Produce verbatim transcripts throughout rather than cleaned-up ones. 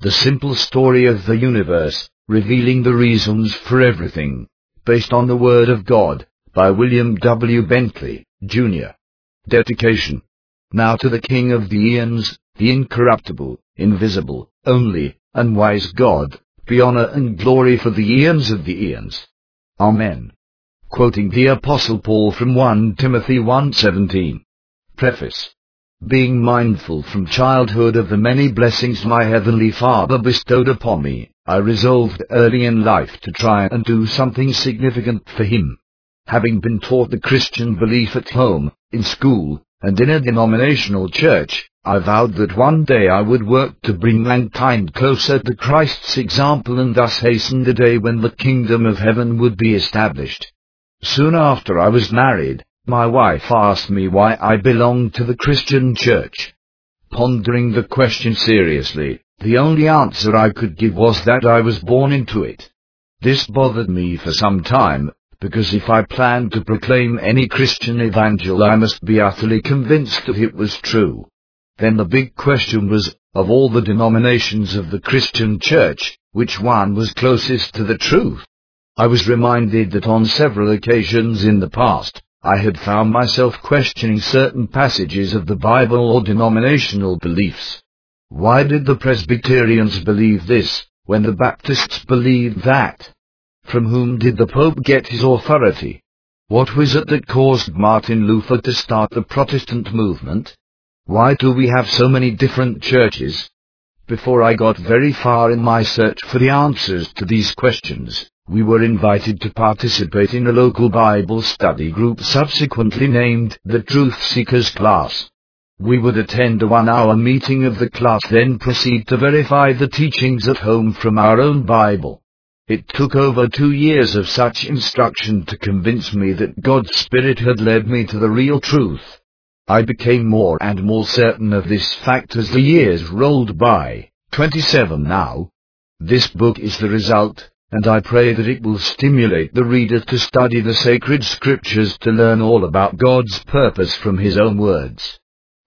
The Simple Story of the Universe, Revealing the Reasons for Everything, based on the Word of God, by William W. Bentley, Junior Dedication. Now to the King of the Eons, the incorruptible, invisible, only, and wise God, be honor and glory for the eons of the eons. Amen. Quoting the Apostle Paul from First Timothy one seventeen. Preface. Being mindful from childhood of the many blessings my Heavenly Father bestowed upon me, I resolved early in life to try and do something significant for Him. Having been taught the Christian belief at home, in school, and in a denominational church, I vowed that one day I would work to bring mankind closer to Christ's example and thus hasten the day when the kingdom of heaven would be established. Soon after I was married, my wife asked me why I belonged to the Christian church. Pondering the question seriously, the only answer I could give was that I was born into it. This bothered me for some time, because if I planned to proclaim any Christian evangel I must be utterly convinced that it was true. Then the big question was, of all the denominations of the Christian church, which one was closest to the truth? I was reminded that on several occasions in the past, I had found myself questioning certain passages of the Bible or denominational beliefs. Why did the Presbyterians believe this, when the Baptists believed that? From whom did the Pope get his authority? What was it that caused Martin Luther to start the Protestant movement? Why do we have so many different churches? Before I got very far in my search for the answers to these questions, we were invited to participate in a local Bible study group subsequently named the Truth Seekers class. We would attend a one-hour meeting of the class, then proceed to verify the teachings at home from our own Bible. It took over two years of such instruction to convince me that God's Spirit had led me to the real truth. I became more and more certain of this fact as the years rolled by, twenty-seven now. This book is the result, and I pray that it will stimulate the reader to study the sacred scriptures to learn all about God's purpose from His own words.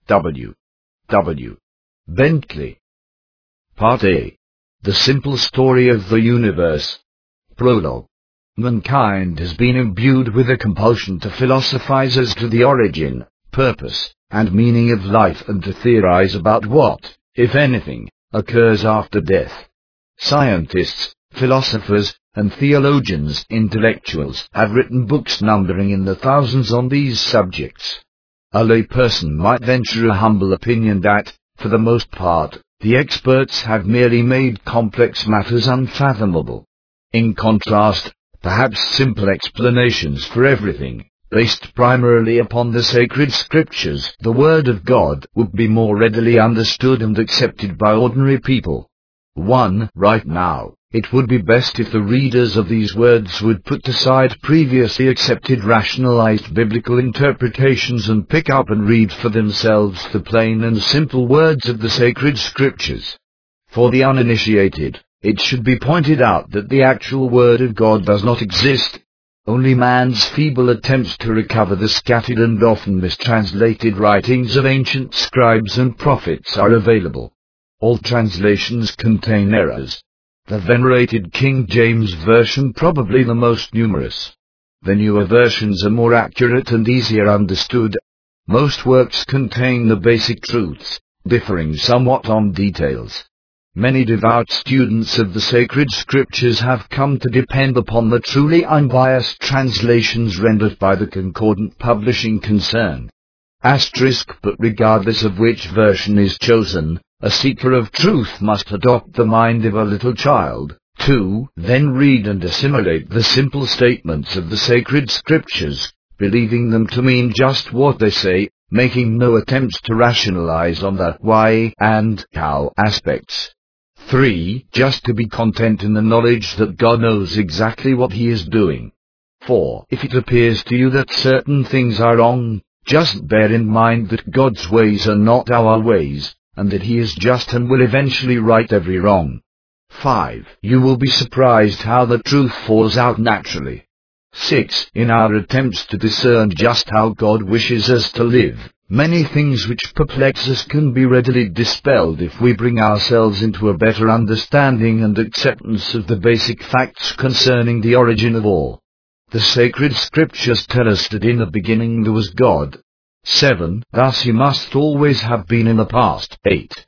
W. W. Bentley. Part A. The Simple Story of the Universe. Prologue. Mankind has been imbued with a compulsion to philosophize as to the origin, purpose, and meaning of life and to theorize about what, if anything, occurs after death. Scientists, philosophers, and theologians, intellectuals, have written books numbering in the thousands on these subjects. A lay person might venture a humble opinion that, for the most part, the experts have merely made complex matters unfathomable. In contrast, perhaps simple explanations for everything, based primarily upon the sacred scriptures, the Word of God, would be more readily understood and accepted by ordinary people. one. Right now, it would be best if the readers of these words would put aside previously accepted rationalized biblical interpretations and pick up and read for themselves the plain and simple words of the sacred scriptures. For the uninitiated, it should be pointed out that the actual Word of God does not exist. Only man's feeble attempts to recover the scattered and often mistranslated writings of ancient scribes and prophets are available. All translations contain errors. The venerated King James Version probably the most numerous. The newer versions are more accurate and easier understood. Most works contain the basic truths, differing somewhat on details. Many devout students of the sacred scriptures have come to depend upon the truly unbiased translations rendered by the Concordant Publishing concern. Asterisk, but regardless of which version is chosen, a seeker of truth must adopt the mind of a little child. two. Then read and assimilate the simple statements of the sacred scriptures, believing them to mean just what they say, making no attempts to rationalize on the why and how aspects. three. Just to be content in the knowledge that God knows exactly what He is doing. four. If it appears to you that certain things are wrong, just bear in mind that God's ways are not our ways, and that He is just and will eventually right every wrong. five. You will be surprised how the truth falls out naturally. six. In our attempts to discern just how God wishes us to live, Many things which perplex us can be readily dispelled if we bring ourselves into a better understanding and acceptance of the basic facts concerning the origin of all. The sacred scriptures tell us that in the beginning there was God. seven. Thus he must always have been in the past. eight.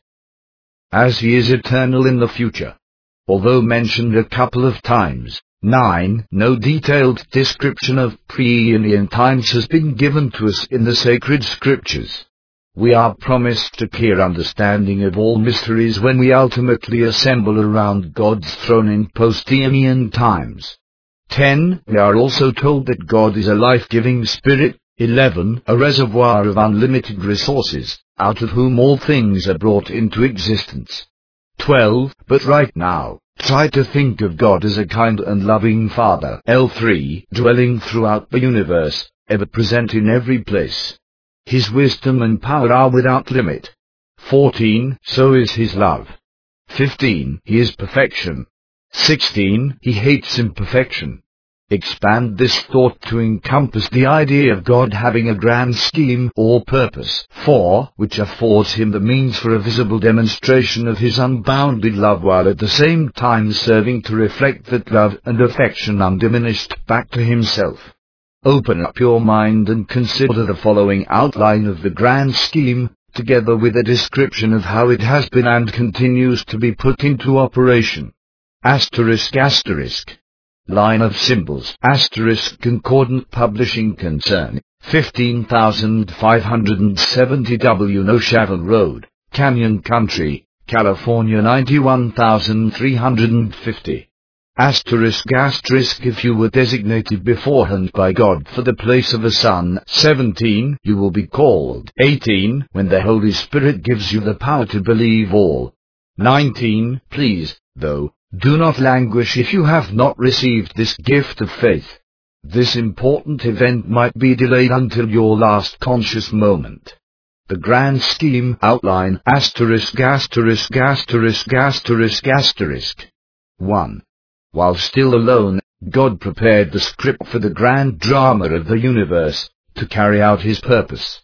As he is eternal in the future, although mentioned a couple of times. nine. No detailed description of pre-Eonian times has been given to us in the sacred scriptures. We are promised a clear understanding of all mysteries when we ultimately assemble around God's throne in post-Eonian times. ten. We are also told that God is a life-giving spirit. eleven. A reservoir of unlimited resources, out of whom all things are brought into existence. twelve. But right now, try to think of God as a kind and loving Father. L three. Dwelling throughout the universe, ever present in every place. His wisdom and power are without limit. fourteen. So is his love. fifteen. He is perfection. sixteen. He hates imperfection. Expand this thought to encompass the idea of God having a grand scheme or purpose, four, which affords him the means for a visible demonstration of his unbounded love while at the same time serving to reflect that love and affection undiminished back to himself. Open up your mind and consider the following outline of the grand scheme, together with a description of how it has been and continues to be put into operation. Asterisk asterisk. Line of symbols, asterisk concordant publishing concern, fifteen thousand five hundred seventy W Noshavel Road, Canyon Country, California ninety-one thousand three hundred fifty. Asterisk asterisk if you were designated beforehand by God for the place of a son. seventeen. You will be called. eighteen. When the Holy Spirit gives you the power to believe all. nineteen. Please, though, do not languish if you have not received this gift of faith. This important event might be delayed until your last conscious moment. The grand scheme outline, asterisk asterisk asterisk asterisk asterisk. one. While still alone, God prepared the script for the grand drama of the universe, to carry out his purpose.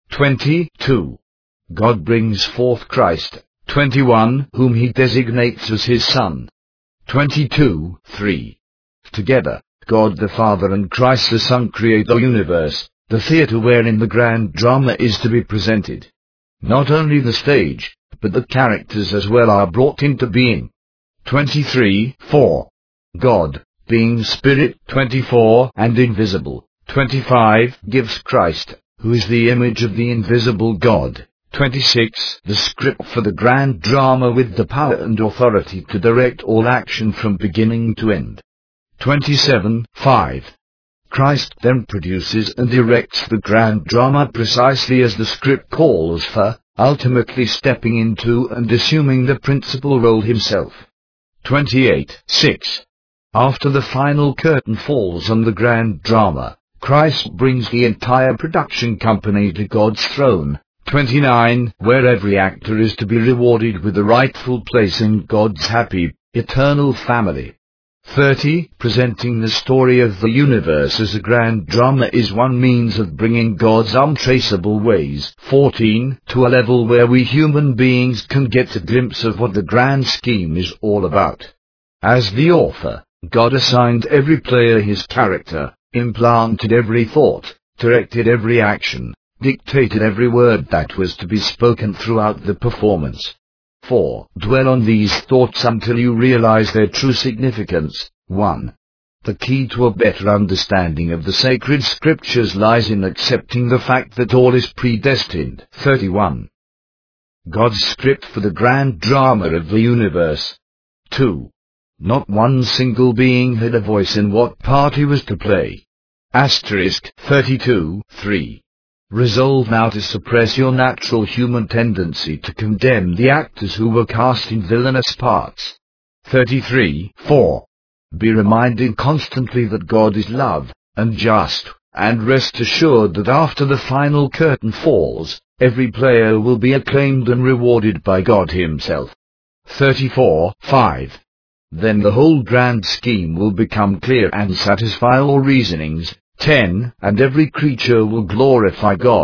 twenty-two. God brings forth Christ. twenty-one. Whom he designates as his Son. twenty-two. three. Together, God the Father and Christ the Son create the universe, the theatre wherein the grand drama is to be presented. Not only the stage, but the characters as well are brought into being. twenty-three. four. God, being Spirit. twenty-four. And invisible. twenty-five. Gives Christ, who is the image of the invisible God. twenty-six. The script for the grand drama with the power and authority to direct all action from beginning to end. twenty-seven. five. Christ then produces and directs the grand drama precisely as the script calls for, ultimately stepping into and assuming the principal role himself. twenty-eight. six. After the final curtain falls on the grand drama, Christ brings the entire production company to God's throne. twenty-nine. Where every actor is to be rewarded with a rightful place in God's happy, eternal family. thirty. Presenting the story of the universe as a grand drama is one means of bringing God's untraceable ways. fourteen. To a level where we human beings can get a glimpse of what the grand scheme is all about. As the author, God assigned every player his character, implanted every thought, directed every action, dictated every word that was to be spoken throughout the performance. four. Dwell on these thoughts until you realize their true significance. one. The key to a better understanding of the sacred scriptures lies in accepting the fact that all is predestined. thirty-one. God's script for the grand drama of the universe. two. Not one single being had a voice in what part he was to play. Asterisk thirty-two. three. Resolve now to suppress your natural human tendency to condemn the actors who were cast in villainous parts. thirty-three. four. Be reminded constantly that God is love, and just, and rest assured that after the final curtain falls, every player will be acclaimed and rewarded by God himself. thirty-four. five. Then the whole grand scheme will become clear and satisfy all reasonings. ten. And every creature will glorify God.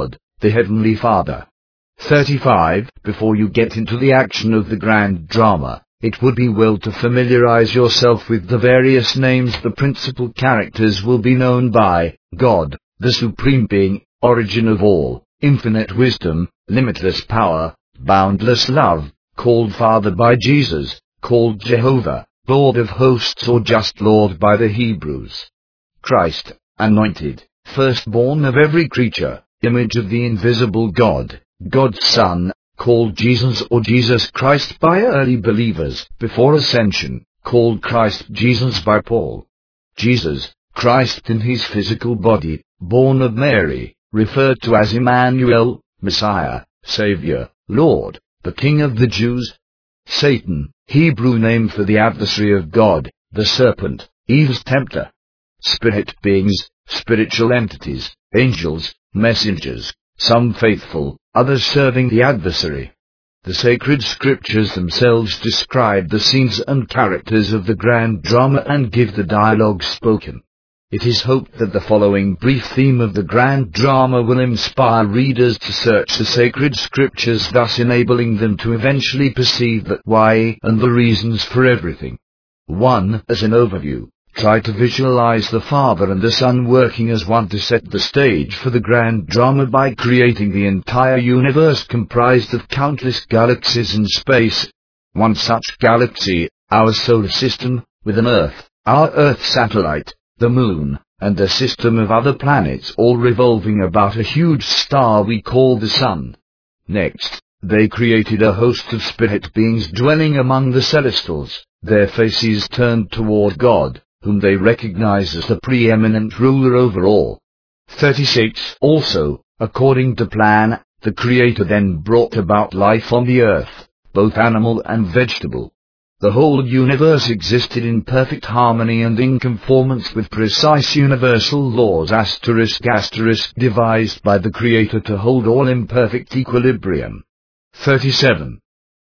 the Heavenly Father. thirty-five. Before you get into the action of the grand drama, it would be well to familiarize yourself with the various names the principal characters will be known by: God, the Supreme Being, origin of all, infinite wisdom, limitless power, boundless love, called Father by Jesus, called Jehovah, Lord of hosts or just Lord by the Hebrews. Christ, anointed, firstborn of every creature, image of the invisible God, God's Son, called Jesus or Jesus Christ by early believers before ascension, called Christ Jesus by Paul. Jesus, Christ in his physical body, born of Mary, referred to as Emmanuel, Messiah, Savior, Lord, the King of the Jews. Satan, Hebrew name for the adversary of God, the serpent, Eve's tempter. Spirit beings, spiritual entities, angels, messengers, some faithful, others serving the adversary. The sacred scriptures themselves describe the scenes and characters of the grand drama and give the dialogue spoken. It is hoped that the following brief theme of the grand drama will inspire readers to search the sacred scriptures, thus enabling them to eventually perceive the why and the reasons for everything. one. As an overview, try to visualize the Father and the Son working as one to set the stage for the grand drama by creating the entire universe comprised of countless galaxies in space. One such galaxy, our solar system, with an Earth, our Earth satellite, the Moon, and a system of other planets all revolving about a huge star we call the Sun. Next, they created a host of spirit beings dwelling among the celestials, their faces turned toward God, whom they recognize as the preeminent ruler over all. thirty-six. Also, according to plan, the Creator then brought about life on the earth, both animal and vegetable. The whole universe existed in perfect harmony and in conformance with precise universal laws asterisk asterisk devised by the Creator to hold all in perfect equilibrium. thirty-seven.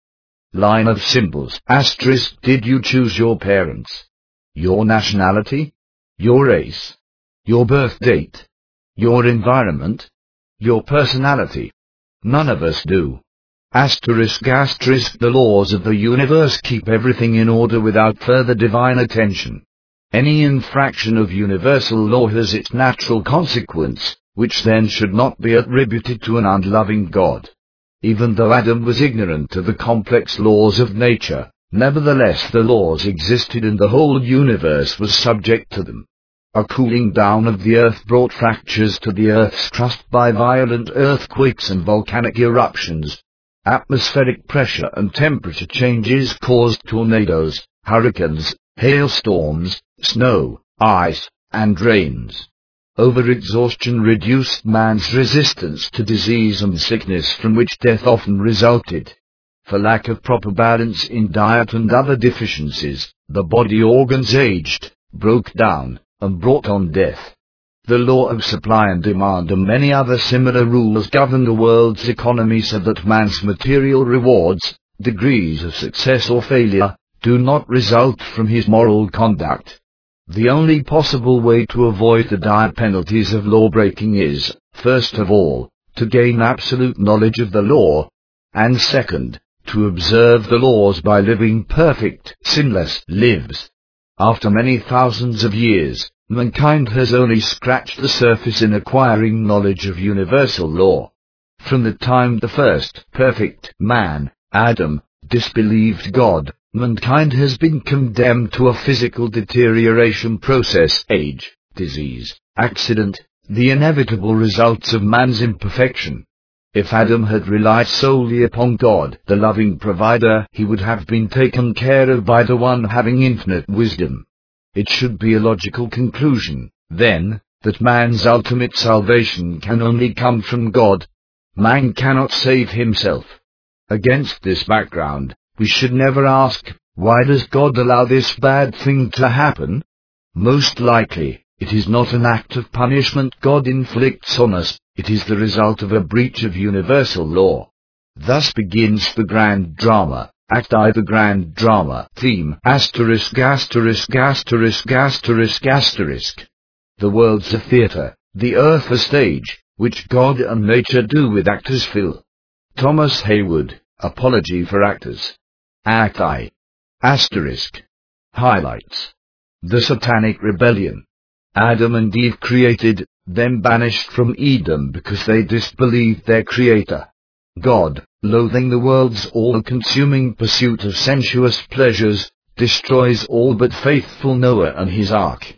Line of symbols asterisk. Did you choose your parents? Your nationality? Your race? Your birth date? Your environment? Your personality? None of us do. Asterisk asterisk. The laws of the universe keep everything in order without further divine attention. Any infraction of universal law has its natural consequence, which then should not be attributed to an unloving God. Even though Adam was ignorant of the complex laws of nature, nevertheless the laws existed and the whole universe was subject to them. A cooling down of the earth brought fractures to the earth's crust by violent earthquakes and volcanic eruptions. Atmospheric pressure and temperature changes caused tornadoes, hurricanes, hailstorms, snow, ice, and rains. Overexhaustion reduced man's resistance to disease and sickness, from which death often resulted. For lack of proper balance in diet and other deficiencies, the body organs aged, broke down, and brought on death. The law of supply and demand and many other similar rules govern the world's economy so that man's material rewards, degrees of success or failure, do not result from his moral conduct. The only possible way to avoid the dire penalties of law-breaking is, first of all, to gain absolute knowledge of the law, and second, to observe the laws by living perfect, sinless lives. After many thousands of years, mankind has only scratched the surface in acquiring knowledge of universal law. From the time the first perfect man, Adam, disbelieved God, mankind has been condemned to a physical deterioration process, age, disease, accident, the inevitable results of man's imperfection. If Adam had relied solely upon God, the loving provider, he would have been taken care of by the one having infinite wisdom. It should be a logical conclusion, then, that man's ultimate salvation can only come from God. Man cannot save himself. Against this background, we should never ask, why does God allow this bad thing to happen? Most likely, it is not an act of punishment God inflicts on us, it is the result of a breach of universal law. Thus begins the grand drama. Act I. The grand drama. Theme asterisk asterisk asterisk asterisk asterisk. The world's a theatre, the earth a stage, which God and nature do with actors fill. Thomas Haywood, Apology for Actors. Act I. Asterisk. Highlights. The Satanic Rebellion. Adam and Eve created, then banished from Eden because they disbelieved their Creator. God, loathing the world's all-consuming pursuit of sensuous pleasures, destroys all but faithful Noah and his ark.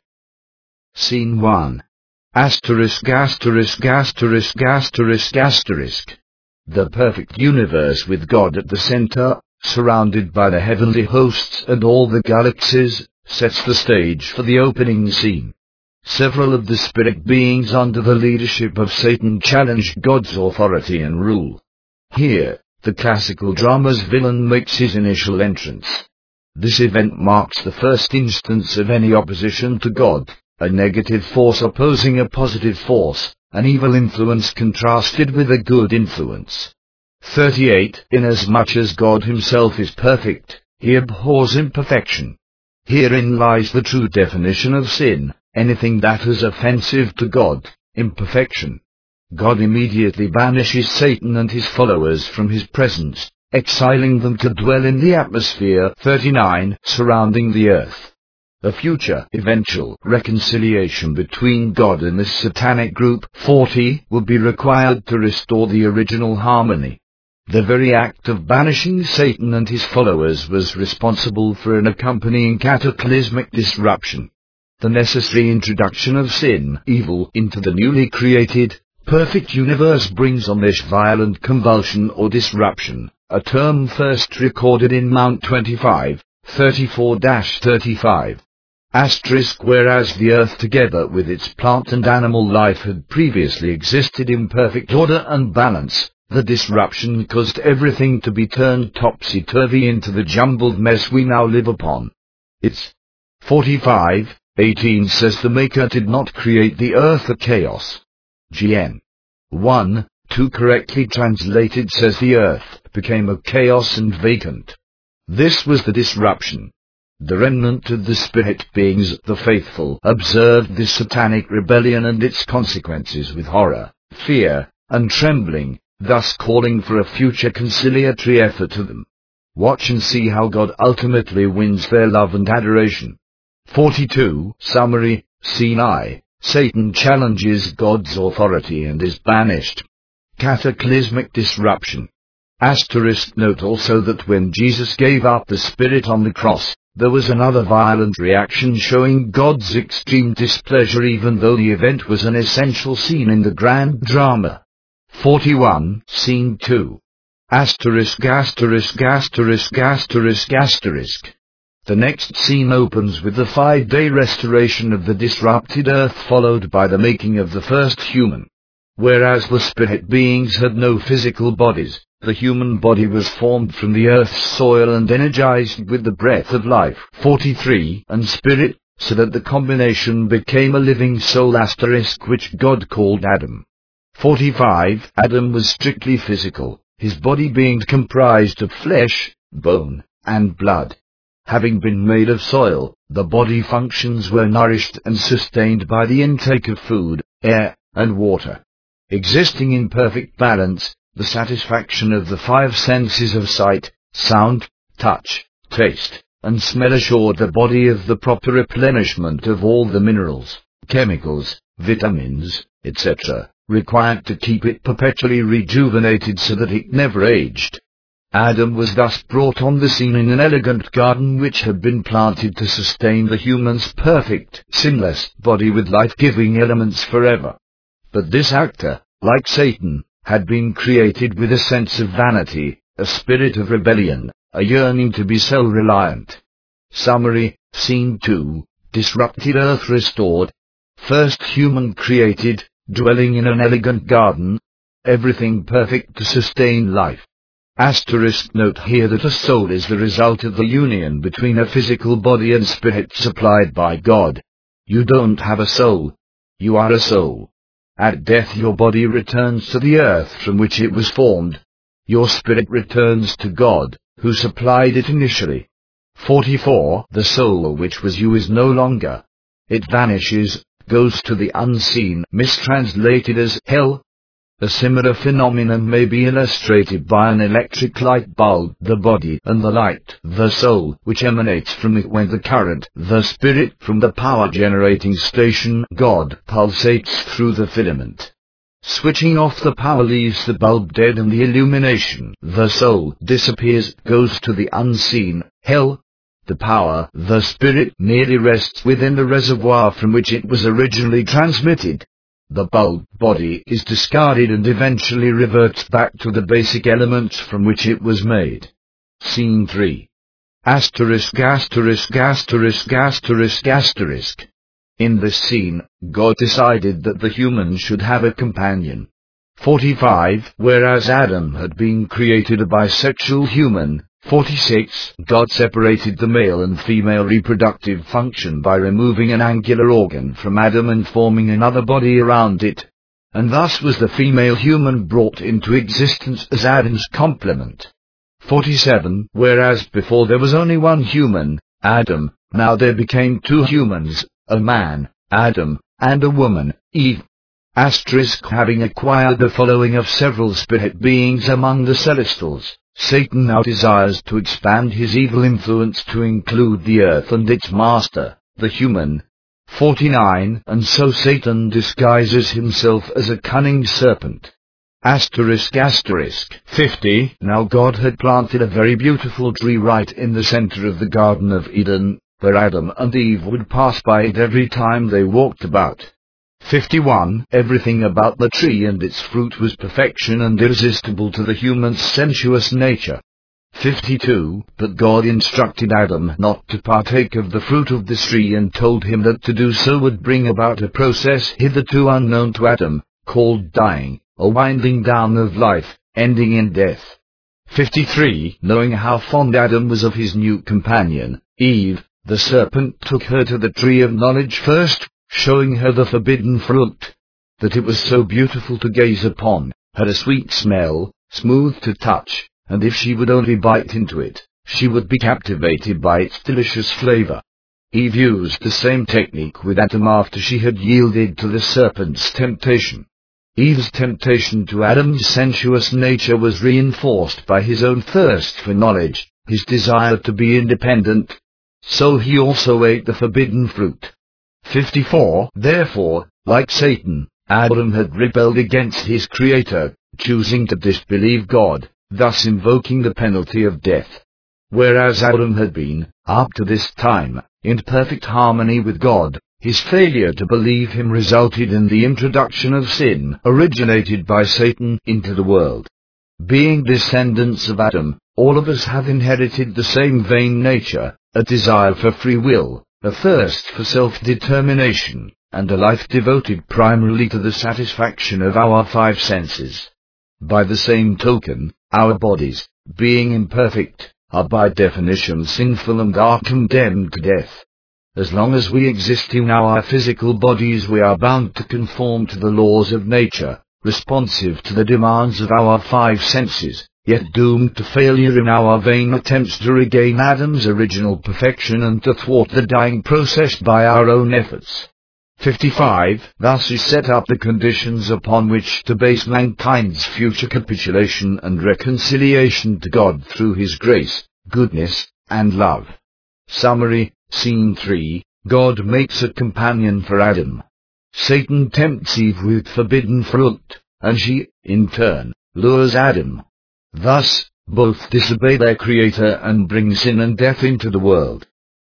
Scene one. Asterisk asterisk asterisk asterisk asterisk. The perfect universe with God at the center, surrounded by the heavenly hosts and all the galaxies, sets the stage for the opening scene. Several of the spirit beings under the leadership of Satan challenge God's authority and rule. Here, the classical drama's villain makes his initial entrance. This event marks the first instance of any opposition to God, a negative force opposing a positive force, an evil influence contrasted with a good influence. thirty-eight. Inasmuch as God himself is perfect, he abhors imperfection. Herein lies the true definition of sin, anything that is offensive to God, imperfection. God immediately banishes Satan and his followers from his presence, exiling them to dwell in the atmosphere thirty-nine surrounding the earth. A future eventual reconciliation between God and this satanic group forty will be required to restore the original harmony. The very act of banishing Satan and his followers was responsible for an accompanying cataclysmic disruption. The necessary introduction of sin, evil, into the newly created, perfect universe brings on this violent convulsion or disruption, a term first recorded in Mount twenty-five, thirty-four to thirty-five. Asterisk. Whereas the earth together with its plant and animal life had previously existed in perfect order and balance, the disruption caused everything to be turned topsy-turvy into the jumbled mess we now live upon. It's forty-five eighteen says the Maker did not create the earth a chaos. G N one two correctly translated says the earth became a chaos and vacant. This was the disruption. The remnant of the spirit beings, the faithful, observed this satanic rebellion and its consequences with horror, fear, and trembling, thus calling for a future conciliatory effort to them. Watch and see how God ultimately wins their love and adoration. forty-two. Summary. Scene I. Satan challenges God's authority and is banished. Cataclysmic disruption. Asterisk. Note also that when Jesus gave up the Spirit on the cross, there was another violent reaction showing God's extreme displeasure even though the event was an essential scene in the grand drama. forty-one. Scene two. Asterisk asterisk asterisk asterisk asterisk. The next scene opens with the five-day restoration of the disrupted earth followed by the making of the first human. Whereas the spirit beings had no physical bodies, the human body was formed from the earth's soil and energized with the breath of life, forty-three, and spirit, so that the combination became a living soul asterisk which God called Adam. forty-five. Adam was strictly physical, his body being comprised of flesh, bone, and blood. Having been made of soil, the body functions were nourished and sustained by the intake of food, air, and water. Existing in perfect balance, the satisfaction of the five senses of sight, sound, touch, taste, and smell assured the body of the proper replenishment of all the minerals, chemicals, vitamins, et cetera, required to keep it perpetually rejuvenated so that it never aged. Adam was thus brought on the scene in an elegant garden which had been planted to sustain the human's perfect, sinless body with life-giving elements forever. But this actor, like Satan, had been created with a sense of vanity, a spirit of rebellion, a yearning to be self-reliant. Summary. Scene two. Disrupted earth restored. First human created, dwelling in an elegant garden. Everything perfect to sustain life. Asterisk. Note here that a soul is the result of the union between a physical body and spirit supplied by God. You don't have a soul. You are a soul. At death your body returns to the earth from which it was formed. Your spirit returns to God, who supplied it initially. forty-four. The soul which was you is no longer. It vanishes, goes to the unseen, mistranslated as hell, A similar phenomenon may be illustrated by an electric light bulb, the body, and the light, the soul, which emanates from it when the current, the spirit, from the power generating station, God, pulsates through the filament. Switching off the power leaves the bulb dead and the illumination, the soul, disappears, goes to the unseen, hell. The power, the spirit, merely rests within the reservoir from which it was originally transmitted. The bulb body is discarded and eventually reverts back to the basic elements from which it was made. Scene three. Asterisk asterisk asterisk asterisk asterisk. In this scene, God decided that the human should have a companion. forty-five. Whereas Adam had been created a bisexual human. forty-six. God separated the male and female reproductive function by removing an angular organ from Adam and forming another body around it. And thus was the female human brought into existence as Adam's complement. forty-seven. Whereas before there was only one human, Adam, now there became two humans, a man, Adam, and a woman, Eve. Asterisk having acquired the following of several spirit beings among the Celestials, Satan now desires to expand his evil influence to include the earth and its master, the human. forty-nine. And so Satan disguises himself as a cunning serpent. Asterisk asterisk. fifty. Now God had planted a very beautiful tree right in the center of the Garden of Eden, where Adam and Eve would pass by it every time they walked about. fifty-one. Everything about the tree and its fruit was perfection and irresistible to the human's sensuous nature. fifty-two. But God instructed Adam not to partake of the fruit of this tree and told him that to do so would bring about a process hitherto unknown to Adam, called dying, a winding down of life, ending in death. fifty-three. Knowing how fond Adam was of his new companion, Eve, the serpent took her to the tree of knowledge first, showing her the forbidden fruit. That it was so beautiful to gaze upon, had a sweet smell, smooth to touch, and if she would only bite into it, she would be captivated by its delicious flavor. Eve used the same technique with Adam after she had yielded to the serpent's temptation. Eve's temptation to Adam's sensuous nature was reinforced by his own thirst for knowledge, his desire to be independent. So he also ate the forbidden fruit. fifty-four. Therefore, like Satan, Adam had rebelled against his Creator, choosing to disbelieve God, thus invoking the penalty of death. Whereas Adam had been, up to this time, in perfect harmony with God, his failure to believe him resulted in the introduction of sin, originated by Satan, into the world. Being descendants of Adam, all of us have inherited the same vain nature, a desire for free will, a thirst for self-determination, and a life devoted primarily to the satisfaction of our five senses. By the same token, our bodies, being imperfect, are by definition sinful and are condemned to death. As long as we exist in our physical bodies, we are bound to conform to the laws of nature, responsive to the demands of our five senses, yet doomed to failure in our vain attempts to regain Adam's original perfection and to thwart the dying process by our own efforts. fifty-five. Thus he set up the conditions upon which to base mankind's future capitulation and reconciliation to God through his grace, goodness, and love. Summary. Scene three. God makes a companion for Adam. Satan tempts Eve with forbidden fruit, and she, in turn, lures Adam. Thus, both disobey their Creator and bring sin and death into the world.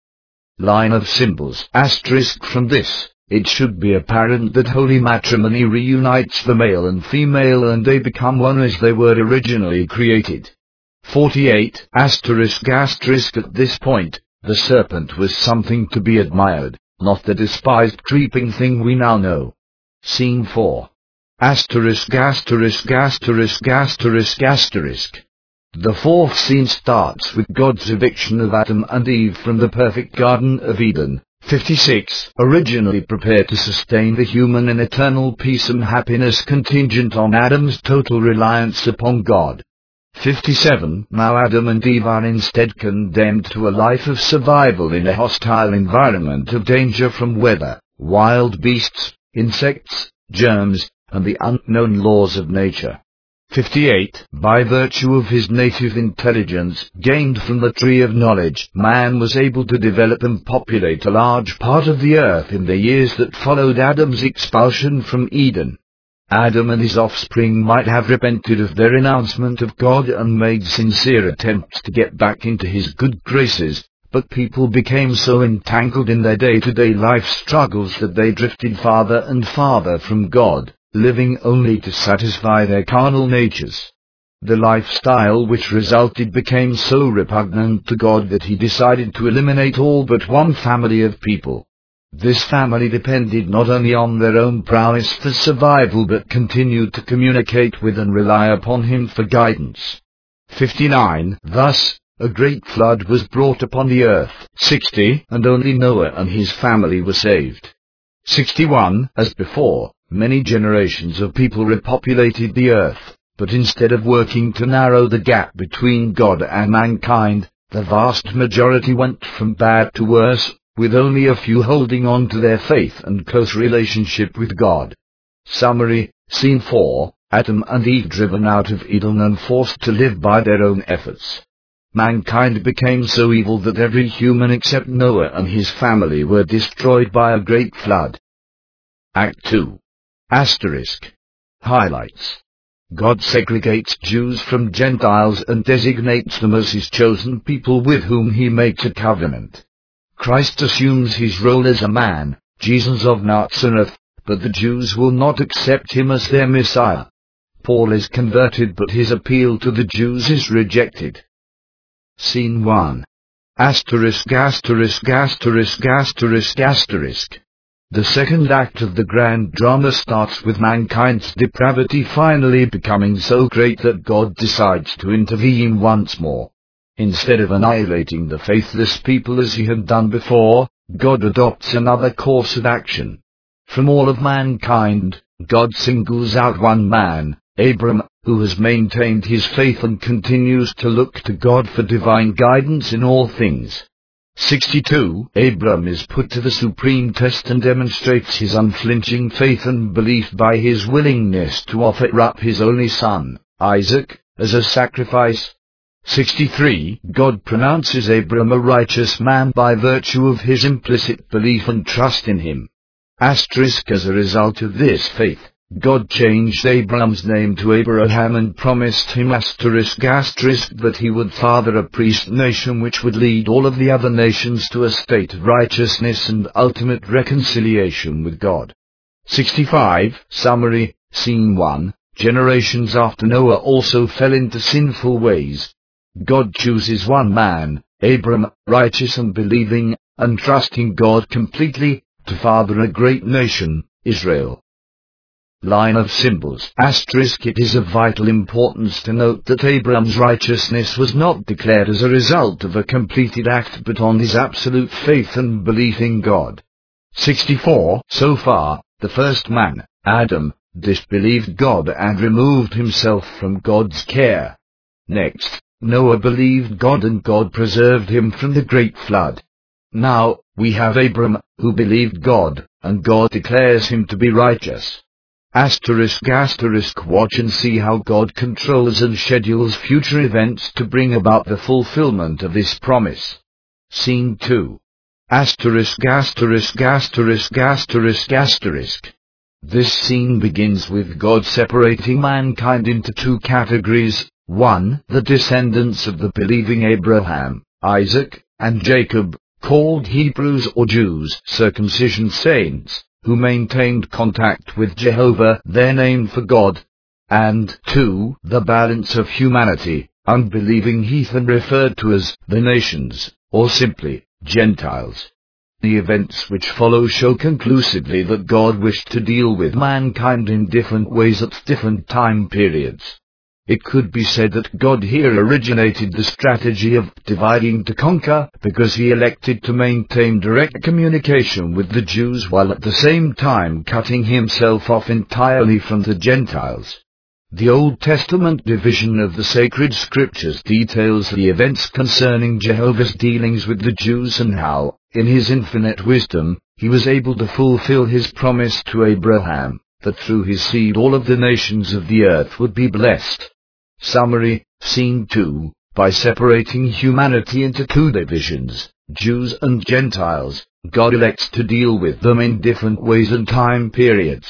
Line of symbols. Asterisk. From this, it should be apparent that holy matrimony reunites the male and female and they become one as they were originally created. forty-eight. Asterisk. Asterisk. At this point, the serpent was something to be admired, not the despised creeping thing we now know. Scene four. Asterisk. Asterisk. Asterisk. Asterisk. Asterisk. The fourth scene starts with God's eviction of Adam and Eve from the perfect Garden of Eden. fifty-six. Originally prepared to sustain the human in eternal peace and happiness contingent on Adam's total reliance upon God. fifty-seven. Now Adam and Eve are instead condemned to a life of survival in a hostile environment of danger from weather, wild beasts, insects, germs, and the unknown laws of nature. fifty-eight. By virtue of his native intelligence, gained from the tree of knowledge, man was able to develop and populate a large part of the earth in the years that followed Adam's expulsion from Eden. Adam and his offspring might have repented of their renouncement of God and made sincere attempts to get back into his good graces, but people became so entangled in their day-to-day life struggles that they drifted farther and farther from God, living only to satisfy their carnal natures. The lifestyle which resulted became so repugnant to God that he decided to eliminate all but one family of people. This family depended not only on their own prowess for survival but continued to communicate with and rely upon him for guidance. fifty-nine. Thus, a great flood was brought upon the earth. sixty. And only Noah and his family were saved. sixty-one. As before, many generations of people repopulated the earth, but instead of working to narrow the gap between God and mankind, the vast majority went from bad to worse, with only a few holding on to their faith and close relationship with God. Summary, Scene four, Adam and Eve driven out of Eden and forced to live by their own efforts. Mankind became so evil that every human except Noah and his family were destroyed by a great flood. Act two. Asterisk. Highlights. God segregates Jews from Gentiles and designates them as his chosen people with whom he makes a covenant. Christ assumes his role as a man, Jesus of Nazareth, but the Jews will not accept him as their Messiah. Paul is converted but his appeal to the Jews is rejected. Scene one. Asterisk asterisk asterisk asterisk asterisk. The second act of the grand drama starts with mankind's depravity finally becoming so great that God decides to intervene once more. Instead of annihilating the faithless people as he had done before, God adopts another course of action. From all of mankind, God singles out one man, Abram, who has maintained his faith and continues to look to God for divine guidance in all things. sixty-two. Abram is put to the supreme test and demonstrates his unflinching faith and belief by his willingness to offer up his only son, Isaac, as a sacrifice. sixty-three. God pronounces Abram a righteous man by virtue of his implicit belief and trust in him. Asterisk. As a result of this faith, God changed Abram's name to Abraham and promised him asterisk asterisk that he would father a priest nation which would lead all of the other nations to a state of righteousness and ultimate reconciliation with God. sixty-five. Summary, Scene one. Generations after Noah also fell into sinful ways. God chooses one man, Abram, righteous and believing, and trusting God completely, to father a great nation, Israel. Line of symbols. Asterisk. It is of vital importance to note that Abram's righteousness was not declared as a result of a completed act but on his absolute faith and belief in God. sixty-four. So far, the first man, Adam, disbelieved God and removed himself from God's care. Next, Noah believed God and God preserved him from the great flood. Now, we have Abram, who believed God, and God declares him to be righteous. Asterisk asterisk. Watch and see how God controls and schedules future events to bring about the fulfillment of this promise. Scene two. Asterisk asterisk asterisk asterisk asterisk. This scene begins with God separating mankind into two categories. one. The descendants of the believing Abraham, Isaac, and Jacob, called Hebrews or Jews, circumcision saints, who maintained contact with Jehovah, their name for God. And two. The balance of humanity, unbelieving heathen referred to as the nations, or simply Gentiles. The events which follow show conclusively that God wished to deal with mankind in different ways at different time periods. It could be said that God here originated the strategy of dividing to conquer, because he elected to maintain direct communication with the Jews while at the same time cutting himself off entirely from the Gentiles. The Old Testament division of the sacred scriptures details the events concerning Jehovah's dealings with the Jews and how, in his infinite wisdom, he was able to fulfill his promise to Abraham, that through his seed all of the nations of the earth would be blessed. Summary, Scene two, by separating humanity into two divisions, Jews and Gentiles, God elects to deal with them in different ways and time periods.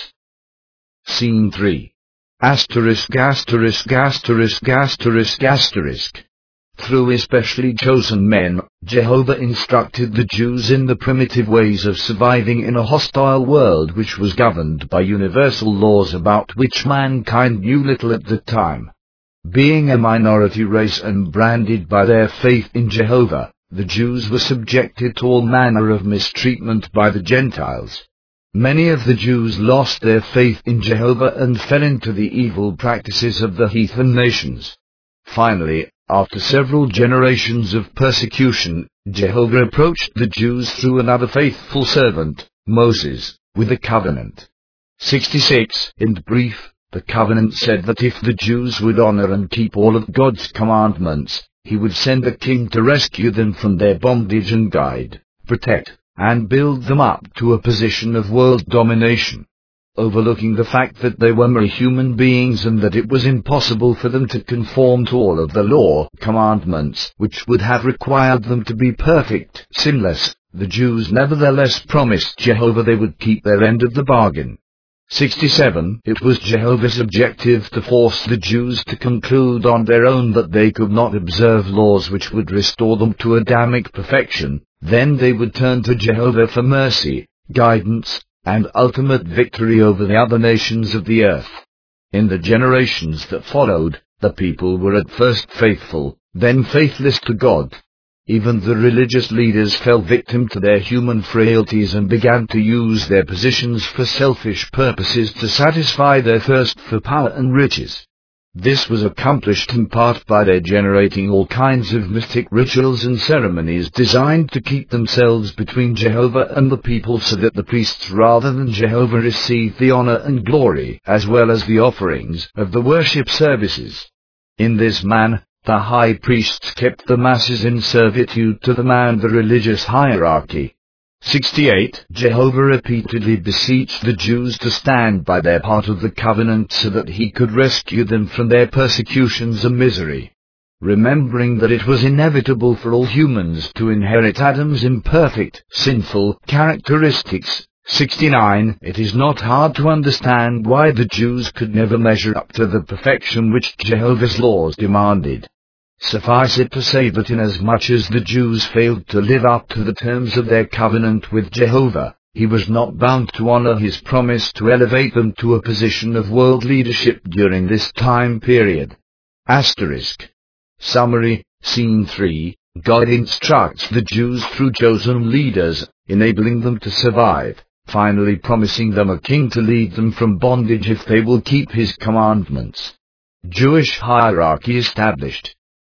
Scene three. Asterisk asterisk asterisk asterisk asterisk. Through especially chosen men, Jehovah instructed the Jews in the primitive ways of surviving in a hostile world which was governed by universal laws about which mankind knew little at the time. Being a minority race and branded by their faith in Jehovah, the Jews were subjected to all manner of mistreatment by the Gentiles. Many of the Jews lost their faith in Jehovah and fell into the evil practices of the heathen nations. Finally, after several generations of persecution, Jehovah approached the Jews through another faithful servant, Moses, with a covenant. sixty-six. In brief, the covenant said that if the Jews would honor and keep all of God's commandments, he would send a king to rescue them from their bondage and guide, protect, and build them up to a position of world domination. Overlooking the fact that they were mere human beings and that it was impossible for them to conform to all of the law commandments which would have required them to be perfect, sinless, the Jews nevertheless promised Jehovah they would keep their end of the bargain. sixty-seven. It was Jehovah's objective to force the Jews to conclude on their own that they could not observe laws which would restore them to Adamic perfection. Then they would turn to Jehovah for mercy, guidance, and ultimate victory over the other nations of the earth. In the generations that followed, the people were at first faithful, then faithless to God. Even the religious leaders fell victim to their human frailties and began to use their positions for selfish purposes to satisfy their thirst for power and riches. This was accomplished in part by their generating all kinds of mystic rituals and ceremonies designed to keep themselves between Jehovah and the people so that the priests rather than Jehovah received the honor and glory as well as the offerings of the worship services. In this manner, the high priests kept the masses in servitude to them and the religious hierarchy. sixty-eight. Jehovah repeatedly beseeched the Jews to stand by their part of the covenant so that he could rescue them from their persecutions and misery. Remembering that it was inevitable for all humans to inherit Adam's imperfect, sinful characteristics, sixty-nine. It is not hard to understand why the Jews could never measure up to the perfection which Jehovah's laws demanded. Suffice it to say that inasmuch as the Jews failed to live up to the terms of their covenant with Jehovah, he was not bound to honor his promise to elevate them to a position of world leadership during this time period. Asterisk. Summary, Scene three. God instructs the Jews through chosen leaders, enabling them to survive, finally promising them a king to lead them from bondage if they will keep his commandments. Jewish hierarchy established.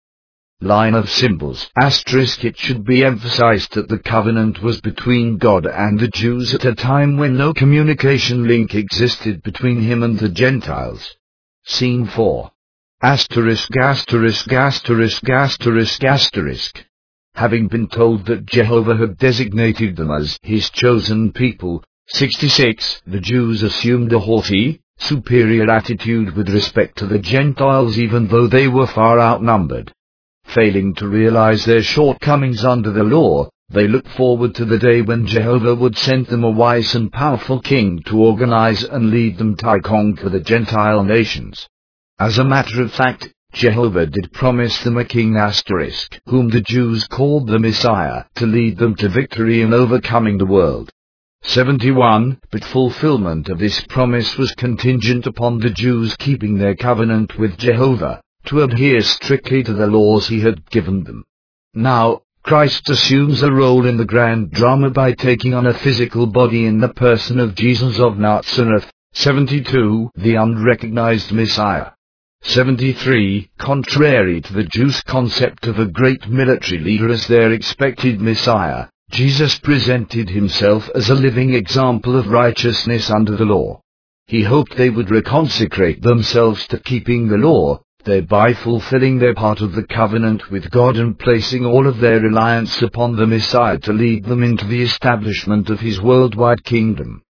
Line of symbols. Asterisk. It should be emphasized that the covenant was between God and the Jews at a time when no communication link existed between him and the Gentiles. Scene four. Asterisk asterisk asterisk asterisk asterisk. Having been told that Jehovah had designated them as his chosen people, sixty-six, the Jews assumed a haughty, superior attitude with respect to the Gentiles even though they were far outnumbered. Failing to realize their shortcomings under the law, they looked forward to the day when Jehovah would send them a wise and powerful king to organize and lead them to conquer the Gentile nations. As a matter of fact, Jehovah did promise them a king asterisk, whom the Jews called the Messiah, to lead them to victory in overcoming the world. seventy-one. But fulfillment of this promise was contingent upon the Jews keeping their covenant with Jehovah, to adhere strictly to the laws he had given them. Now, Christ assumes a role in the grand drama by taking on a physical body in the person of Jesus of Nazareth. seventy-two. The unrecognized Messiah. seventy-three. Contrary to the Jews' concept of a great military leader as their expected Messiah, Jesus presented himself as a living example of righteousness under the law. He hoped they would reconsecrate themselves to keeping the law, thereby fulfilling their part of the covenant with God and placing all of their reliance upon the Messiah to lead them into the establishment of his worldwide kingdom.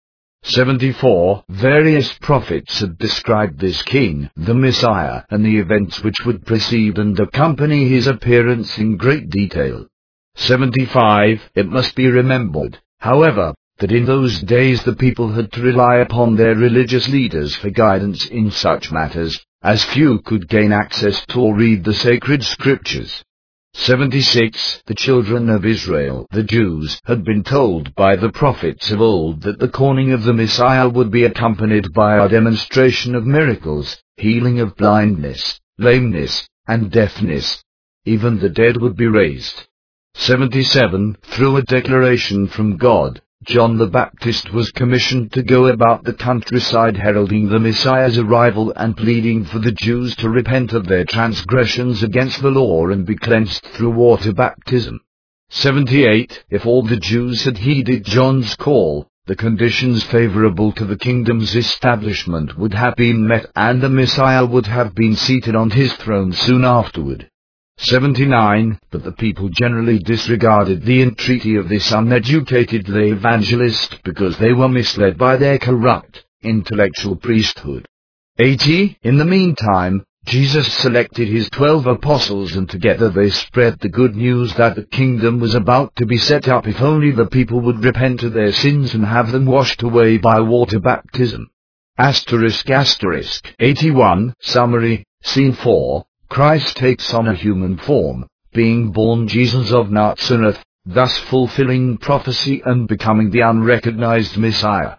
seventy-four. Various prophets had described this king, the Messiah, and the events which would precede and accompany his appearance in great detail. seventy-five. It must be remembered, however, that in those days the people had to rely upon their religious leaders for guidance in such matters, as few could gain access to or read the sacred scriptures. seventy-six. The children of Israel, the Jews, had been told by the prophets of old that the coming of the Messiah would be accompanied by a demonstration of miracles, healing of blindness, lameness, and deafness. Even the dead would be raised. seventy-seven. Through a declaration from God, John the Baptist was commissioned to go about the countryside heralding the Messiah's arrival and pleading for the Jews to repent of their transgressions against the law and be cleansed through water baptism. seventy-eight. If all the Jews had heeded John's call, the conditions favorable to the kingdom's establishment would have been met and the Messiah would have been seated on his throne soon afterward. seventy-nine. But the people generally disregarded the entreaty of this uneducated lay evangelist because they were misled by their corrupt, intellectual priesthood. eighty. In the meantime, Jesus selected his twelve apostles and together they spread the good news that the kingdom was about to be set up if only the people would repent of their sins and have them washed away by water baptism. Asterisk asterisk. eighty-one. Summary. Scene four. Christ takes on a human form, being born Jesus of Nazareth, thus fulfilling prophecy and becoming the unrecognized Messiah.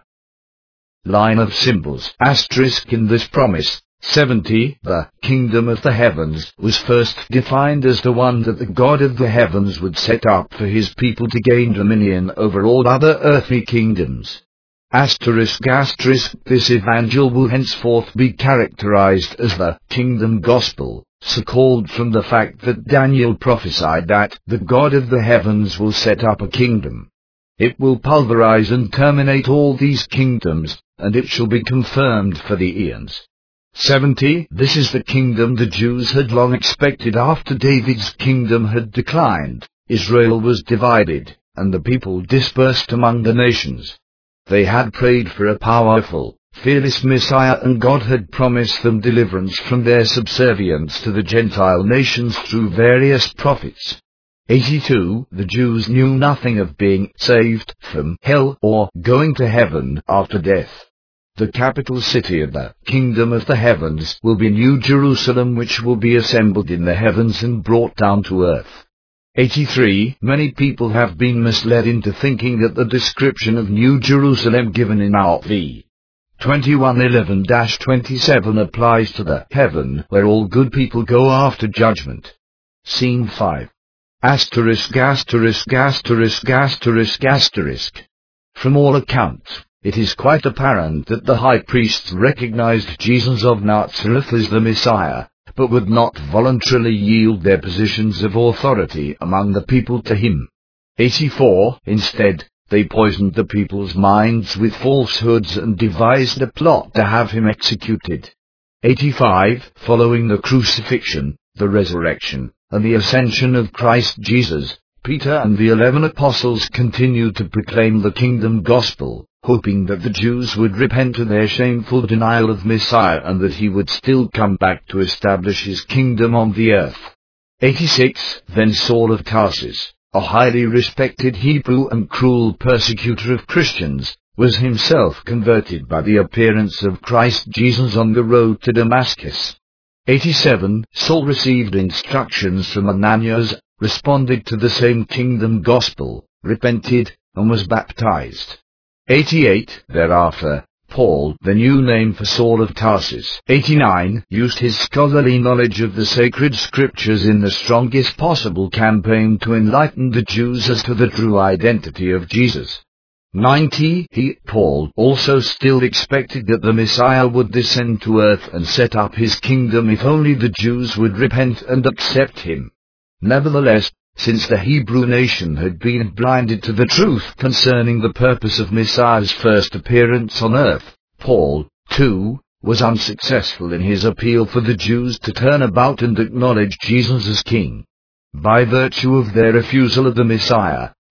Line of symbols. Asterisk. In this promise, seventy. The kingdom of the heavens was first defined as the one that the God of the heavens would set up for his people to gain dominion over all other earthly kingdoms. Asterisk asterisk. This evangel will henceforth be characterized as the kingdom gospel, so called from the fact that Daniel prophesied that the God of the heavens will set up a kingdom. It will pulverize and terminate all these kingdoms, and it shall be confirmed for the eons. seventy. This is the kingdom the Jews had long expected after David's kingdom had declined. Israel was divided, and the people dispersed among the nations. They had prayed for a powerful, fearless Messiah, and God had promised them deliverance from their subservience to the Gentile nations through various prophets. eighty-two. The Jews knew nothing of being saved from hell or going to heaven after death. The capital city of the kingdom of the heavens will be New Jerusalem, which will be assembled in the heavens and brought down to earth. eighty-three. Many people have been misled into thinking that the description of New Jerusalem given in R V twenty-one eleven dash twenty-seven applies to the heaven where all good people go after judgment. Scene five. Asterisk asterisk asterisk asterisk asterisk. From all accounts, it is quite apparent that the high priests recognized Jesus of Nazareth as the Messiah, but would not voluntarily yield their positions of authority among the people to him. eighty-four. Instead, they poisoned the people's minds with falsehoods and devised a plot to have him executed. eighty-five. Following the crucifixion, the resurrection, and the ascension of Christ Jesus, Peter and the eleven apostles continued to proclaim the kingdom gospel, hoping that the Jews would repent of their shameful denial of Messiah and that he would still come back to establish his kingdom on the earth. eighty-six. Then Saul of Tarsus, a highly respected Hebrew and cruel persecutor of Christians, was himself converted by the appearance of Christ Jesus on the road to Damascus. eighty-seven. Saul received instructions from Ananias, responded to the same kingdom gospel, repented, and was baptized. eighty-eight. Thereafter, Paul, the new name for Saul of Tarsus, eighty-nine, used his scholarly knowledge of the sacred scriptures in the strongest possible campaign to enlighten the Jews as to the true identity of Jesus. ninety. He, Paul, also still expected that the Messiah would descend to earth and set up his kingdom if only the Jews would repent and accept him. Nevertheless, since the Hebrew nation had been blinded to the truth concerning the purpose of Messiah's first appearance on earth, Paul, too, was unsuccessful in his appeal for the Jews to turn about and acknowledge Jesus as king. By virtue of their refusal of the Messiah,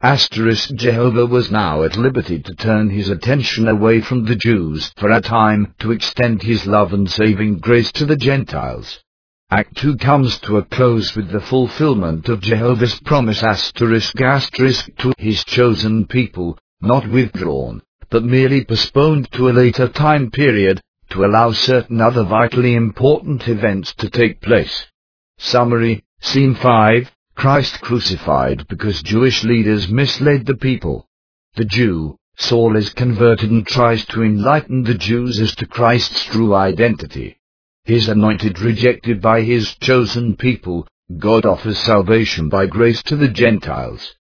Asterisk Jehovah was now at liberty to turn his attention away from the Jews for a time to extend his love and saving grace to the Gentiles. Act two comes to a close with the fulfillment of Jehovah's promise asterisk asterisk to his chosen people, not withdrawn, but merely postponed to a later time period, to allow certain other vitally important events to take place. Summary, Scene five. Christ crucified because Jewish leaders misled the people. The Jew, Saul, is converted and tries to enlighten the Jews as to Christ's true identity. His anointed rejected by his chosen people, God offers salvation by grace to the Gentiles.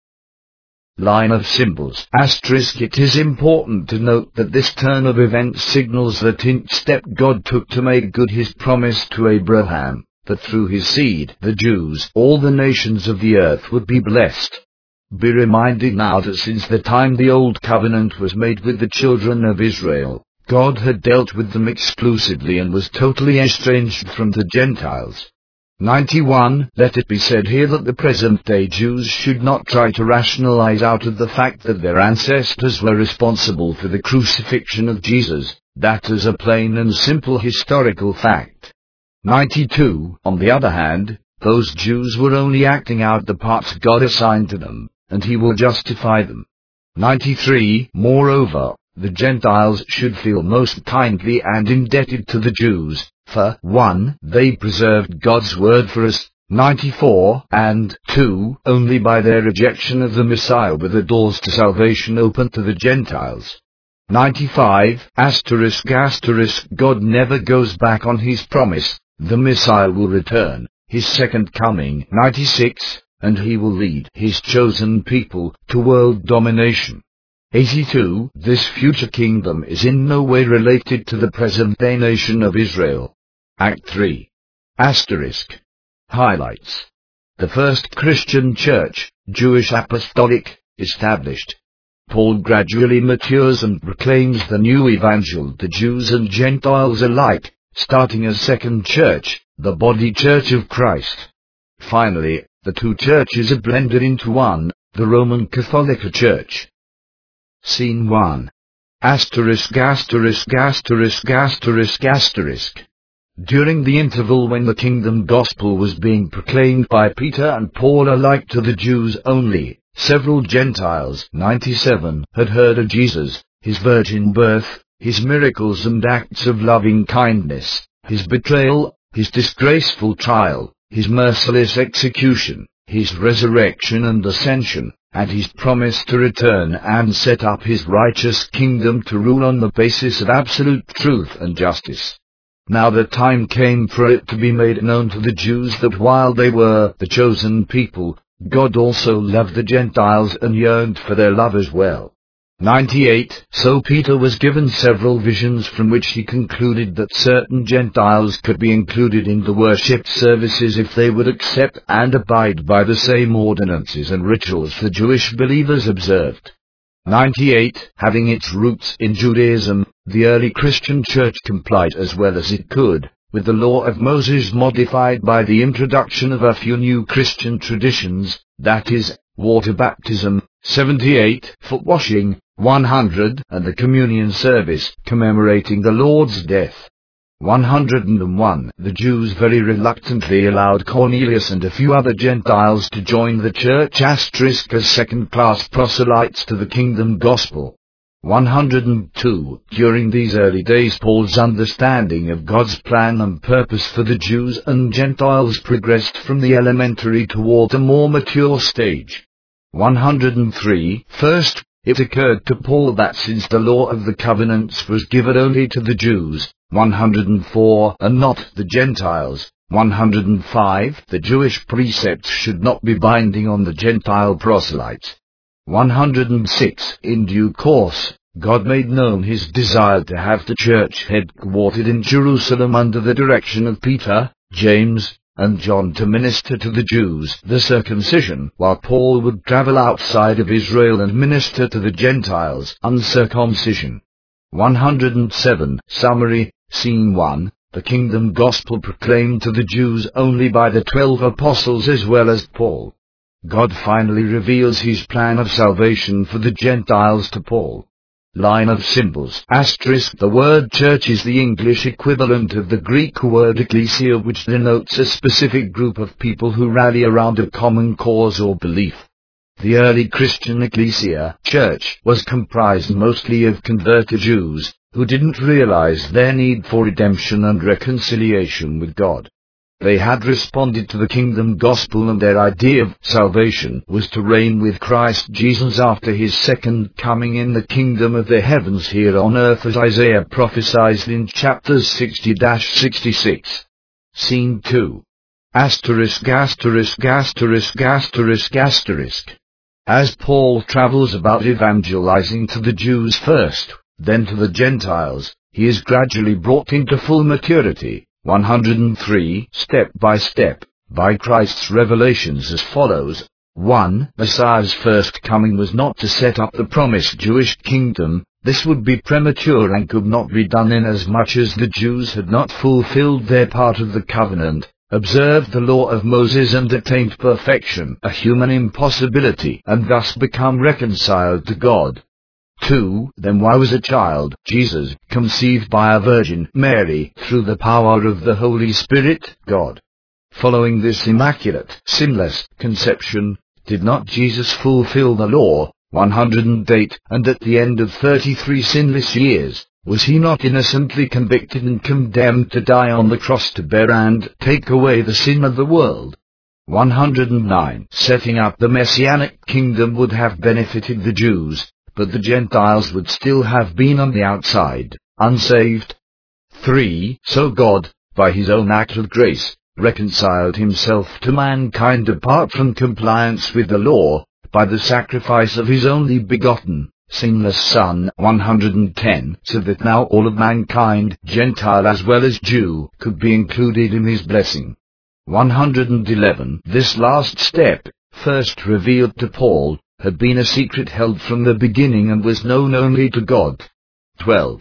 Line of symbols asterisk It is important to note that this turn of events signals the tenth step God took to make good his promise to Abraham, that through his seed, the Jews, all the nations of the earth would be blessed. Be reminded now that since the time the Old Covenant was made with the children of Israel, God had dealt with them exclusively and was totally estranged from the Gentiles. ninety-one. Let it be said here that the present-day Jews should not try to rationalize out of the fact that their ancestors were responsible for the crucifixion of Jesus, that is a plain and simple historical fact. ninety-two. On the other hand, those Jews were only acting out the parts God assigned to them, and he will justify them. ninety-three. Moreover, the Gentiles should feel most kindly and indebted to the Jews, for one, they preserved God's word for us, ninety-four, and two, only by their rejection of the Messiah were the doors to salvation open to the Gentiles. ninety-five, asterisk asterisk God never goes back on his promise. The Messiah will return, his second coming. ninety-six, and he will lead his chosen people to world domination. eighty-two, this future kingdom is in no way related to the present-day nation of Israel. Act three. Asterisk. Highlights. The first Christian church, Jewish Apostolic, established. Paul gradually matures and proclaims the new evangel to Jews and Gentiles alike, starting a second church, the body church of Christ. Finally, the two churches are blended into one, the Roman Catholic Church. Scene one. Asterisk asterisk asterisk asterisk asterisk. During the interval when the kingdom gospel was being proclaimed by Peter and Paul alike to the Jews only, several Gentiles, ninety-seven, had heard of Jesus, his virgin birth, his miracles and acts of loving kindness, his betrayal, his disgraceful trial, his merciless execution, his resurrection and ascension, and his promise to return and set up his righteous kingdom to rule on the basis of absolute truth and justice. Now the time came for it to be made known to the Jews that while they were the chosen people, God also loved the Gentiles and yearned for their love as well. ninety-eight. So Peter was given several visions from which he concluded that certain Gentiles could be included in the worship services if they would accept and abide by the same ordinances and rituals the Jewish believers observed. ninety-eight. Having its roots in Judaism, the early Christian church complied as well as it could with the law of Moses modified by the introduction of a few new Christian traditions, that is, water baptism, seventy-eight, foot washing, one hundred, and the communion service, commemorating the Lord's death. one hundred one. The Jews very reluctantly allowed Cornelius and a few other Gentiles to join the church asterisk as second-class proselytes to the kingdom gospel. one hundred two. During these early days Paul's understanding of God's plan and purpose for the Jews and Gentiles progressed from the elementary toward a more mature stage. one hundred three. First, it occurred to Paul that since the law of the covenants was given only to the Jews, one hundred four, and not the Gentiles, one hundred five, the Jewish precepts should not be binding on the Gentile proselytes. one hundred six. In due course, God made known his desire to have the church headquartered in Jerusalem under the direction of Peter, James, and John to minister to the Jews the circumcision, while Paul would travel outside of Israel and minister to the Gentiles uncircumcision. one hundred seven. Summary. Scene one. The kingdom gospel proclaimed to the Jews only by the twelve apostles as well as Paul. God finally reveals his plan of salvation for the Gentiles to Paul. Line of symbols. Asterisk. The word church is the English equivalent of the Greek word ecclesia, which denotes a specific group of people who rally around a common cause or belief. The early Christian ecclesia, church, was comprised mostly of converted Jews, who didn't realize their need for redemption and reconciliation with God. They had responded to the kingdom gospel, and their idea of salvation was to reign with Christ Jesus after his second coming in the kingdom of the heavens here on earth, as Isaiah prophesied in chapters sixty to sixty-six. Scene two. Asterisk asterisk asterisk asterisk asterisk. As Paul travels about evangelizing to the Jews first, then to the Gentiles, he is gradually brought into full maturity. one hundred three, step by step, by Christ's revelations as follows. one. Messiah's first coming was not to set up the promised Jewish kingdom. This would be premature and could not be done inasmuch as the Jews had not fulfilled their part of the covenant, observed the law of Moses and attained perfection, a human impossibility, and thus become reconciled to God. two. Then why was a child, Jesus, conceived by a Virgin Mary, through the power of the Holy Spirit, God? Following this immaculate, sinless conception, did not Jesus fulfill the law, one hundred eight, and at the end of thirty-three sinless years, was he not innocently convicted and condemned to die on the cross to bear and take away the sin of the world? one hundred nine. Setting up the Messianic kingdom would have benefited the Jews, but the Gentiles would still have been on the outside, unsaved. three. So God, by his own act of grace, reconciled himself to mankind apart from compliance with the law, by the sacrifice of his only begotten, sinless Son, one hundred ten, so that now all of mankind, Gentile as well as Jew, could be included in his blessing. one hundred eleven. This last step, first revealed to Paul, had been a secret held from the beginning and was known only to God. twelve.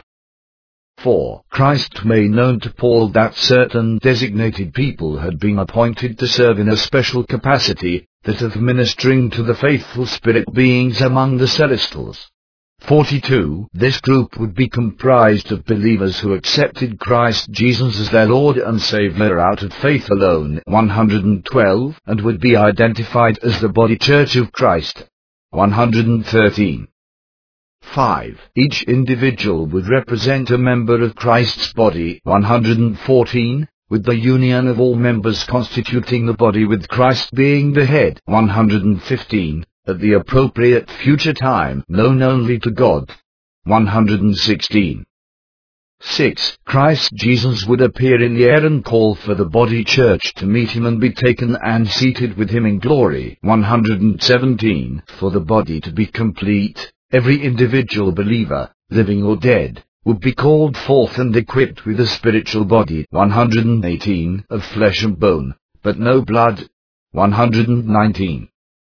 four. Christ made known to Paul that certain designated people had been appointed to serve in a special capacity, that of ministering to the faithful spirit beings among the celestials. forty-two. This group would be comprised of believers who accepted Christ Jesus as their Lord and Savior out of faith alone, one hundred twelve, and would be identified as the body church of Christ. one hundred thirteen. five. Each individual would represent a member of Christ's body, one hundred fourteen, with the union of all members constituting the body with Christ being the head, one hundred fifteen, at the appropriate future time, known only to God. one hundred sixteen. six. Christ Jesus would appear in the air and call for the body church to meet him and be taken and seated with him in glory. one hundred seventeen. For the body to be complete, every individual believer, living or dead, would be called forth and equipped with a spiritual body. one hundred eighteen. Of flesh and bone, but no blood. one hundred nineteen.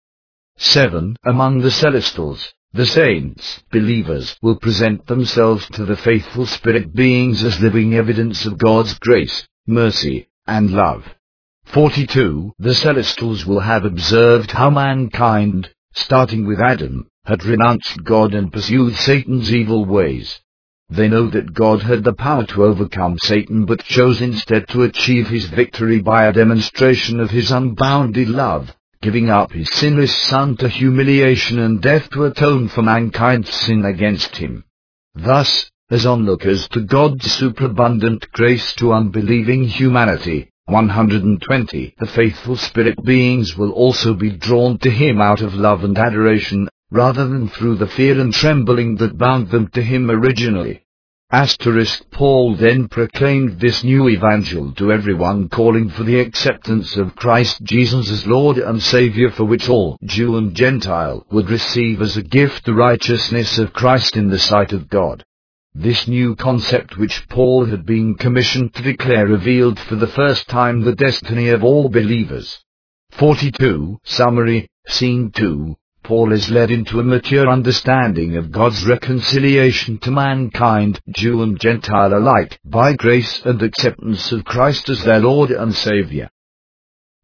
seven. Among the celestials, the saints, believers, will present themselves to the faithful spirit beings as living evidence of God's grace, mercy, and love. forty-two. The celestials will have observed how mankind, starting with Adam, had renounced God and pursued Satan's evil ways. They know that God had the power to overcome Satan but chose instead to achieve his victory by a demonstration of his unbounded love, giving up his sinless Son to humiliation and death to atone for mankind's sin against him. Thus, as onlookers to God's superabundant grace to unbelieving humanity, one hundred twenty, the faithful spirit beings will also be drawn to him out of love and adoration, rather than through the fear and trembling that bound them to him originally. Asterisk. Paul then proclaimed this new evangel to everyone, calling for the acceptance of Christ Jesus as Lord and Saviour, for which all, Jew and Gentile, would receive as a gift the righteousness of Christ in the sight of God. This new concept which Paul had been commissioned to declare revealed for the first time the destiny of all believers. forty-two. Summary. Scene two. Paul is led into a mature understanding of God's reconciliation to mankind, Jew and Gentile alike, by grace and acceptance of Christ as their Lord and Saviour.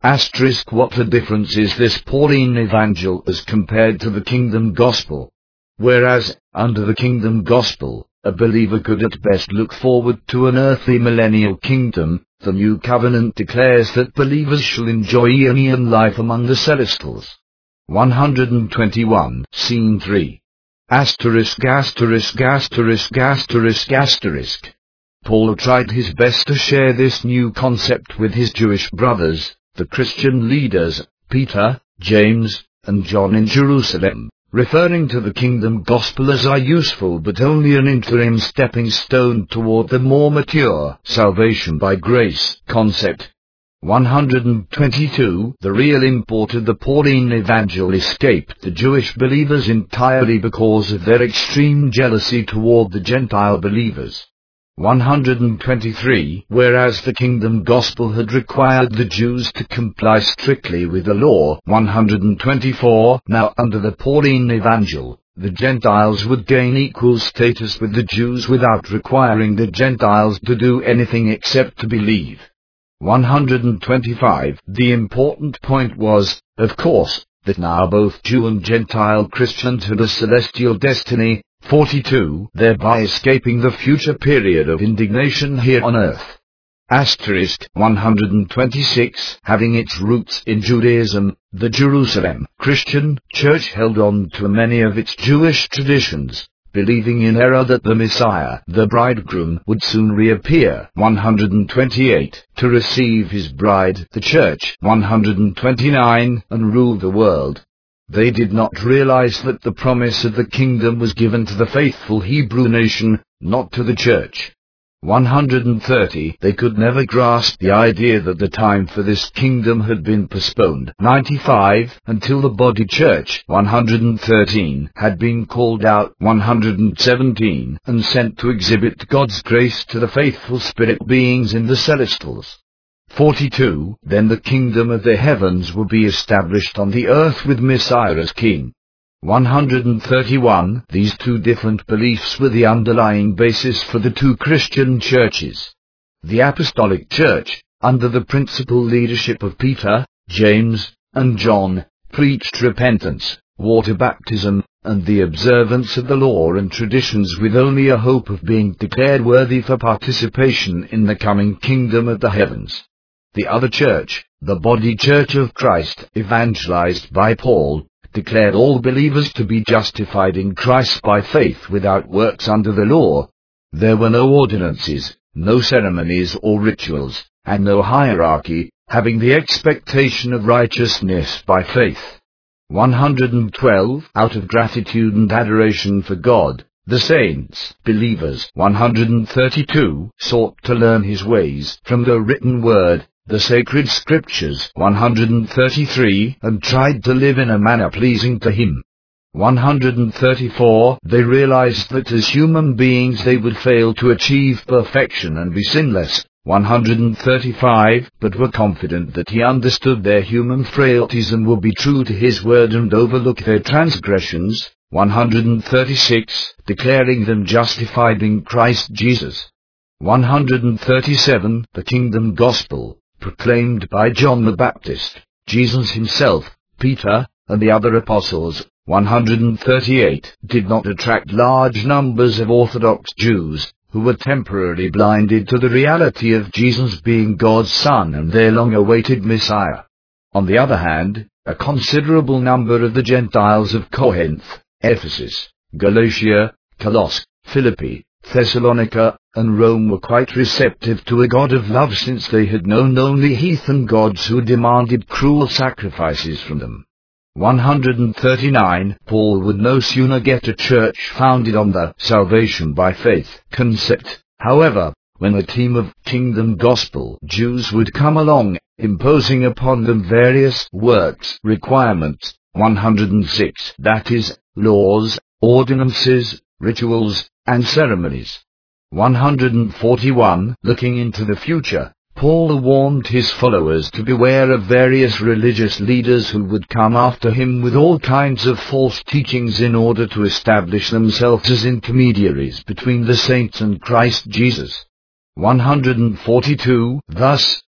Asterisk. What a difference is this Pauline evangel as compared to the kingdom gospel. Whereas, under the kingdom gospel, a believer could at best look forward to an earthly millennial kingdom, the new covenant declares that believers shall enjoy eonian life among the celestials. one hundred twenty-one, Scene three. Asterisk asterisk asterisk asterisk asterisk. Paul tried his best to share this new concept with his Jewish brothers, the Christian leaders, Peter, James, and John in Jerusalem, referring to the kingdom gospel as a useful but only an interim stepping stone toward the more mature salvation by grace concept. one hundred twenty-two. The real import of the Pauline evangel escaped the Jewish believers entirely because of their extreme jealousy toward the Gentile believers. one hundred twenty-three. Whereas the kingdom gospel had required the Jews to comply strictly with the law. one hundred twenty-four. Now under the Pauline evangel, the Gentiles would gain equal status with the Jews without requiring the Gentiles to do anything except to believe. one hundred twenty-five. The important point was, of course, that now both Jew and Gentile Christians had a celestial destiny, forty-two, thereby escaping the future period of indignation here on earth. Asterisk. one hundred twenty-six. Having its roots in Judaism, the Jerusalem Christian church held on to many of its Jewish traditions, believing in error that the Messiah, the bridegroom, would soon reappear. one hundred twenty-eight. To receive his bride, the church. one hundred twenty-nine. And rule the world. They did not realize that the promise of the kingdom was given to the faithful Hebrew nation, not to the church. one hundred thirty. They could never grasp the idea that the time for this kingdom had been postponed. ninety-five. Until the body church. one hundred thirteen. Had been called out. one hundred seventeen. And sent to exhibit God's grace to the faithful spirit beings in the celestials. forty-two. Then the kingdom of the heavens will be established on the earth with Messiah as king. one hundred thirty-one. These two different beliefs were the underlying basis for the two Christian churches. The Apostolic Church, under the principal leadership of Peter, James, and John, preached repentance, water baptism, and the observance of the law and traditions with only a hope of being declared worthy for participation in the coming kingdom of the heavens. The other church, the body church of Christ, evangelized by Paul, declared all believers to be justified in Christ by faith without works under the law. There were no ordinances, no ceremonies or rituals, and no hierarchy, having the expectation of righteousness by faith. one hundred twelve. Out of gratitude and adoration for God, the saints, believers, one hundred thirty-two, sought to learn his ways from the written word, the sacred scriptures, one hundred thirty-three, and tried to live in a manner pleasing to him. one hundred thirty-four. They realized that as human beings they would fail to achieve perfection and be sinless. one hundred thirty-five. But were confident that he understood their human frailties and would be true to his word and overlook their transgressions. one hundred thirty-six. Declaring them justified in Christ Jesus. one hundred thirty-seven. The kingdom gospel, proclaimed by John the Baptist, Jesus himself, Peter, and the other apostles. one hundred thirty-eight. Did not attract large numbers of Orthodox Jews, who were temporarily blinded to the reality of Jesus being God's Son and their long-awaited Messiah. On the other hand, a considerable number of the Gentiles of Corinth, Ephesus, Galatia, Colossae, Philippi, Thessalonica, and Rome were quite receptive to a God of love, since they had known only heathen gods who demanded cruel sacrifices from them. one hundred thirty-nine. Paul would no sooner get a church founded on the salvation by faith concept, however, when a team of kingdom gospel Jews would come along, imposing upon them various works requirements. one hundred six. That is, laws, ordinances, rituals, and ceremonies. one hundred forty-one. Looking into the future, Paul warned his followers to beware of various religious leaders who would come after him with all kinds of false teachings in order to establish themselves as intermediaries between the saints and Christ Jesus. one hundred forty-two. Thus,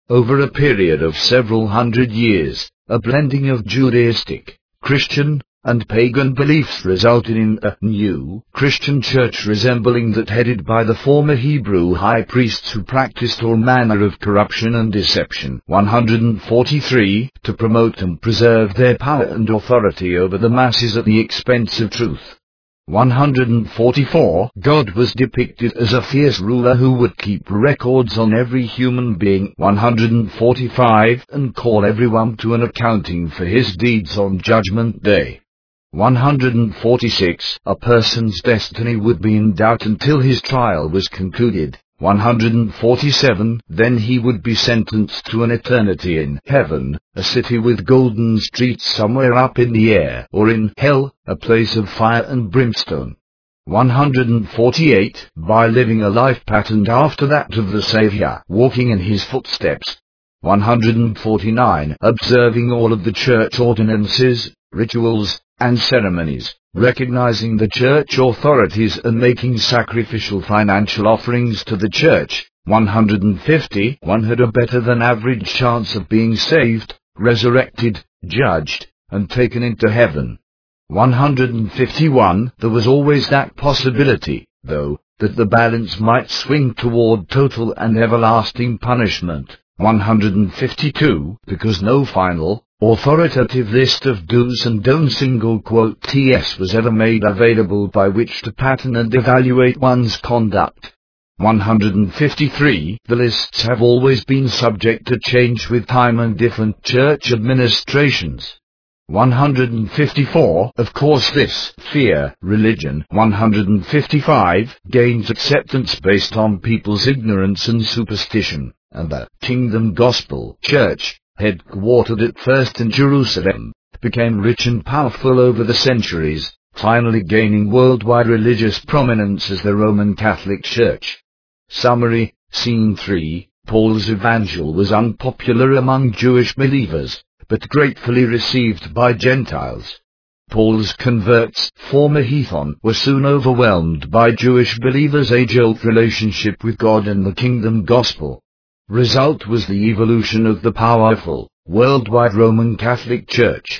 Over a period of several hundred years, a blending of Judaistic, Christian, and pagan beliefs resulted in a new Christian church resembling that headed by the former Hebrew high priests who practiced all manner of corruption and deception. one hundred forty-three, to promote and preserve their power and authority over the masses at the expense of truth. one hundred forty-four, God was depicted as a fierce ruler who would keep records on every human being. one hundred forty-five, and call everyone to an accounting for his deeds on Judgment Day. one hundred forty-six, a person's destiny would be in doubt until his trial was concluded. one hundred forty-seven, then he would be sentenced to an eternity in heaven, a city with golden streets somewhere up in the air, or in hell, a place of fire and brimstone. one hundred forty-eight, by living a life patterned after that of the Savior, walking in his footsteps. one hundred forty-nine, observing all of the church ordinances, rituals, and ceremonies, recognizing the church authorities and making sacrificial financial offerings to the church. one hundred fifty, one had a better than average chance of being saved, resurrected, judged, and taken into heaven. one hundred fifty-one, there was always that possibility, though, that the balance might swing toward total and everlasting punishment. one hundred fifty-two, because no final, authoritative list of do's and don'ts single quote ts was ever made available by which to pattern and evaluate one's conduct. one hundred fifty-three, the lists have always been subject to change with time and different church administrations. one hundred fifty-four, of course this fear religion. one hundred fifty-five, gains acceptance based on people's ignorance and superstition, and the Kingdom Gospel Church, headquartered at first in Jerusalem, became rich and powerful over the centuries, finally gaining worldwide religious prominence as the Roman Catholic Church. Summary, Scene three, Paul's Evangel was unpopular among Jewish believers, but gratefully received by Gentiles. Paul's converts, former heathen, were soon overwhelmed by Jewish believers' age-old relationship with God and the Kingdom Gospel. Result was the evolution of the powerful, worldwide Roman Catholic Church.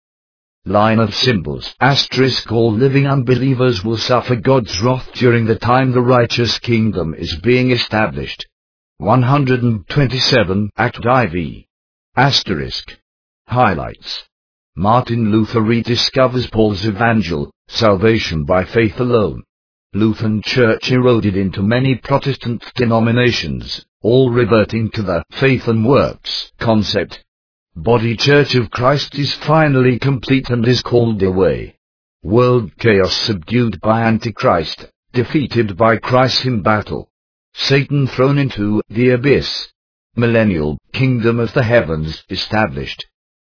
Line of symbols. Asterisk all living unbelievers will suffer God's wrath during the time the righteous kingdom is being established. one hundred twenty-seven, Act I V. Asterisk. Highlights. Martin Luther rediscovers Paul's Evangel, salvation by faith alone. Lutheran Church eroded into many Protestant denominations, all reverting to the faith and works concept. Body Church of Christ is finally complete and is called away. World chaos subdued by Antichrist, defeated by Christ in battle. Satan thrown into the abyss. Millennial kingdom of the heavens established.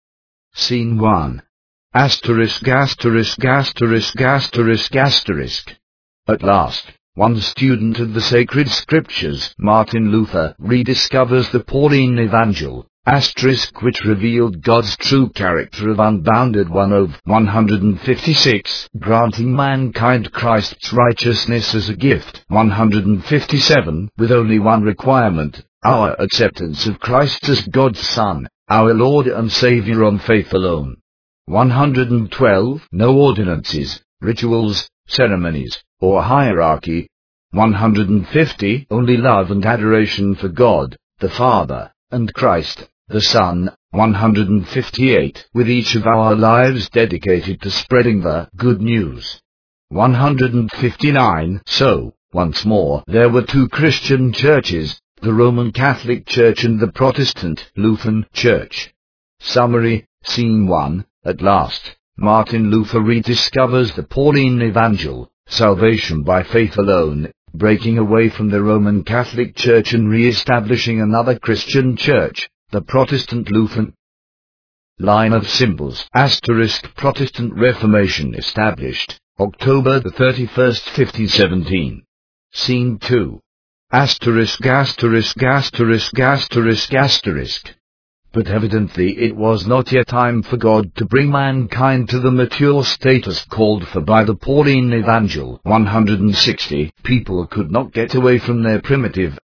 Scene one. Asterisk asterisk asterisk asterisk asterisk. At last, one student of the sacred scriptures, Martin Luther, rediscovers the Pauline Evangel, asterisk which revealed God's true character of unbounded one of one hundred fifty-six, granting mankind Christ's righteousness as a gift. one hundred fifty-seven, with only one requirement, our acceptance of Christ as God's Son, our Lord and Savior on faith alone. one hundred twelve, no ordinances, rituals, ceremonies, or hierarchy. one hundred fifty, only love and adoration for God, the Father, and Christ, the Son. one hundred fifty-eight, with each of our lives dedicated to spreading the good news. one hundred fifty-nine, so, once more, there were two Christian churches, the Roman Catholic Church and the Protestant Lutheran Church. Summary, Scene one, at last, Martin Luther rediscovers the Pauline Evangel, salvation by faith alone, breaking away from the Roman Catholic Church and re-establishing another Christian church, the Protestant Lutheran. Line of symbols. Asterisk Protestant Reformation established, October the thirty-first, fifteen seventeen. Scene two. Asterisk asterisk asterisk asterisk asterisk. But evidently it was not yet time for God to bring mankind to the mature status called for by the Pauline Evangel. one hundred sixty, people could not get away from their primitive,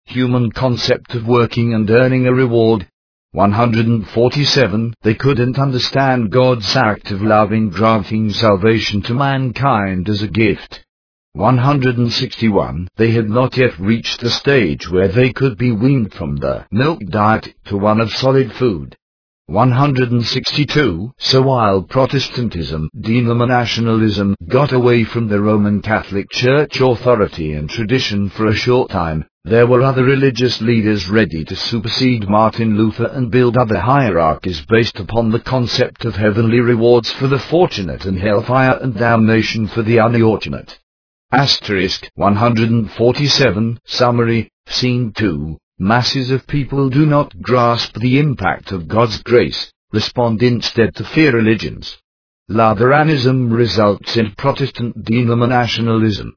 human concept of working and earning a reward. one hundred forty-seven. They couldn't understand God's act of loving granting salvation to mankind as a gift. one hundred sixty-one. They had not yet reached the stage where they could be weaned from the milk diet to one of solid food. one hundred sixty-two. So while Protestantism, denominationalism, got away from the Roman Catholic Church authority and tradition for a short time, there were other religious leaders ready to supersede Martin Luther and build other hierarchies based upon the concept of heavenly rewards for the fortunate and hellfire and damnation for the unfortunate. Asterisk one hundred forty-seven. Summary. Scene two. Masses of people do not grasp the impact of God's grace, respond instead to fear religions. Lutheranism results in Protestant denominationalism.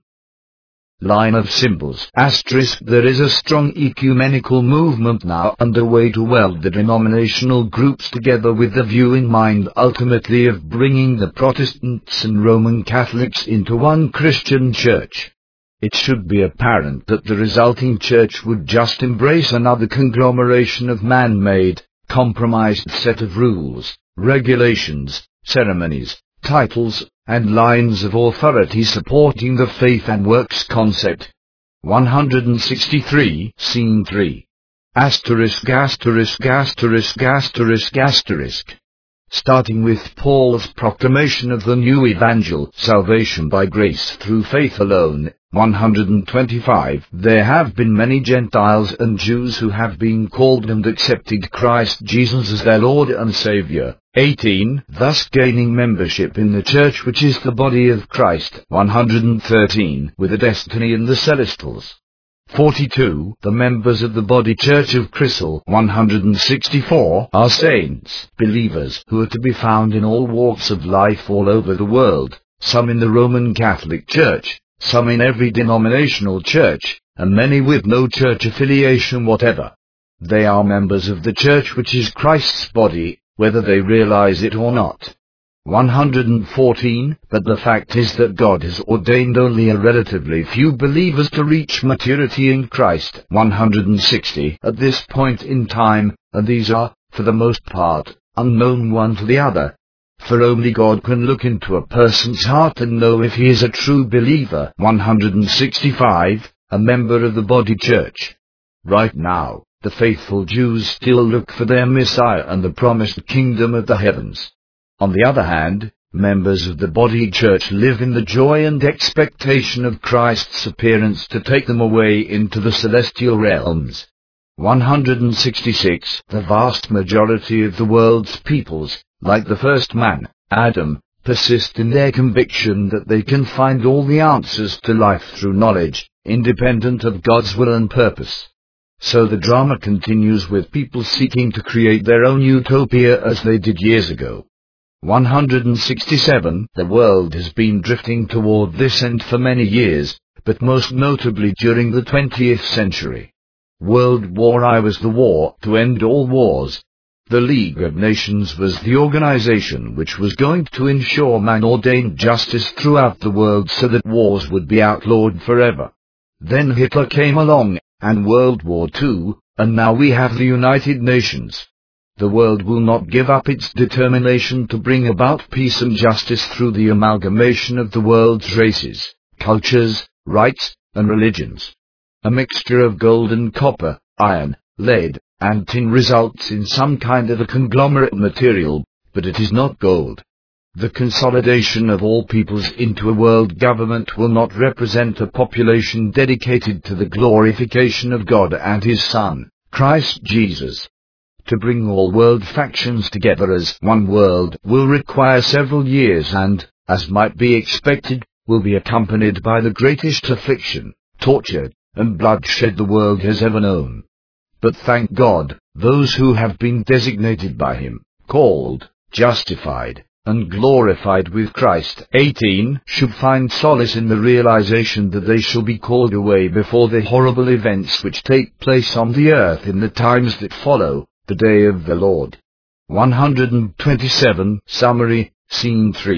Line of symbols. Asterisk. There is a strong ecumenical movement now underway to weld the denominational groups together with the view in mind ultimately of bringing the Protestants and Roman Catholics into one Christian church. It should be apparent that the resulting church would just embrace another conglomeration of man-made, compromised set of rules, regulations, ceremonies, titles, and lines of authority supporting the faith and works concept. one hundred sixty-three. Scene three. Asterisk asterisk asterisk asterisk asterisk. Starting with Paul's proclamation of the new evangel, salvation by grace through faith alone, one hundred twenty-five. There have been many Gentiles and Jews who have been called and accepted Christ Jesus as their Lord and Savior. eighteen. Thus gaining membership in the church which is the body of Christ. one hundred thirteen. With a destiny in the celestials. forty-two. The members of the body church of Chrysal. one hundred sixty-four. Are saints, believers, who are to be found in all walks of life all over the world, some in the Roman Catholic Church, some in every denominational church, and many with no church affiliation whatever. They are members of the church which is Christ's body, whether they realize it or not. one hundred fourteen. But the fact is that God has ordained only a relatively few believers to reach maturity in Christ. one hundred sixty. At this point in time, and these are, for the most part, unknown one to the other. For only God can look into a person's heart and know if he is a true believer. one hundred sixty-five. A member of the body church. Right now, the faithful Jews still look for their Messiah and the promised kingdom of the heavens. On the other hand, members of the body church live in the joy and expectation of Christ's appearance to take them away into the celestial realms. one hundred sixty-six. The vast majority of the world's peoples, like the first man, Adam, persist in their conviction that they can find all the answers to life through knowledge, independent of God's will and purpose. So the drama continues with people seeking to create their own utopia as they did years ago. one hundred sixty-seven. The world has been drifting toward this end for many years, but most notably during the twentieth century. World War I was the war to end all wars. The League of Nations was the organization which was going to ensure man-ordained justice throughout the world so that wars would be outlawed forever. Then Hitler came along, and World War Two, and now we have the United Nations. The world will not give up its determination to bring about peace and justice through the amalgamation of the world's races, cultures, rights, and religions. A mixture of gold and copper, iron, lead, and tin results in some kind of a conglomerate material, but it is not gold. The consolidation of all peoples into a world government will not represent a population dedicated to the glorification of God and His Son, Christ Jesus. To bring all world factions together as one world will require several years and, as might be expected, will be accompanied by the greatest affliction, torture, and bloodshed the world has ever known. But thank God, those who have been designated by Him, called, justified, and glorified with Christ, eighteen, should find solace in the realization that they shall be called away before the horrible events which take place on the earth in the times that follow, the day of the Lord. one hundred twenty-seven. Summary. Scene three.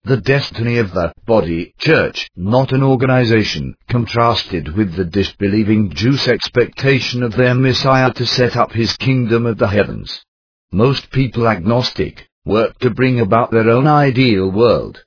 The destiny of the body church, not an organization, contrasted with the disbelieving Jews' expectation of their Messiah to set up his kingdom of the heavens. Most people, agnostic, work to bring about their own ideal world.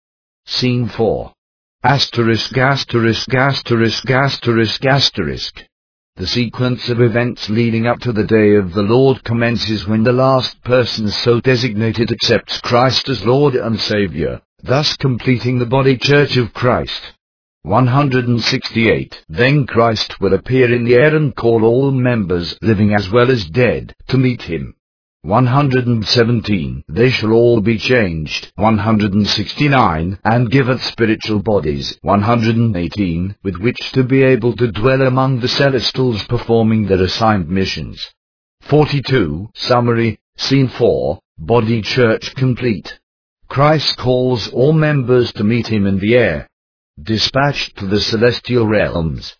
Scene four. Asterisk asterisk asterisk asterisk asterisk. The sequence of events leading up to the day of the Lord commences when the last person so designated accepts Christ as Lord and Savior, thus completing the body church of Christ. one hundred sixty-eight. Then Christ will appear in the air and call all members, living as well as dead, to meet him. one hundred seventeen. They shall all be changed. one hundred sixty-nine. And given spiritual bodies. one hundred eighteen. With which to be able to dwell among the celestials, performing their assigned missions. forty-two. Summary. Scene four. Body church complete. Christ calls all members to meet him in the air. Dispatched to the celestial realms.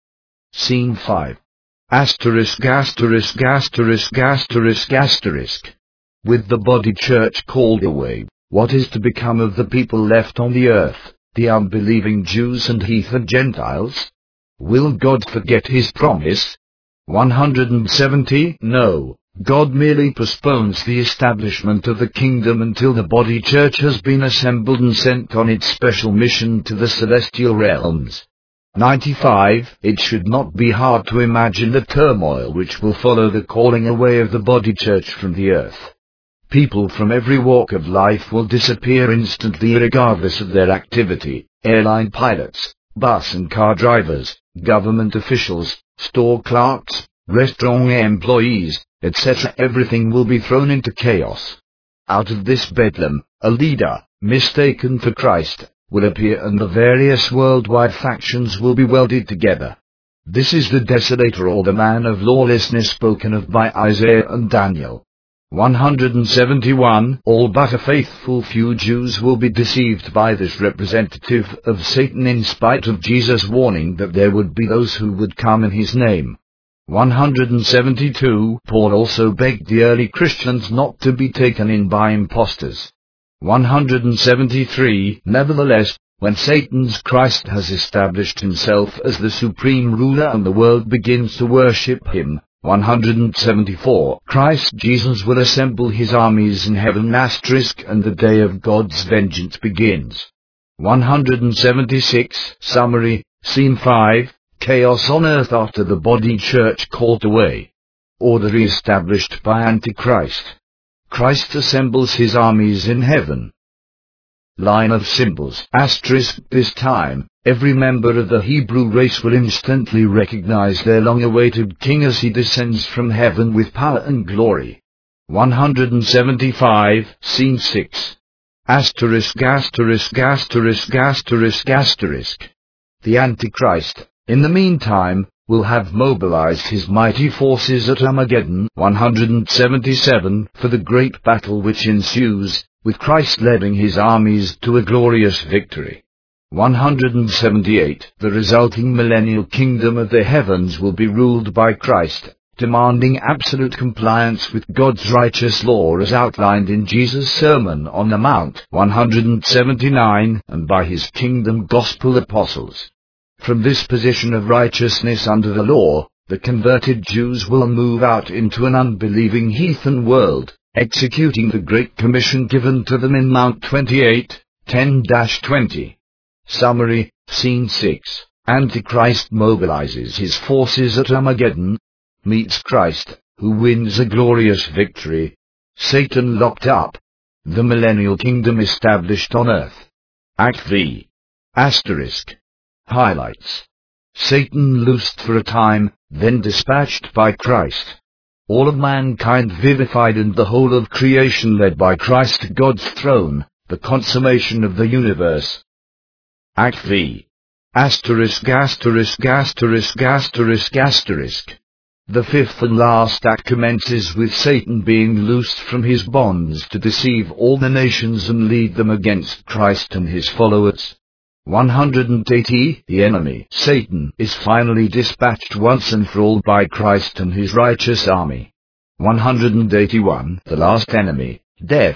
Scene five. Asterisk asterisk asterisk asterisk asterisk. With the body church called away, what is to become of the people left on the earth, the unbelieving Jews and heathen Gentiles? Will God forget his promise? one hundred seventy. No, God merely postpones the establishment of the kingdom until the body church has been assembled and sent on its special mission to the celestial realms. ninety-five. It should not be hard to imagine the turmoil which will follow the calling away of the body church from the earth. People from every walk of life will disappear instantly regardless of their activity. Airline pilots, bus and car drivers, government officials, store clerks, restaurant employees, et cetera. Everything will be thrown into chaos. Out of this bedlam, a leader, mistaken for Christ, will appear, and the various worldwide factions will be welded together. This is the desolator, or the man of lawlessness, spoken of by Isaiah and Daniel. one hundred seventy-one. All but a faithful few Jews will be deceived by this representative of Satan, in spite of Jesus' warning that there would be those who would come in his name. one hundred seventy-two. Paul also begged the early Christians not to be taken in by impostors. one hundred seventy-three. Nevertheless, when Satan's Christ has established himself as the supreme ruler and the world begins to worship him, one hundred seventy-four. Christ Jesus will assemble his armies in heaven asterisk, and the day of God's vengeance begins. one hundred seventy-six. Summary. Scene five. Chaos on earth after the body church called away. Order re-established by Antichrist. Christ assembles his armies in heaven. Line of symbols asterisk. This time, every member of the Hebrew race will instantly recognize their long-awaited king as he descends from heaven with power and glory. one hundred seventy-five. Scene six. Asterisk asterisk asterisk asterisk asterisk. The Antichrist, in the meantime, will have mobilized his mighty forces at Armageddon. one hundred seventy-seven. For the great battle which ensues, with Christ leading his armies to a glorious victory. one hundred seventy-eight. The resulting millennial kingdom of the heavens will be ruled by Christ, demanding absolute compliance with God's righteous law as outlined in Jesus' Sermon on the Mount. one hundred seventy-nine. And by his kingdom gospel apostles. From this position of righteousness under the law, the converted Jews will move out into an unbelieving heathen world, executing the Great Commission given to them in Mount twenty-eight, ten to twenty. Summary. Scene six. Antichrist mobilizes his forces at Armageddon, meets Christ, who wins a glorious victory. Satan locked up. The millennial kingdom established on earth. Act three. Asterisk. Highlights. Satan loosed for a time, then dispatched by Christ. All of mankind vivified, and the whole of creation led by Christ to God's throne, the consummation of the universe. Act three. Asterisk asterisk asterisk asterisk asterisk. The fifth and last act commences with Satan being loosed from his bonds to deceive all the nations and lead them against Christ and his followers. one hundred eighty. The enemy, Satan, is finally dispatched once and for all by Christ and his righteous army. one hundred eighty-one. The last enemy, death,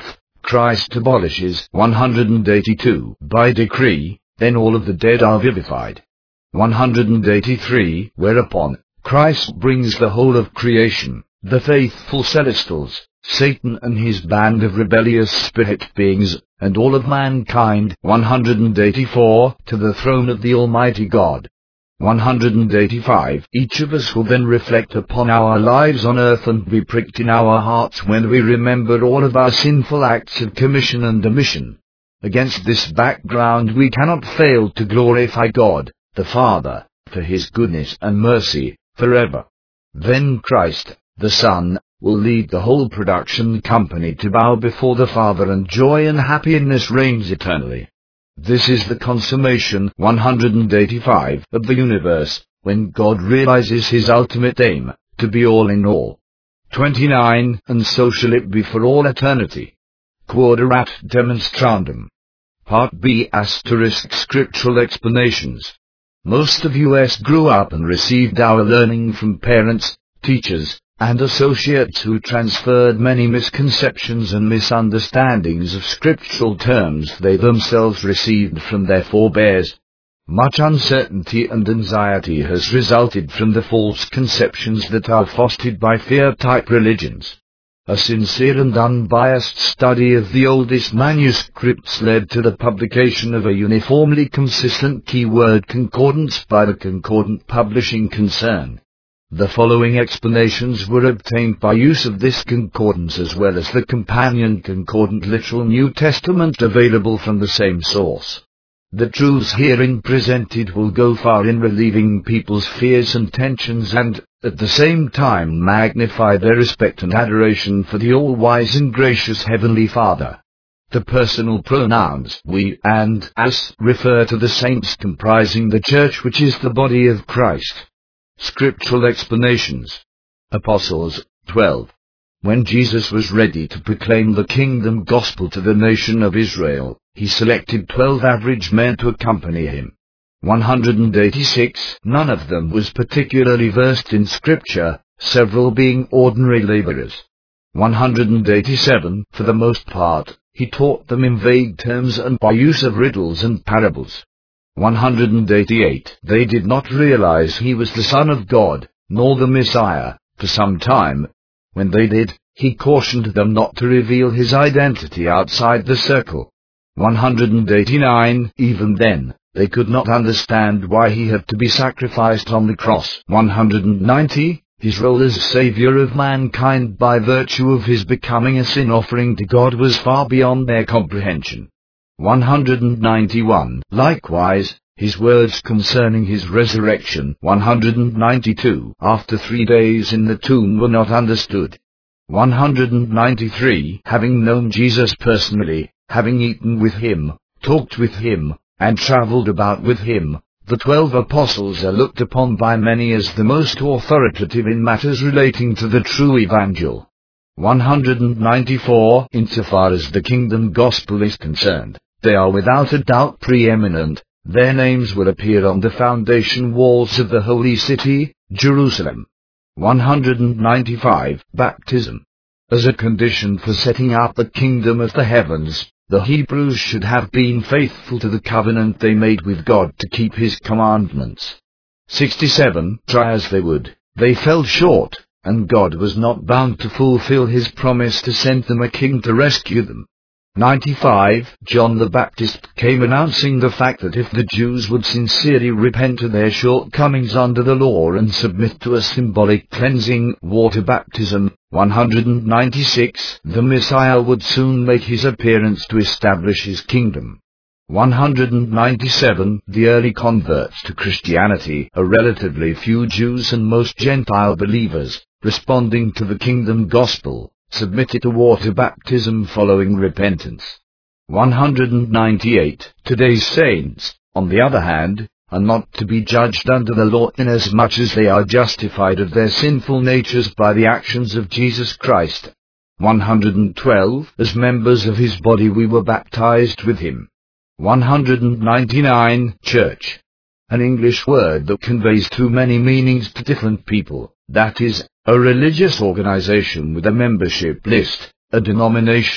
Christ abolishes. one hundred eighty-two. By decree, then all of the dead are vivified. one hundred eighty-three. Whereupon Christ brings the whole of creation, the faithful celestials, Satan and his band of rebellious spirit beings, and all of mankind. one hundred eighty-four. To the throne of the Almighty God. one hundred eighty-five. Each of us will then reflect upon our lives on earth and be pricked in our hearts when we remember all of our sinful acts of commission and omission. Against this background we cannot fail to glorify God, the Father, for His goodness and mercy, forever. Then Christ, the Son, will lead the whole production company to bow before the Father, and joy and happiness reigns eternally. This is the consummation. one hundred eighty-five. Of the universe, when God realizes His ultimate aim, to be all in all. twenty-nine. And so shall it be for all eternity. Quoderat demonstrandum. Part B. Asterisk Scriptural explanations. Most of us grew up and received our learning from parents, teachers, and associates who transferred many misconceptions and misunderstandings of scriptural terms they themselves received from their forebears. Much uncertainty and anxiety has resulted from the false conceptions that are fostered by fear-type religions. A sincere and unbiased study of the oldest manuscripts led to the publication of a uniformly consistent keyword concordance by the Concordant Publishing Concern. The following explanations were obtained by use of this concordance, as well as the companion concordant literal New Testament available from the same source. The truths herein presented will go far in relieving people's fears and tensions, and, at the same time, magnify their respect and adoration for the all-wise and gracious Heavenly Father. The personal pronouns we and us refer to the saints comprising the Church, which is the body of Christ. Scriptural explanations. Apostles, twelve. When Jesus was ready to proclaim the kingdom gospel to the nation of Israel, He selected twelve average men to accompany Him. one hundred eighty-six. None of them was particularly versed in Scripture, several being ordinary laborers. one hundred eighty-seven. For the most part, He taught them in vague terms and by use of riddles and parables. one hundred eighty-eight. They did not realize He was the Son of God, nor the Messiah, for some time. When they did, He cautioned them not to reveal His identity outside the circle. one hundred eighty-nine. Even then, they could not understand why He had to be sacrificed on the cross. one hundred ninety. His role as Savior of mankind by virtue of His becoming a sin offering to God was far beyond their comprehension. one hundred ninety-one. Likewise, His words concerning His resurrection. one hundred ninety-two. After three days in the tomb were not understood. one hundred ninety-three. Having known Jesus personally, having eaten with Him, talked with Him, and traveled about with Him, the twelve apostles are looked upon by many as the most authoritative in matters relating to the true evangel. one hundred ninety-four. Insofar as the kingdom gospel is concerned, they are without a doubt preeminent. Their names will appear on the foundation walls of the holy city, Jerusalem. one hundred ninety-five. Baptism. As a condition for setting up the kingdom of the heavens, the Hebrews should have been faithful to the covenant they made with God to keep His commandments. sixty-seven. Try as they would, they fell short, and God was not bound to fulfill His promise to send them a king to rescue them. ninety-five. John the Baptist came announcing the fact that if the Jews would sincerely repent of their shortcomings under the law and submit to a symbolic cleansing, water baptism, one hundred ninety-six, the Messiah would soon make His appearance to establish His kingdom. one hundred ninety-seven. The early converts to Christianity, a relatively few Jews and most Gentile believers, responding to the kingdom gospel, submitted to water baptism following repentance. one hundred ninety-eight. Today's saints, on the other hand, are not to be judged under the law inasmuch as they are justified of their sinful natures by the actions of Jesus Christ. one hundred twelve. As members of His body we were baptized with Him. one hundred ninety-nine. Church. An English word that conveys too many meanings to different people, that is, a religious organization with a membership list, a denomination,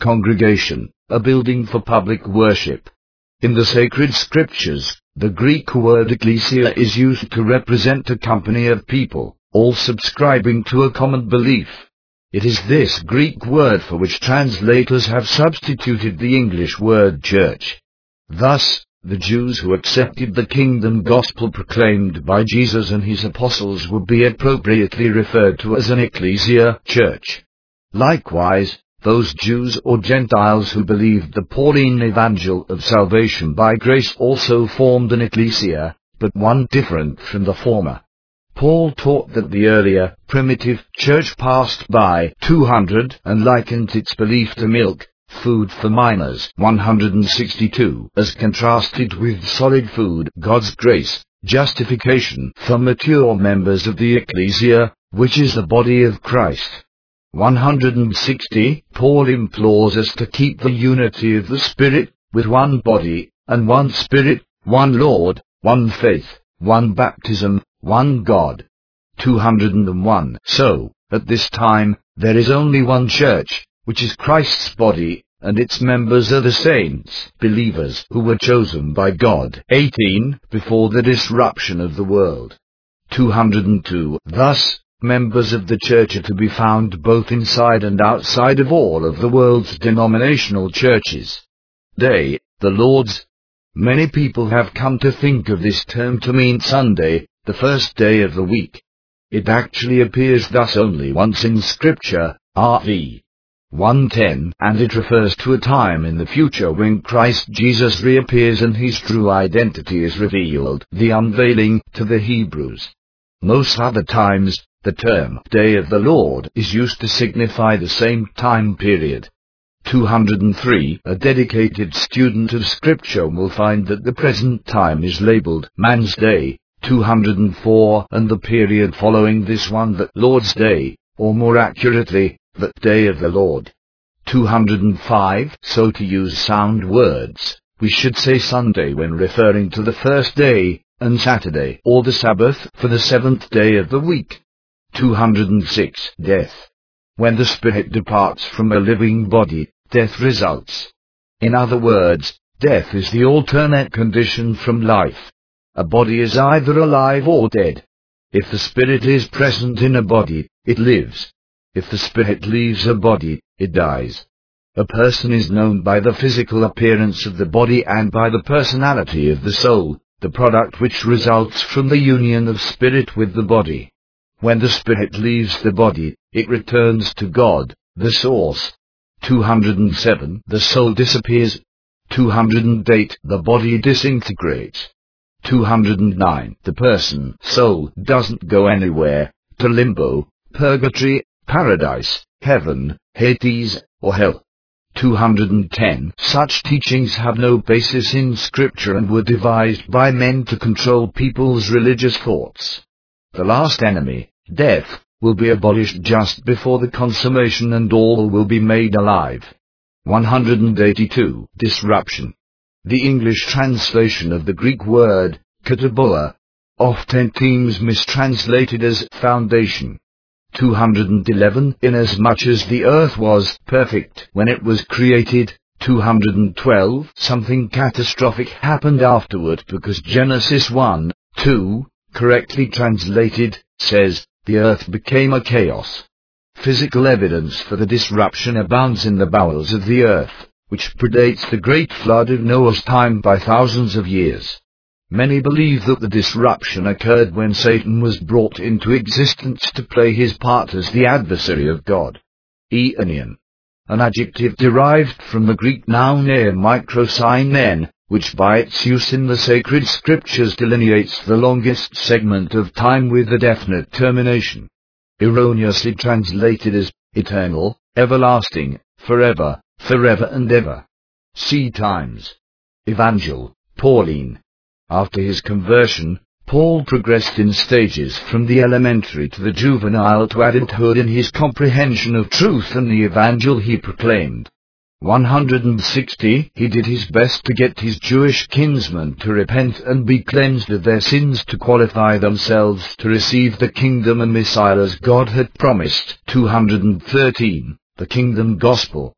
congregation, a building for public worship. In the sacred scriptures, the Greek word ecclesia is used to represent a company of people, all subscribing to a common belief. It is this Greek word for which translators have substituted the English word church. Thus, the Jews who accepted the kingdom gospel proclaimed by Jesus and his apostles would be appropriately referred to as an ecclesia, church. Likewise, those Jews or Gentiles who believed the Pauline evangel of salvation by grace also formed an ecclesia, but one different from the former. Paul taught that the earlier, primitive church passed by two hundred and likened its belief to milk, food for minors, one hundred sixty-two, as contrasted with solid food, God's grace, justification, for mature members of the ecclesia, which is the body of Christ. one hundred sixty, Paul implores us to keep the unity of the Spirit, with one body, and one Spirit, one Lord, one faith, one baptism, one God. two hundred one. So, at this time, there is only one church, which is Christ's body, and its members are the saints, believers, who were chosen by God. eighteen. Before the disruption of the world. two hundred two. Thus, members of the church are to be found both inside and outside of all of the world's denominational churches. Day, the Lord's. Many people have come to think of this term to mean Sunday, the first day of the week. It actually appears thus only once in Scripture, R V one ten, and it refers to a time in the future when Christ Jesus reappears and his true identity is revealed, the unveiling, to the Hebrews. Most other times, the term Day of the Lord is used to signify the same time period. two hundred three. A dedicated student of Scripture will find that the present time is labeled Man's Day. two hundred four, and the period following this one that Lord's Day, or more accurately, the Day of the Lord. two hundred five. So to use sound words, we should say Sunday when referring to the first day, and Saturday, or the Sabbath, for the seventh day of the week. two hundred six. Death. When the spirit departs from a living body, death results. In other words, death is the alternate condition from life. A body is either alive or dead. If the spirit is present in a body, it lives. If the spirit leaves a body, it dies. A person is known by the physical appearance of the body and by the personality of the soul, the product which results from the union of spirit with the body. When the spirit leaves the body, it returns to God, the source. two hundred seven. The soul disappears. two hundred eight. The body disintegrates. two hundred nine. The person, soul, doesn't go anywhere, to limbo, purgatory, paradise, heaven, Hades, or hell. two hundred ten. Such teachings have no basis in Scripture and were devised by men to control people's religious thoughts. The last enemy, death, will be abolished just before the consummation and all will be made alive. one hundred eighty-two. Disruption. The English translation of the Greek word, katabola, often seems mistranslated as foundation. two hundred eleven. Inasmuch as the earth was perfect when it was created. two hundred twelve. Something catastrophic happened afterward because Genesis one, two, correctly translated, says, the earth became a chaos. Physical evidence for the disruption abounds in the bowels of the earth, which predates the great flood of Noah's time by thousands of years. Many believe that the disruption occurred when Satan was brought into existence to play his part as the adversary of God. Aeonian. An adjective derived from the Greek noun aeon microsynen, which by its use in the sacred scriptures delineates the longest segment of time with a definite termination. Erroneously translated as eternal, everlasting, forever, forever and ever. See times. Evangel, Pauline. After his conversion, Paul progressed in stages from the elementary to the juvenile to adulthood in his comprehension of truth and the evangel he proclaimed. one hundred sixty. He did his best to get his Jewish kinsmen to repent and be cleansed of their sins to qualify themselves to receive the kingdom and Messiah as God had promised. two hundred thirteen. The Kingdom Gospel.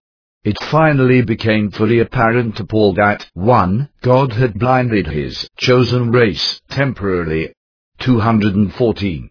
It finally became fully apparent to Paul that, one, God had blinded his chosen race temporarily. two hundred fourteen.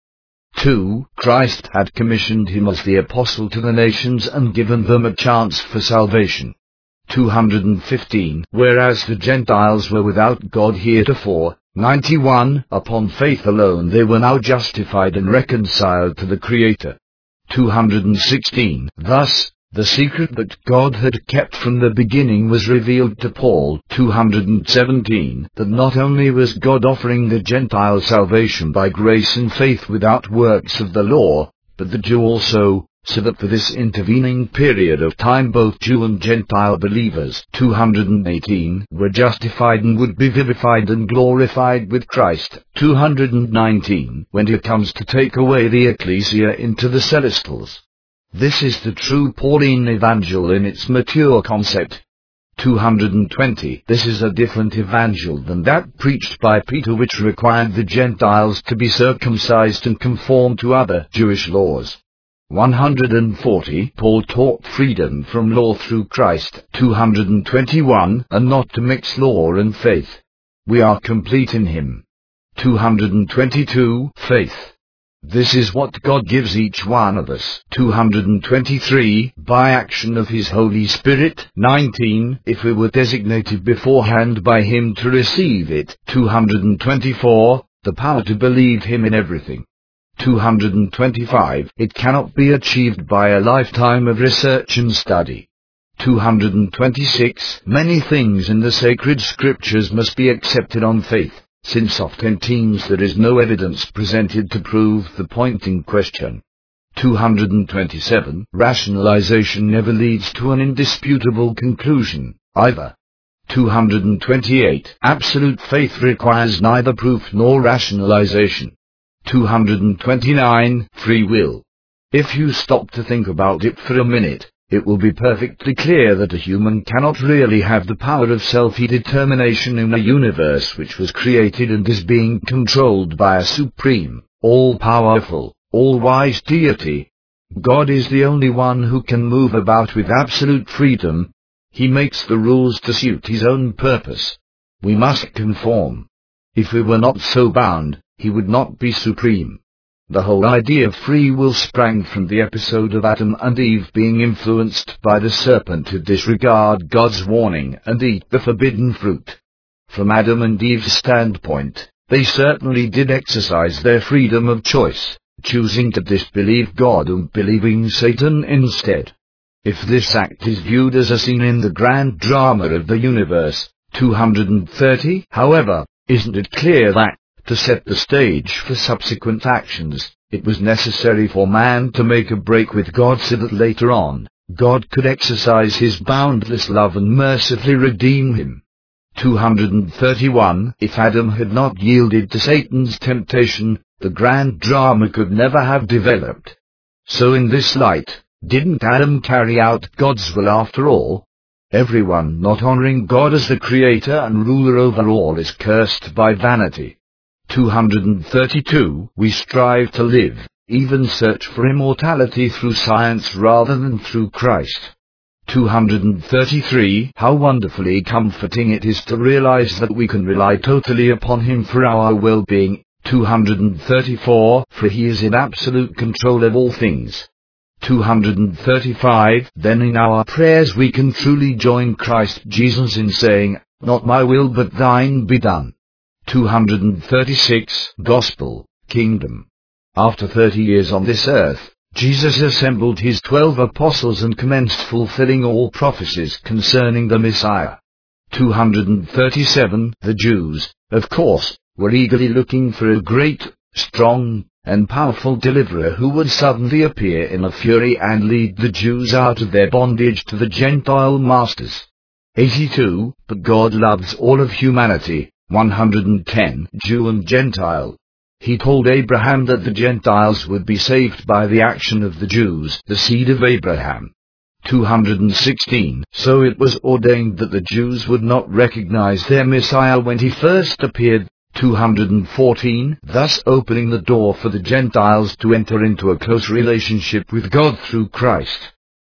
two. Christ had commissioned him as the apostle to the nations and given them a chance for salvation. two hundred fifteen. Whereas the Gentiles were without God heretofore. ninety-one. Upon faith alone they were now justified and reconciled to the Creator. two hundred sixteen. Thus, the secret that God had kept from the beginning was revealed to Paul. two hundred seventeen. That not only was God offering the Gentile salvation by grace and faith without works of the law, but the Jew also, so that for this intervening period of time both Jew and Gentile believers, two hundred eighteen, were justified and would be vivified and glorified with Christ. two hundred nineteen. When he comes to take away the ecclesia into the celestials. This is the true Pauline evangel in its mature concept. two hundred twenty. This is a different evangel than that preached by Peter, which required the Gentiles to be circumcised and conform to other Jewish laws. one hundred forty. Paul taught freedom from law through Christ. two hundred twenty-one. And not to mix law and faith. We are complete in him. two hundred twenty-two. Faith. This is what God gives each one of us. two hundred twenty-three. By action of his Holy Spirit. nineteen. If we were designated beforehand by him to receive it. two hundred twenty-four. The power to believe him in everything. two hundred twenty-five. It cannot be achieved by a lifetime of research and study. two hundred twenty-six. Many things in the sacred scriptures must be accepted on faith, since oftentimes there is no evidence presented to prove the point in question. two hundred twenty-seven. Rationalization never leads to an indisputable conclusion, either. two hundred twenty-eight. Absolute faith requires neither proof nor rationalization. two hundred twenty-nine. Free will. If you stop to think about it for a minute, it will be perfectly clear that a human cannot really have the power of self-determination in a universe which was created and is being controlled by a supreme, all-powerful, all-wise deity. God is the only one who can move about with absolute freedom. He makes the rules to suit his own purpose. We must conform. If we were not so bound, he would not be supreme. The whole idea of free will sprang from the episode of Adam and Eve being influenced by the serpent to disregard God's warning and eat the forbidden fruit. From Adam and Eve's standpoint, they certainly did exercise their freedom of choice, choosing to disbelieve God and believing Satan instead. If this act is viewed as a scene in the grand drama of the universe, two hundred thirty, however, isn't it clear that, to set the stage for subsequent actions, it was necessary for man to make a break with God so that later on, God could exercise his boundless love and mercifully redeem him. two hundred thirty-one. If Adam had not yielded to Satan's temptation, the grand drama could never have developed. So in this light, didn't Adam carry out God's will after all? Everyone not honoring God as the creator and ruler over all is cursed by vanity. two hundred thirty-two. We strive to live, even search for immortality through science rather than through Christ. two hundred thirty-three. How wonderfully comforting it is to realize that we can rely totally upon him for our well-being. two hundred thirty-four. For he is in absolute control of all things. two hundred thirty-five. Then in our prayers we can truly join Christ Jesus in saying, "Not my will but thine be done." two hundred thirty-six. Gospel, Kingdom. After thirty years on this earth, Jesus assembled his twelve apostles and commenced fulfilling all prophecies concerning the Messiah. two hundred thirty-seven. The Jews, of course, were eagerly looking for a great, strong, and powerful deliverer who would suddenly appear in a fury and lead the Jews out of their bondage to the Gentile masters. eighty-two. But God loves all of humanity. one hundred ten. Jew and Gentile. He told Abraham that the Gentiles would be saved by the action of the Jews, the seed of Abraham. two hundred sixteen. So it was ordained that the Jews would not recognize their Messiah when he first appeared. two hundred fourteen. Thus opening the door for the Gentiles to enter into a close relationship with God through Christ.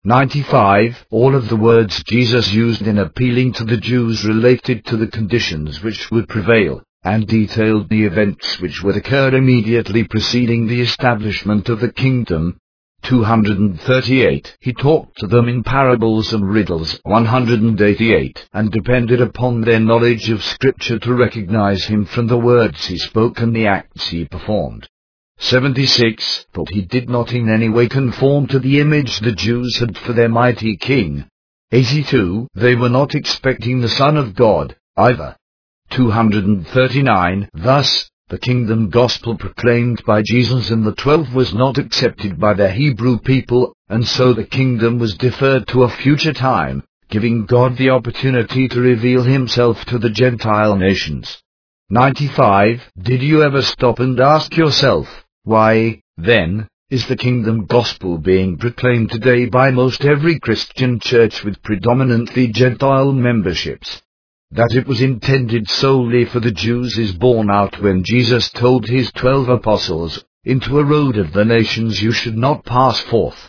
ninety-five. All of the words Jesus used in appealing to the Jews related to the conditions which would prevail, and detailed the events which would occur immediately preceding the establishment of the kingdom. two hundred thirty-eight. He talked to them in parables and riddles. one hundred eighty-eight. And depended upon their knowledge of Scripture to recognize him from the words he spoke and the acts he performed. seventy-six. But he did not in any way conform to the image the Jews had for their mighty king. eighty-two. They were not expecting the Son of God, either. two hundred thirty-nine. Thus, the kingdom gospel proclaimed by Jesus and the twelve was not accepted by the Hebrew people, and so the kingdom was deferred to a future time, giving God the opportunity to reveal himself to the Gentile nations. ninety-five. Did you ever stop and ask yourself, why, then, is the kingdom gospel being proclaimed today by most every Christian church with predominantly Gentile memberships? That it was intended solely for the Jews is borne out when Jesus told his twelve apostles, "Into a road of the nations you should not pass forth,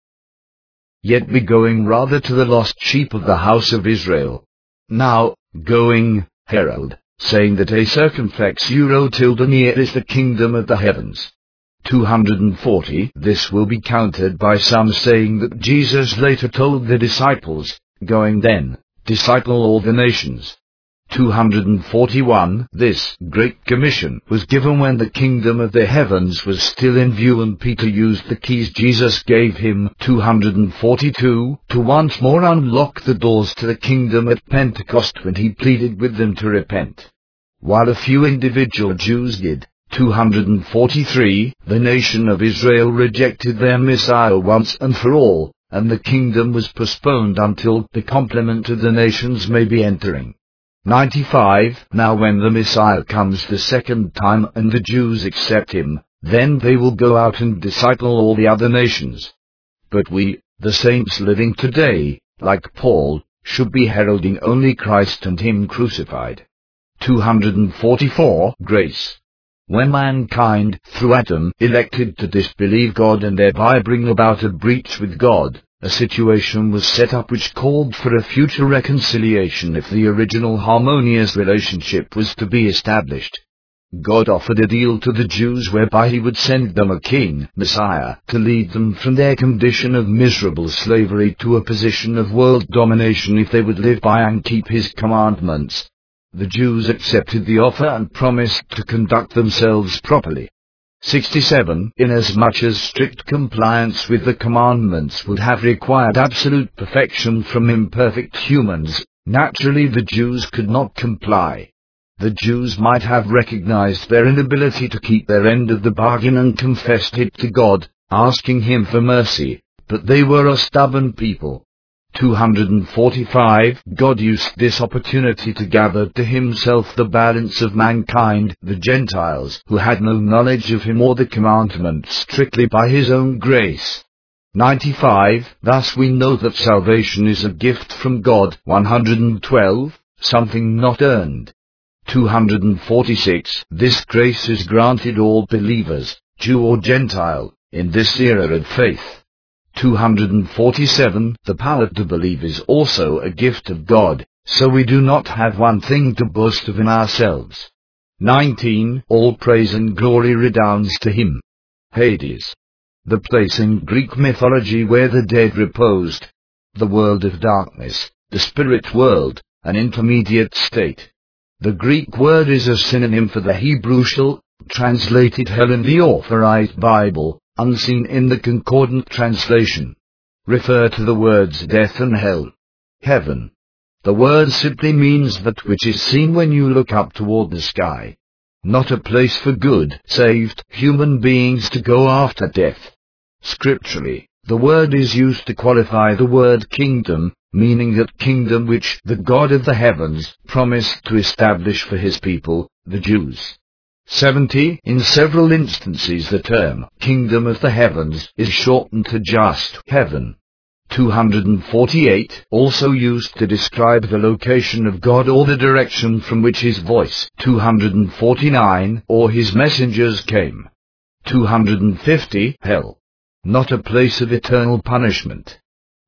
yet be going rather to the lost sheep of the house of Israel." Now, going, herald, saying that a circumflex euro tilde near is the kingdom of the heavens. two hundred forty. This will be countered by some saying that Jesus later told the disciples, "Going then, disciple all the nations." two hundred forty-one. This Great Commission was given when the kingdom of the heavens was still in view and Peter used the keys Jesus gave him. two hundred forty-two. To once more unlock the doors to the kingdom at Pentecost when he pleaded with them to repent, while a few individual Jews did. two hundred forty-three. The nation of Israel rejected their Messiah once and for all, and the kingdom was postponed until the complement of the nations may be entering. ninety-five. Now when the Messiah comes the second time and the Jews accept him, then they will go out and disciple all the other nations. But we, the saints living today, like Paul, should be heralding only Christ and him crucified. two hundred forty-four. Grace. When mankind, through Adam, elected to disbelieve God and thereby bring about a breach with God, a situation was set up which called for a future reconciliation if the original harmonious relationship was to be established. God offered a deal to the Jews whereby he would send them a king, Messiah, to lead them from their condition of miserable slavery to a position of world domination if they would live by and keep his commandments. The Jews accepted the offer and promised to conduct themselves properly. sixty-seven. Inasmuch as strict compliance with the commandments would have required absolute perfection from imperfect humans, naturally the Jews could not comply. The Jews might have recognized their inability to keep their end of the bargain and confessed it to God, asking him for mercy, but they were a stubborn people. two hundred forty-five. God used this opportunity to gather to himself the balance of mankind, the Gentiles, who had no knowledge of him or the commandments, strictly by his own grace. ninety-five. Thus we know that salvation is a gift from God. one hundred twelve. Something not earned. two hundred forty-six. This grace is granted all believers, Jew or Gentile, in this era of faith. two hundred forty-seven. The power to believe is also a gift of God, so we do not have one thing to boast of in ourselves. nineteen. All praise and glory redounds to him. Hades. The place in Greek mythology where the dead reposed. The world of darkness, the spirit world, an intermediate state. The Greek word is a synonym for the Hebrew Sheol, translated hell in the Authorized Bible, unseen in the concordant translation. Refer to the words death and hell. Heaven. The word simply means that which is seen when you look up toward the sky. Not a place for good, saved human beings to go after death. Scripturally, the word is used to qualify the word kingdom, meaning that kingdom which the God of the heavens promised to establish for his people, the Jews. seventy. In several instances the term kingdom of the heavens is shortened to just heaven. two hundred forty-eight. Also used to describe the location of God or the direction from which his voice. two hundred forty-nine. Or his messengers came. two hundred fifty. Hell. Not a place of eternal punishment,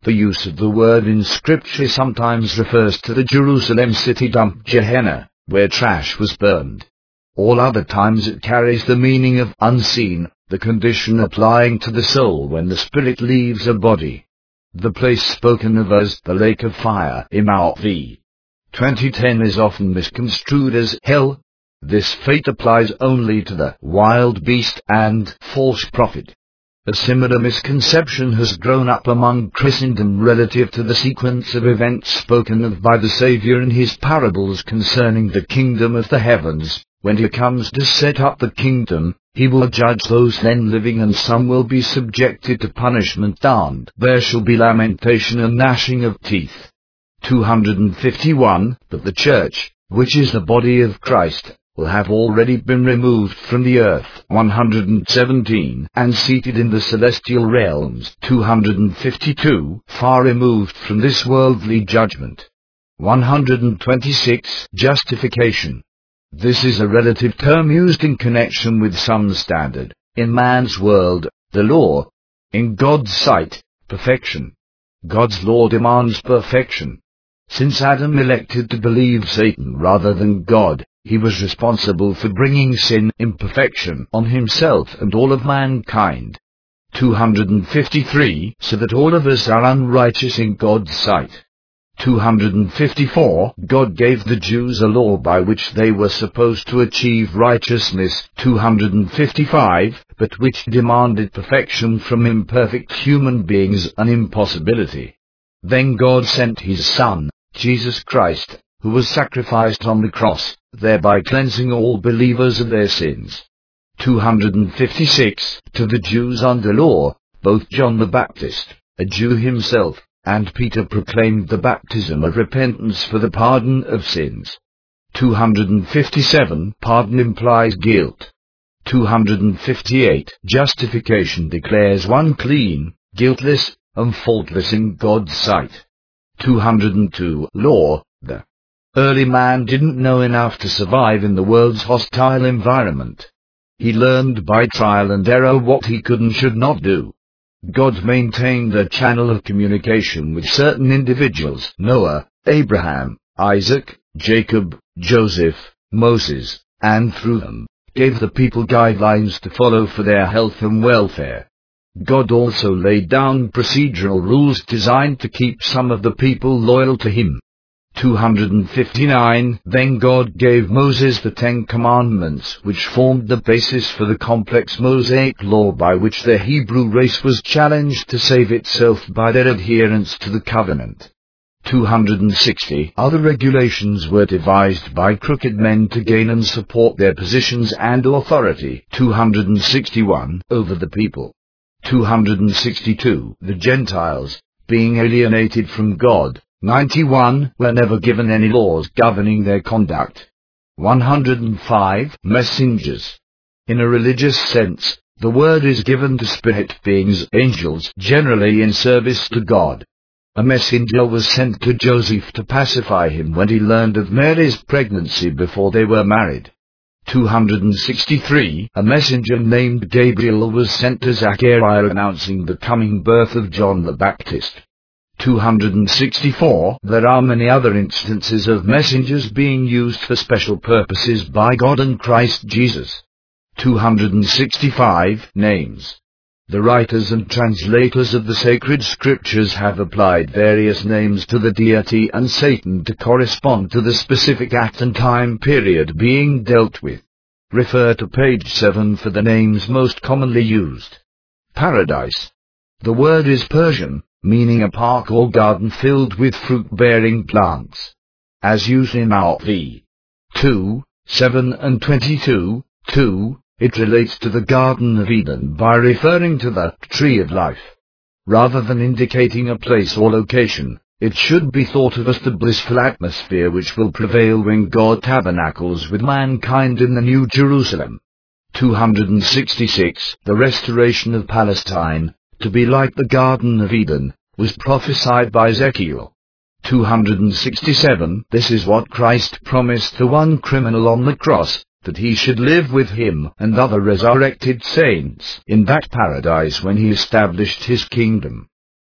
The use of the word in Scripture sometimes refers to the Jerusalem city dump Gehenna, where trash was burned. All other times it carries the meaning of unseen, the condition applying to the soul when the spirit leaves a body. The place spoken of as the lake of fire in Mount V. twenty ten is often misconstrued as hell. This fate applies only to the wild beast and false prophet. A similar misconception has grown up among Christendom relative to the sequence of events spoken of by the Saviour in his parables concerning the kingdom of the heavens. When he comes to set up the kingdom, he will judge those then living, and some will be subjected to punishment, and there shall be lamentation and gnashing of teeth. two hundred fifty-one. But the church, which is the body of Christ, will have already been removed from the earth. one hundred seventeen. And seated in the celestial realms. two hundred fifty-two. Far removed from this worldly judgment. one hundred twenty-six. Justification. This is a relative term used in connection with some standard, in man's world, the law. In God's sight, perfection. God's law demands perfection. Since Adam elected to believe Satan rather than God, he was responsible for bringing sin, imperfection, on himself and all of mankind. two hundred fifty-three. So that all of us are unrighteous in God's sight. two hundred fifty-four. God gave the Jews a law by which they were supposed to achieve righteousness. two hundred fifty-five. But which demanded perfection from imperfect human beings, an impossibility. Then God sent his Son, Jesus Christ, who was sacrificed on the cross, thereby cleansing all believers of their sins. two hundred fifty-six. To the Jews under law, both John the Baptist, a Jew himself, and Peter proclaimed the baptism of repentance for the pardon of sins. two hundred fifty-seven. Pardon implies guilt. two hundred fifty-eight. Justification declares one clean, guiltless, and faultless in God's sight. two hundred two. Law. The early man didn't know enough to survive in the world's hostile environment. He learned by trial and error what he could and should not do. God maintained a channel of communication with certain individuals: Noah, Abraham, Isaac, Jacob, Joseph, Moses, and through them, gave the people guidelines to follow for their health and welfare. God also laid down procedural rules designed to keep some of the people loyal to him. two hundred fifty-nine. Then God gave Moses the Ten Commandments, which formed the basis for the complex Mosaic law by which the Hebrew race was challenged to save itself by their adherence to the covenant. two hundred sixty. Other regulations were devised by crooked men to gain and support their positions and authority. two hundred sixty-one. Over the people. two hundred sixty-two. The Gentiles, being alienated from God. ninety-one. Were never given any laws governing their conduct. one hundred five. Messengers. In a religious sense, the word is given to spirit beings, angels, generally in service to God. A messenger was sent to Joseph to pacify him when he learned of Mary's pregnancy before they were married. two hundred sixty-three. A messenger named Gabriel was sent to Zachariah announcing the coming birth of John the Baptist. two hundred sixty-four. There are many other instances of messengers being used for special purposes by God and Christ Jesus. two hundred sixty-five. Names. The writers and translators of the sacred scriptures have applied various names to the deity and Satan to correspond to the specific act and time period being dealt with. Refer to page seven for the names most commonly used. Paradise. The word is Persian, meaning a park or garden filled with fruit-bearing plants. As used in Mount V. two, seven and twenty-two, two, it relates to the Garden of Eden by referring to the tree of life. Rather than indicating a place or location, it should be thought of as the blissful atmosphere which will prevail when God tabernacles with mankind in the New Jerusalem. two hundred sixty-six. The restoration of Palestine, to be like the Garden of Eden, was prophesied by Ezekiel. two hundred sixty-seven. This is what Christ promised to one criminal on the cross, that he should live with him and other resurrected saints in that paradise when he established his kingdom.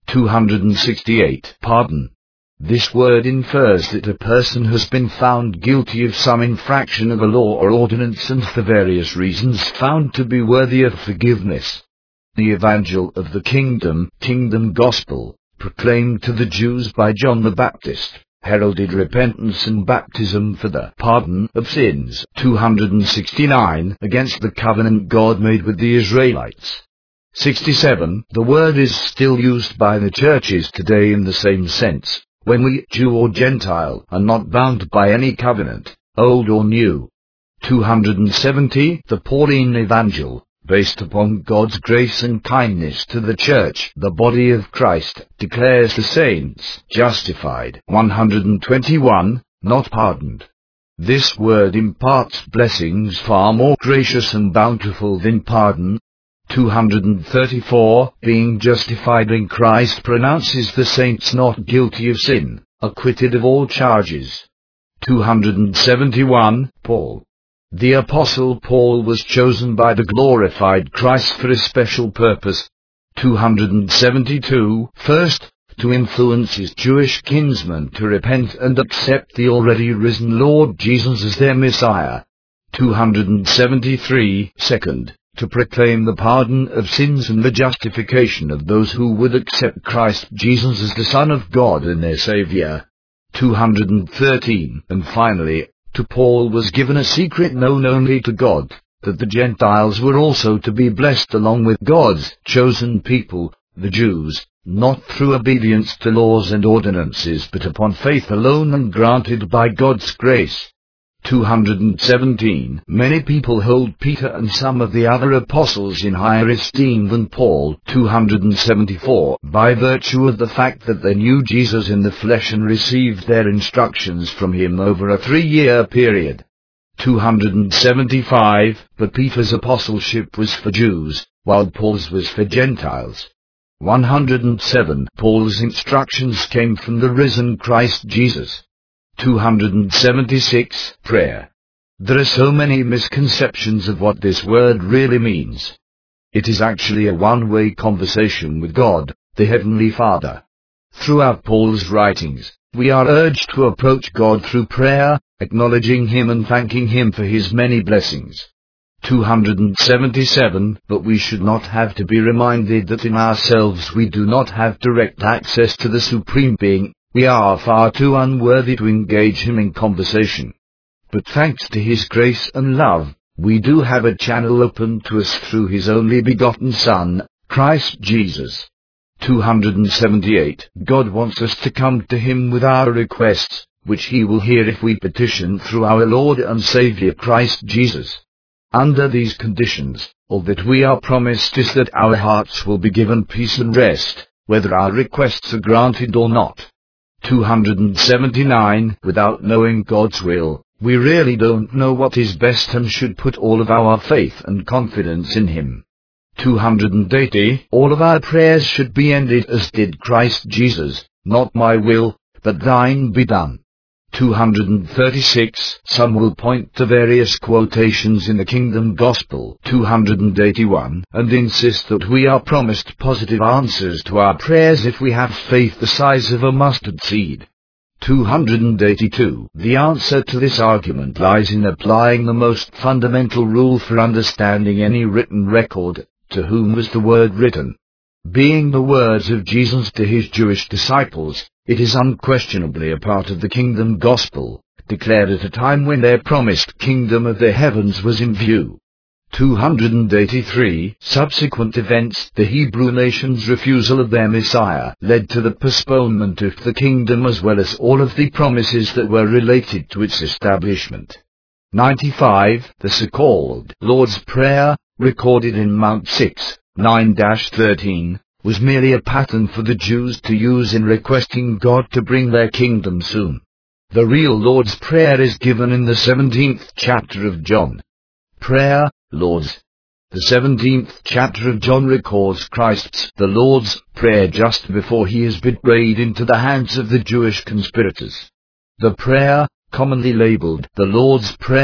two hundred sixty-eight. Pardon. This word infers that a person has been found guilty of some infraction of a law or ordinance and for various reasons found to be worthy of forgiveness. The Evangel of the Kingdom, Kingdom Gospel, proclaimed to the Jews by John the Baptist, heralded repentance and baptism for the pardon of sins. two hundred sixty-nine. Against the covenant God made with the Israelites. sixty-seven. The word is still used by the churches today in the same sense, when we, Jew or Gentile, are not bound by any covenant, old or new. two hundred seventy. The Pauline Evangel, based upon God's grace and kindness to the Church, the body of Christ, declares the saints justified. one hundred twenty-one. Not pardoned. This word imparts blessings far more gracious and bountiful than pardon. two hundred thirty-four. Being justified in Christ pronounces the saints not guilty of sin, acquitted of all charges. two hundred seventy-one. Paul. The Apostle Paul was chosen by the glorified Christ for a special purpose. two hundred seventy-two. First, to influence his Jewish kinsmen to repent and accept the already risen Lord Jesus as their Messiah. two hundred seventy-three. Second, to proclaim the pardon of sins and the justification of those who would accept Christ Jesus as the Son of God and their Saviour. two hundred thirteen. And finally, to Paul was given a secret known only to God, that the Gentiles were also to be blessed along with God's chosen people, the Jews, not through obedience to laws and ordinances but upon faith alone and granted by God's grace. two hundred seventeen. Many people hold Peter and some of the other apostles in higher esteem than Paul. two hundred seventy-four. By virtue of the fact that they knew Jesus in the flesh and received their instructions from him over a three-year period. two hundred seventy-five. But Peter's apostleship was for Jews, while Paul's was for Gentiles. one hundred seven. Paul's instructions came from the risen Christ Jesus. two hundred seventy-six. Prayer. There are so many misconceptions of what this word really means. It is actually a one-way conversation with God, the Heavenly Father. Throughout Paul's writings, we are urged to approach God through prayer, acknowledging Him and thanking Him for His many blessings. two hundred seventy-seven. But we should not have to be reminded that in ourselves we do not have direct access to the Supreme Being. We are far too unworthy to engage Him in conversation. But thanks to His grace and love, we do have a channel open to us through His only begotten Son, Christ Jesus. two hundred seventy-eight. God wants us to come to Him with our requests, which He will hear if we petition through our Lord and Saviour Christ Jesus. Under these conditions, all that we are promised is that our hearts will be given peace and rest, whether our requests are granted or not. two hundred seventy-nine. Without knowing God's will, we really don't know what is best and should put all of our faith and confidence in Him. two hundred eighty. All of our prayers should be ended as did Christ Jesus, not my will, but thine be done. two hundred thirty-six. Some will point to various quotations in the Kingdom Gospel, two hundred eighty-one, and insist that we are promised positive answers to our prayers if we have faith the size of a mustard seed. two hundred eighty-two. The answer to this argument lies in applying the most fundamental rule for understanding any written record: to whom was the word written? Being the words of Jesus to His Jewish disciples, it is unquestionably a part of the Kingdom Gospel, declared at a time when their promised kingdom of the heavens was in view. two hundred eighty-three. Subsequent events, the Hebrew nation's refusal of their Messiah, led to the postponement of the kingdom as well as all of the promises that were related to its establishment. ninety-five. The so-called Lord's Prayer, recorded in Mount six, nine thirteen, was merely a pattern for the Jews to use in requesting God to bring their kingdom soon. The real Lord's Prayer is given in the seventeenth chapter of John. Prayer, Lord's. The seventeenth chapter of John records Christ's, the Lord's, Prayer just before He is betrayed into the hands of the Jewish conspirators. The prayer, commonly labeled the Lord's Prayer,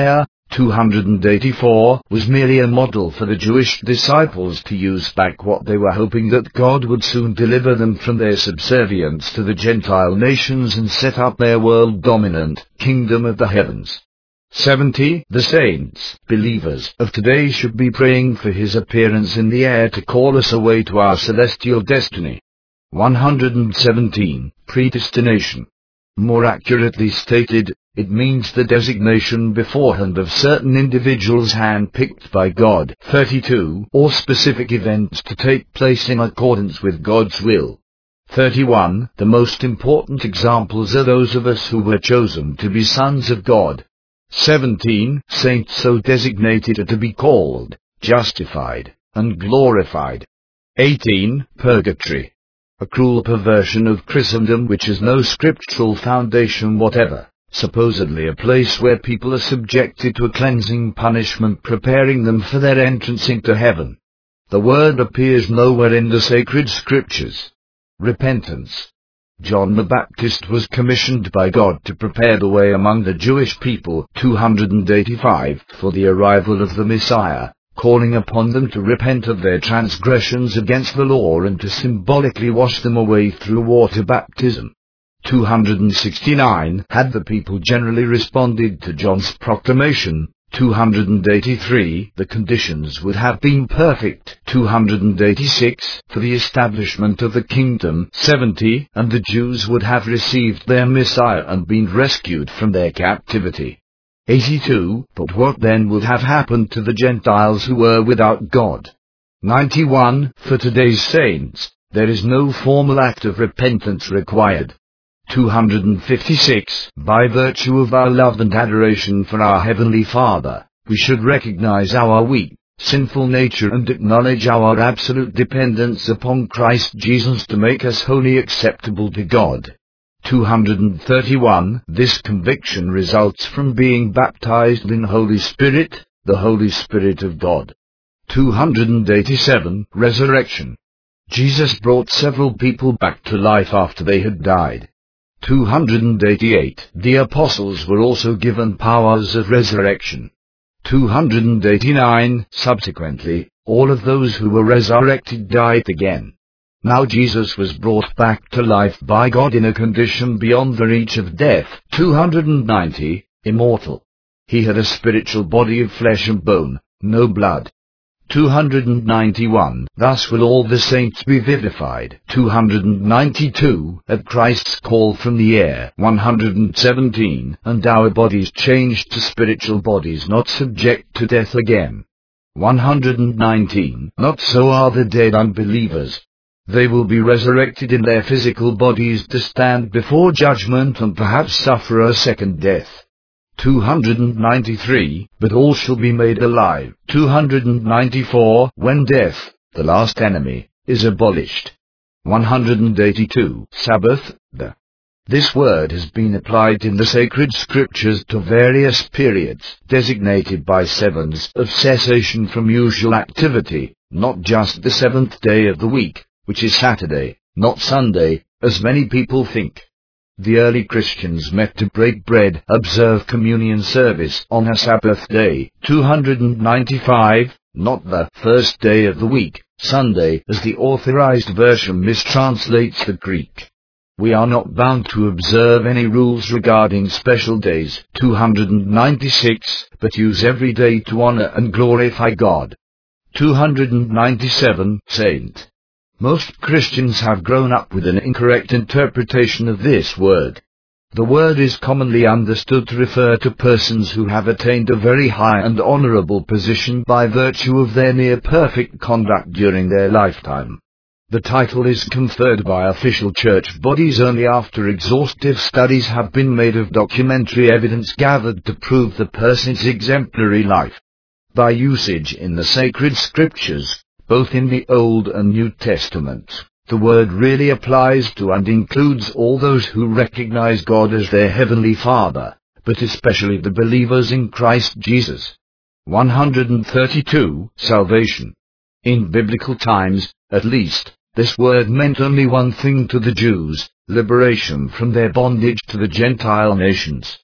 two hundred eighty-four was merely a model for the Jewish disciples to use back what they were hoping that God would soon deliver them from their subservience to the Gentile nations and set up their world-dominant kingdom of the heavens. seventy. The saints, believers of today, should be praying for his appearance in the air to call us away to our celestial destiny. one hundred seventeen. Predestination. More accurately stated, it means the designation beforehand of certain individuals hand-picked by God. thirty-two. Or specific events to take place in accordance with God's will. thirty-one. The most important examples are those of us who were chosen to be sons of God. seventeen. Saints so designated are to be called, justified, and glorified. eighteen. Purgatory. A cruel perversion of Christendom which has no scriptural foundation whatever, supposedly a place where people are subjected to a cleansing punishment preparing them for their entrance into heaven. The word appears nowhere in the sacred scriptures. Repentance. John the Baptist was commissioned by God to prepare the way among the Jewish people, two hundred eighty-five, for the arrival of the Messiah, calling upon them to repent of their transgressions against the law and to symbolically wash them away through water baptism. two hundred sixty-nine. Had the people generally responded to John's proclamation, two hundred eighty-three, the conditions would have been perfect. two hundred eighty-six, for the establishment of the kingdom. seventy, and the Jews would have received their Messiah and been rescued from their captivity. eighty-two, but what then would have happened to the Gentiles who were without God? ninety-one, for today's saints, there is no formal act of repentance required. two hundred fifty-six, by virtue of our love and adoration for our Heavenly Father, we should recognize our weak, sinful nature and acknowledge our absolute dependence upon Christ Jesus to make us wholly acceptable to God. two hundred thirty-one. This conviction results from being baptized in Holy Spirit, the Holy Spirit of God. two hundred eighty-seven. Resurrection. Jesus brought several people back to life after they had died. two hundred eighty-eight. The apostles were also given powers of resurrection. two hundred eighty-nine. Subsequently, all of those who were resurrected died again. Now Jesus was brought back to life by God in a condition beyond the reach of death. two hundred ninety. Immortal. He had a spiritual body of flesh and bone, no blood. two hundred ninety-one. Thus will all the saints be vivified. two hundred ninety-two. At Christ's call from the air. one hundred seventeen. And our bodies changed to spiritual bodies not subject to death again. one hundred nineteen. Not so are the dead unbelievers. They will be resurrected in their physical bodies to stand before judgment and perhaps suffer a second death. two hundred ninety-three. But all shall be made alive. two hundred ninety-four. When death, the last enemy, is abolished. one hundred eighty-two. Sabbath. The. This word has been applied in the sacred scriptures to various periods, designated by sevens of cessation from usual activity, not just the seventh day of the week, which is Saturday, not Sunday, as many people think. The early Christians met to break bread, observe communion service on a Sabbath day. two hundred ninety-five, not the first day of the week, Sunday, as the authorized version mistranslates the Greek. We are not bound to observe any rules regarding special days. two hundred ninety-six, but use every day to honor and glorify God. two hundred ninety-seven, Saint. Most Christians have grown up with an incorrect interpretation of this word. The word is commonly understood to refer to persons who have attained a very high and honorable position by virtue of their near-perfect conduct during their lifetime. The title is conferred by official church bodies only after exhaustive studies have been made of documentary evidence gathered to prove the person's exemplary life. By usage in the sacred scriptures, both in the Old and New Testaments, the word really applies to and includes all those who recognize God as their Heavenly Father, but especially the believers in Christ Jesus. one hundred thirty-two. Salvation. In biblical times, at least, this word meant only one thing to the Jews: liberation from their bondage to the Gentile nations.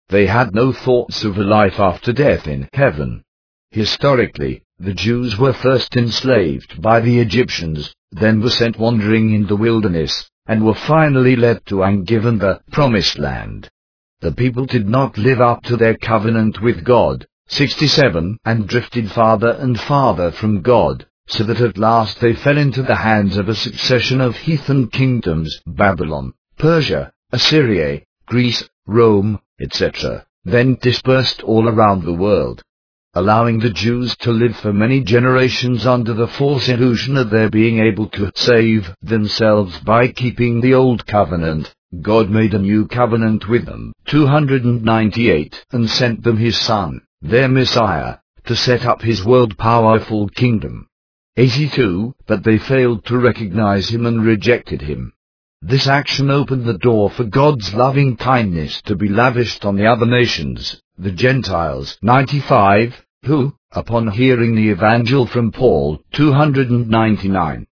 They had no thoughts of a life after death in heaven. Historically, the Jews were first enslaved by the Egyptians, then were sent wandering in the wilderness, and were finally led to and given the Promised Land. The people did not live up to their covenant with God, sixty-seven, and drifted farther and farther from God, so that at last they fell into the hands of a succession of heathen kingdoms, Babylon, Persia, Assyria, Greece, Rome, et cetera, then dispersed all around the world, allowing the Jews to live for many generations under the false illusion of their being able to save themselves by keeping the old covenant. God made a new covenant with them, two hundred ninety-eight, and sent them his Son, their Messiah, to set up his world-powerful kingdom. eighty-two, but they failed to recognize him and rejected him. This action opened the door for God's loving kindness to be lavished on the other nations, the Gentiles, ninety-five, who, upon hearing the Evangel from Paul, two hundred ninety-nine.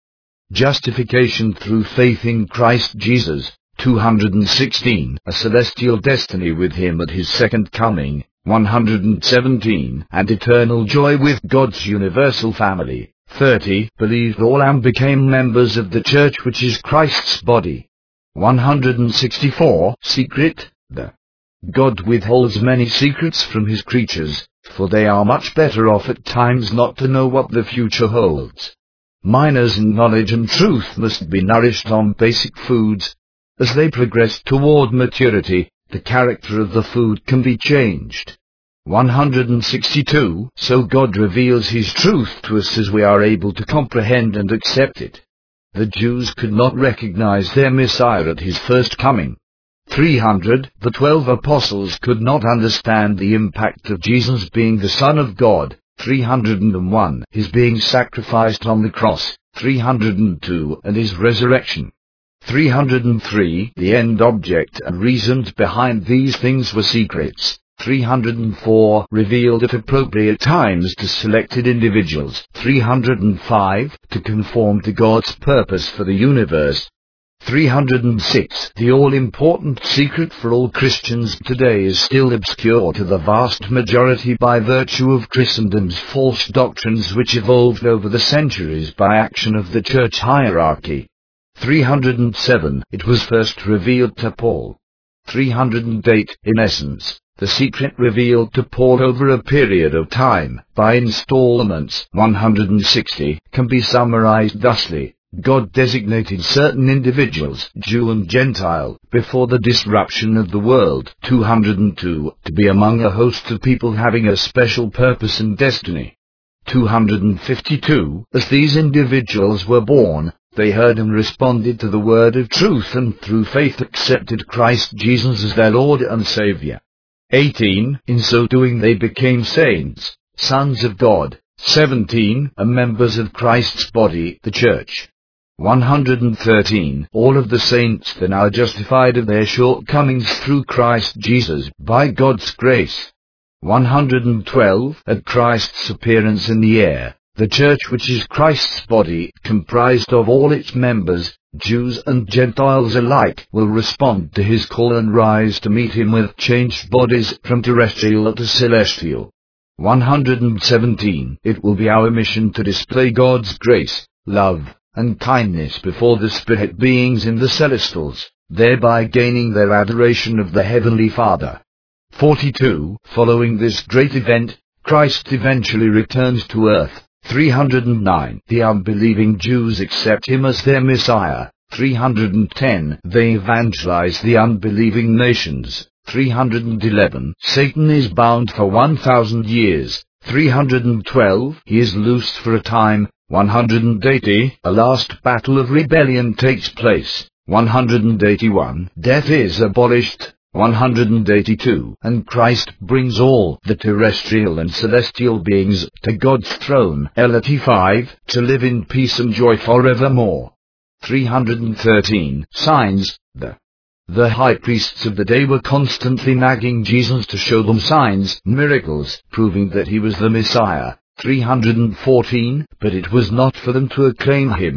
Justification through faith in Christ Jesus, two hundred sixteen, a celestial destiny with him at his second coming, one hundred seventeen, and eternal joy with God's universal family, thirty, believed all and became members of the church which is Christ's body, one hundred sixty-four, secret, the God withholds many secrets from his creatures, for they are much better off at times not to know what the future holds. Minors in knowledge and truth must be nourished on basic foods. As they progress toward maturity, the character of the food can be changed. one hundred sixty-two, so God reveals his truth to us as we are able to comprehend and accept it. The Jews could not recognize their Messiah at his first coming. three hundred, the twelve apostles could not understand the impact of Jesus being the Son of God. three hundred one, his being sacrificed on the cross. three hundred two, and his resurrection. three hundred three, the end object and reasons behind these things were secrets. three hundred four, revealed at appropriate times to selected individuals. three hundred five, to conform to God's purpose for the universe. three hundred six, the all-important secret for all Christians today is still obscure to the vast majority by virtue of Christendom's false doctrines which evolved over the centuries by action of the church hierarchy. three hundred seven, it was first revealed to Paul. three hundred eight, in essence, the secret revealed to Paul over a period of time, by installments. one hundred sixty, can be summarized thusly. God designated certain individuals, Jew and Gentile, before the disruption of the world, two hundred two, to be among a host of people having a special purpose and destiny. two hundred fifty-two, as these individuals were born, they heard and responded to the word of truth and through faith accepted Christ Jesus as their Lord and Savior. eighteen, in so doing they became saints, sons of God. seventeen, are members of Christ's body, the church. one hundred thirteen, all of the saints are now justified of their shortcomings through Christ Jesus, by God's grace. one hundred twelve, at Christ's appearance in the air, the church which is Christ's body, comprised of all its members, Jews and Gentiles alike, will respond to his call and rise to meet him with changed bodies from terrestrial to celestial. one hundred seventeen, it will be our mission to display God's grace, love, and kindness before the spirit beings in the celestials, thereby gaining their adoration of the Heavenly Father. forty-two, following this great event, Christ eventually returns to earth. three hundred nine, the unbelieving Jews accept him as their Messiah. three hundred ten, they evangelize the unbelieving nations. three hundred eleven, Satan is bound for one thousand years. three hundred twelve, he is loosed for a time. one hundred eighty, a last battle of rebellion takes place. one hundred eighty-one, death is abolished. one hundred eighty-two, and Christ brings all the terrestrial and celestial beings to God's throne, eighty-five, to live in peace and joy forevermore. three hundred thirteen, signs, the The high priests of the day were constantly nagging Jesus to show them signs, miracles, proving that he was the Messiah. three hundred fourteen, but it was not for them to acclaim him.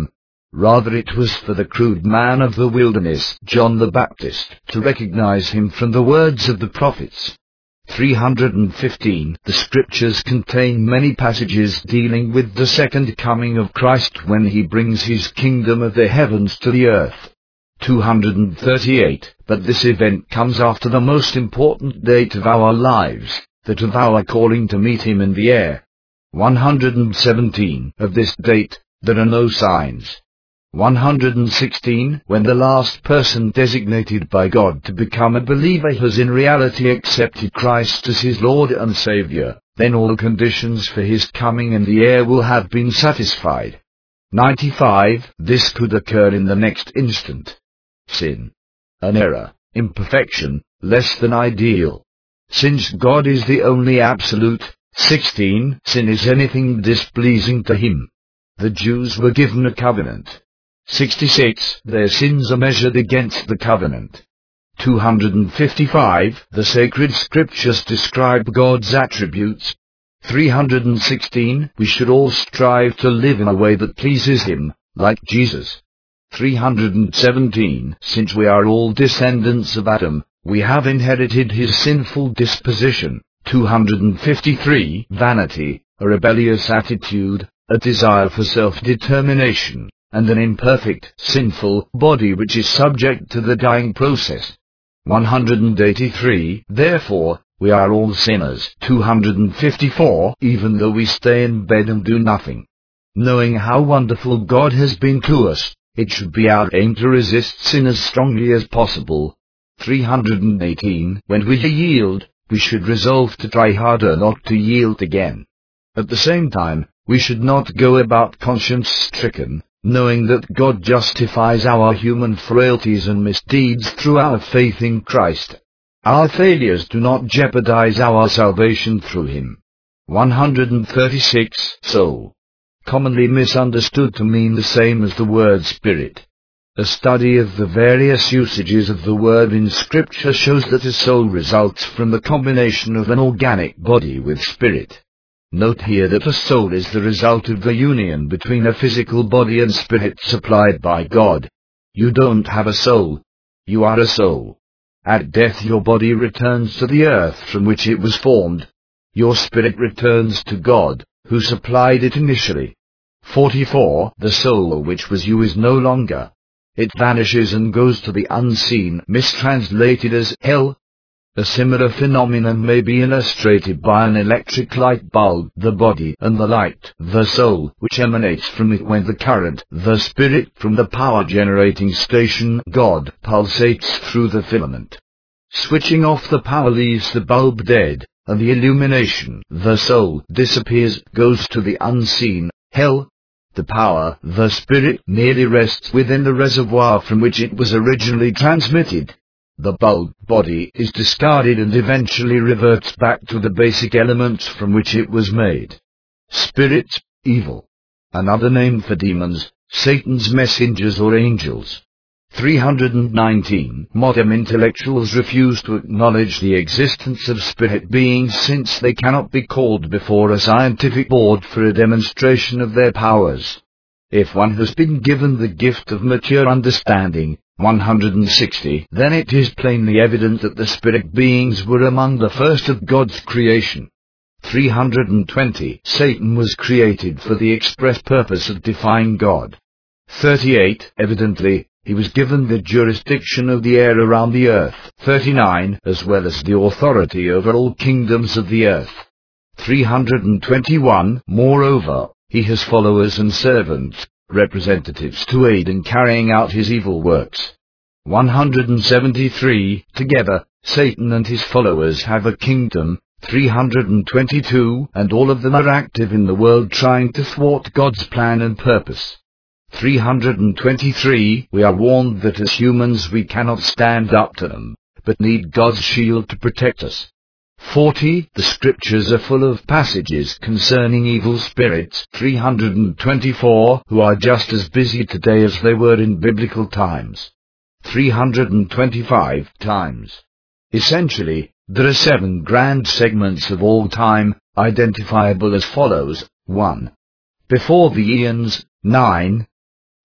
Rather it was for the crude man of the wilderness, John the Baptist, to recognize him from the words of the prophets. three hundred fifteen. The scriptures contain many passages dealing with the second coming of Christ when he brings his kingdom of the heavens to the earth. two hundred thirty-eight. But this event comes after the most important date of our lives, that of our calling to meet him in the air. one hundred seventeen. Of this date, there are no signs. one hundred sixteen. When the last person designated by God to become a believer has in reality accepted Christ as his Lord and Savior, then all conditions for his coming in the air will have been satisfied. ninety-five. This could occur in the next instant. Sin. An error, imperfection, less than ideal. Since God is the only absolute. sixteen. Sin is anything displeasing to him. The Jews were given a covenant. sixty-six. Their sins are measured against the covenant. two hundred fifty-five. The sacred scriptures describe God's attributes. three hundred sixteen. We should all strive to live in a way that pleases him, like Jesus. three hundred seventeen. Since we are all descendants of Adam, we have inherited his sinful disposition. two hundred fifty-three. Vanity, a rebellious attitude, a desire for self-determination, and an imperfect, sinful body which is subject to the dying process. one hundred eighty-three. Therefore, we are all sinners. two hundred fifty-four. Even though we stay in bed and do nothing, knowing how wonderful God has been to us, it should be our aim to resist sin as strongly as possible. three hundred eighteen. When we yield, we should resolve to try harder not to yield again. At the same time, we should not go about conscience-stricken, knowing that God justifies our human frailties and misdeeds through our faith in Christ. Our failures do not jeopardize our salvation through him. one hundred thirty-six. Soul. Commonly misunderstood to mean the same as the word spirit. A study of the various usages of the word in Scripture shows that a soul results from the combination of an organic body with spirit. Note here that a soul is the result of the union between a physical body and spirit supplied by God. You don't have a soul. You are a soul. At death your body returns to the earth from which it was formed. Your spirit returns to God, who supplied it initially. forty-four. The soul which was you is no longer. It vanishes and goes to the unseen, mistranslated as hell. A similar phenomenon may be illustrated by an electric light bulb, the body, and the light, the soul, which emanates from it when the current, the spirit, from the power-generating station, God, pulsates through the filament. Switching off the power leaves the bulb dead, and the illumination, the soul, disappears, goes to the unseen, hell. The power, the spirit, merely rests within the reservoir from which it was originally transmitted. The bulb body is discarded and eventually reverts back to the basic elements from which it was made. Spirits, evil. Another name for demons, Satan's messengers or angels. three hundred nineteen. Modern intellectuals refuse to acknowledge the existence of spirit beings since they cannot be called before a scientific board for a demonstration of their powers. If one has been given the gift of mature understanding, one hundred sixty, then it is plainly evident that the spirit beings were among the first of God's creation. three hundred twenty. Satan was created for the express purpose of defying God. thirty-eight. Evidently, he was given the jurisdiction of the air around the earth. thirty-nine. As well as the authority over all kingdoms of the earth. three hundred twenty-one. Moreover, he has followers and servants, representatives to aid in carrying out his evil works. one hundred seventy-three. Together, Satan and his followers have a kingdom. three hundred twenty-two. And all of them are active in the world trying to thwart God's plan and purpose. three hundred twenty-three. We are warned that as humans we cannot stand up to them, but need God's shield to protect us. forty. The scriptures are full of passages concerning evil spirits. three hundred twenty-four. Who are just as busy today as they were in biblical times. three hundred twenty-five. Times. Essentially, there are seven grand segments of all time, identifiable as follows. one. Before the eons. nine.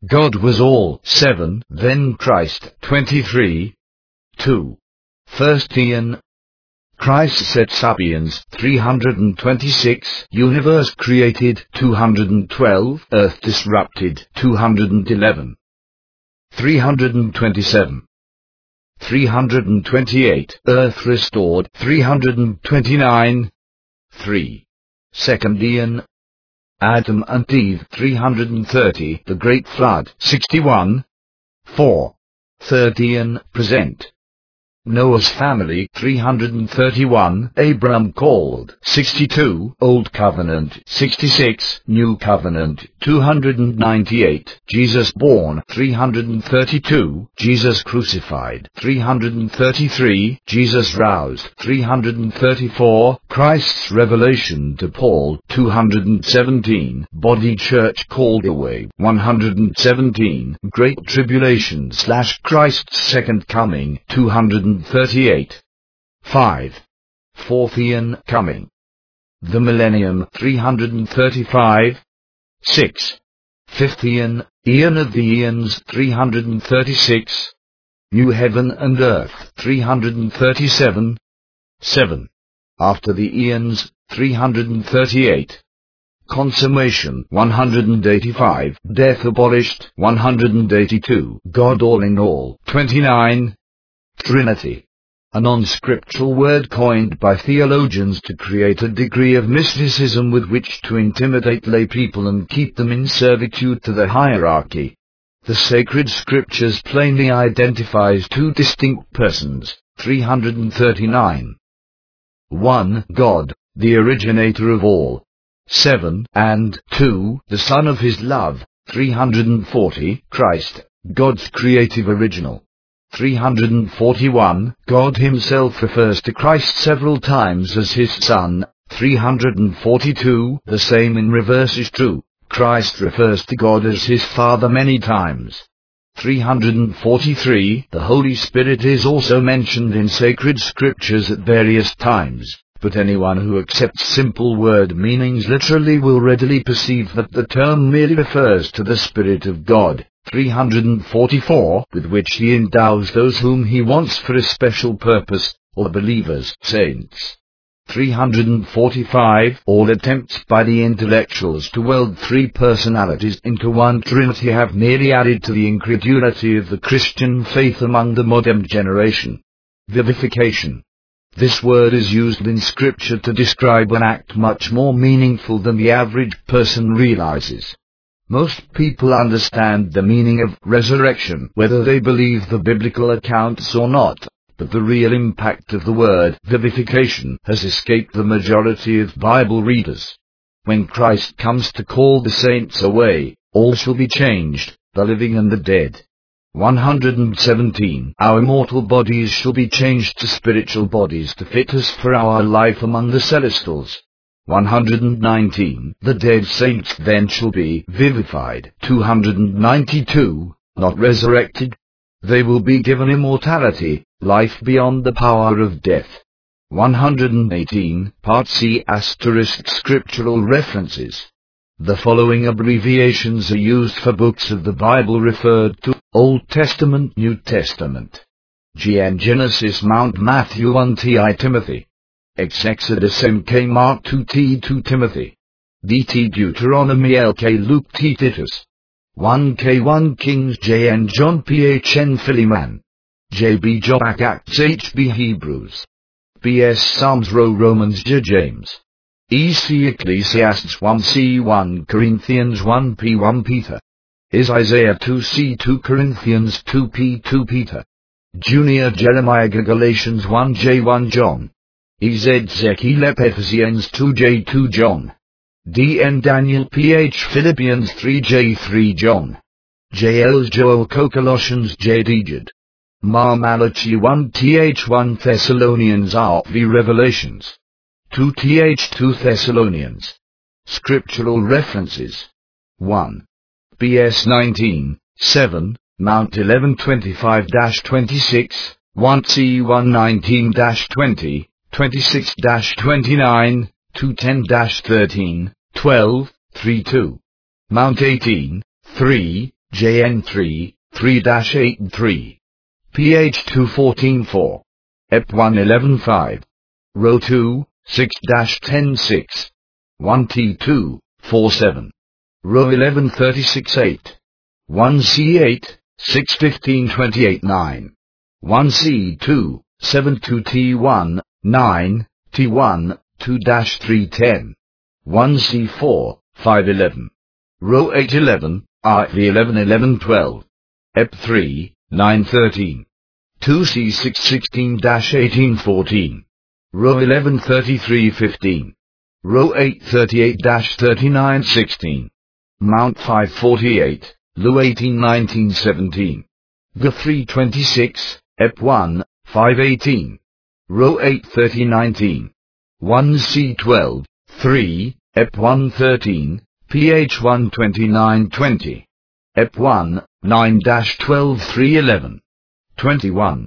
God was all. seven. Then Christ. twenty-three. two. First Ian. Christ set sapiens. three hundred twenty-six. Universe created. two hundred twelve. Earth disrupted. two hundred eleven. three hundred twenty-seven. three hundred twenty-eight. Earth restored. three hundred twenty-nine. three. Second Ian. Adam and Eve. three hundred thirty. The Great Flood. sixty-one. four. Third Ian. Present. Noah's family. three hundred thirty-one. Abram called. sixty-two. Old Covenant. sixty-six. New Covenant. two hundred ninety-eight. Jesus born. three hundred thirty-two. Jesus crucified. three hundred thirty-three. Jesus roused. three hundred thirty-four. Christ's revelation to Paul. two hundred seventeen. Body church called away. one hundred seventeen. Great tribulation slash Christ's second coming. two hundred thirty-eight. five. Fourth Ian coming. The millennium. three hundred thirty-five. six. Fifth Ian. Ian of the Eons. three hundred thirty-six. New heaven and earth. three hundred thirty-seven. seven. After the Eons. three hundred thirty-eight. Consummation. one hundred eighty-five. Death abolished. one hundred eighty-two. God all in all. twenty-nine. Trinity. A non-scriptural word coined by theologians to create a degree of mysticism with which to intimidate lay people and keep them in servitude to the hierarchy. The sacred scriptures plainly identifies two distinct persons. three hundred thirty-nine. one. God, the originator of all. seven. And two. The Son of His love. three hundred forty. Christ, God's creative original. three hundred forty-one. God Himself refers to Christ several times as His Son. three hundred forty-two. The same in reverse is true. Christ refers to God as His Father many times. three hundred forty-three. The Holy Spirit is also mentioned in sacred scriptures at various times, but anyone who accepts simple word meanings literally will readily perceive that the term merely refers to the Spirit of God. three hundred forty-four. With which He endows those whom He wants for a special purpose, or believers, saints. three hundred forty-five. All attempts by the intellectuals to weld three personalities into one Trinity have merely added to the incredulity of the Christian faith among the modern generation. Vivification. This word is used in Scripture to describe an act much more meaningful than the average person realizes. Most people understand the meaning of resurrection, whether they believe the biblical accounts or not, but the real impact of the word vivification has escaped the majority of Bible readers. When Christ comes to call the saints away, all shall be changed, the living and the dead. one hundred seventeen. Our mortal bodies shall be changed to spiritual bodies to fit us for our life among the celestials. one hundred nineteen. The dead saints then shall be vivified. two hundred ninety-two. Not resurrected. They will be given immortality, life beyond the power of death. one hundred eighteen. Part C asterisk scriptural references. The following abbreviations are used for books of the Bible referred to: Old Testament, New Testament. G N Genesis, Mount Matthew, one T I Timothy. X Exodus, M K Mark, two T two Timothy. D T Deuteronomy, L K Luke, T Titus. one K one Kings, J N John, P H N Philemon. J B Job, Acts, H B Hebrews. B S Psalms, Ro Romans, J James. E C Ecclesiastes, one C one Corinthians, one P one Peter. Is Isaiah, two C two Corinthians, two P two Peter. Junior Jeremiah, Galatians, one J one John. E Z Ezekiel, Ephesians, two J two John. D N Daniel, P H Philippians, three J three John. J L Joel, Colossians, J D Jude. Ma Malachi, one T H one Thessalonians, R V Revelations. two T H two Thessalonians. Scriptural references. one. B S nineteen, seven, Mount eleven twenty-five twenty-six, one C one nineteen twenty, twenty-six twenty-nine, two ten thirteen, twelve, three two. Mount eighteen, three, J N three, three eight three. P H two fourteen four. E P one eleven five. Row two, six ten six. one T two, four seven. Row eleven thirty-six eight. one C eight, six fifteen twenty-eight nine. one C two, seven two T one, nine, T one, two three ten. one C four, five eleven. Row eight eleven, R V eleven eleven twelve. E P three, nine thirteen. two C six sixteen eighteen fourteen. Row eleven thirty-three fifteen. Row eight thirty-eight thirty-nine sixteen. Mount five forty-eight, Lu eighteen nineteen seventeen. G three twenty-six, E P one, five eighteen. Row eight thirty nineteen. one C twelve, three, E P one thirteen, P H one twenty-nine twenty. E P one, nine twelve three eleven. twenty-one.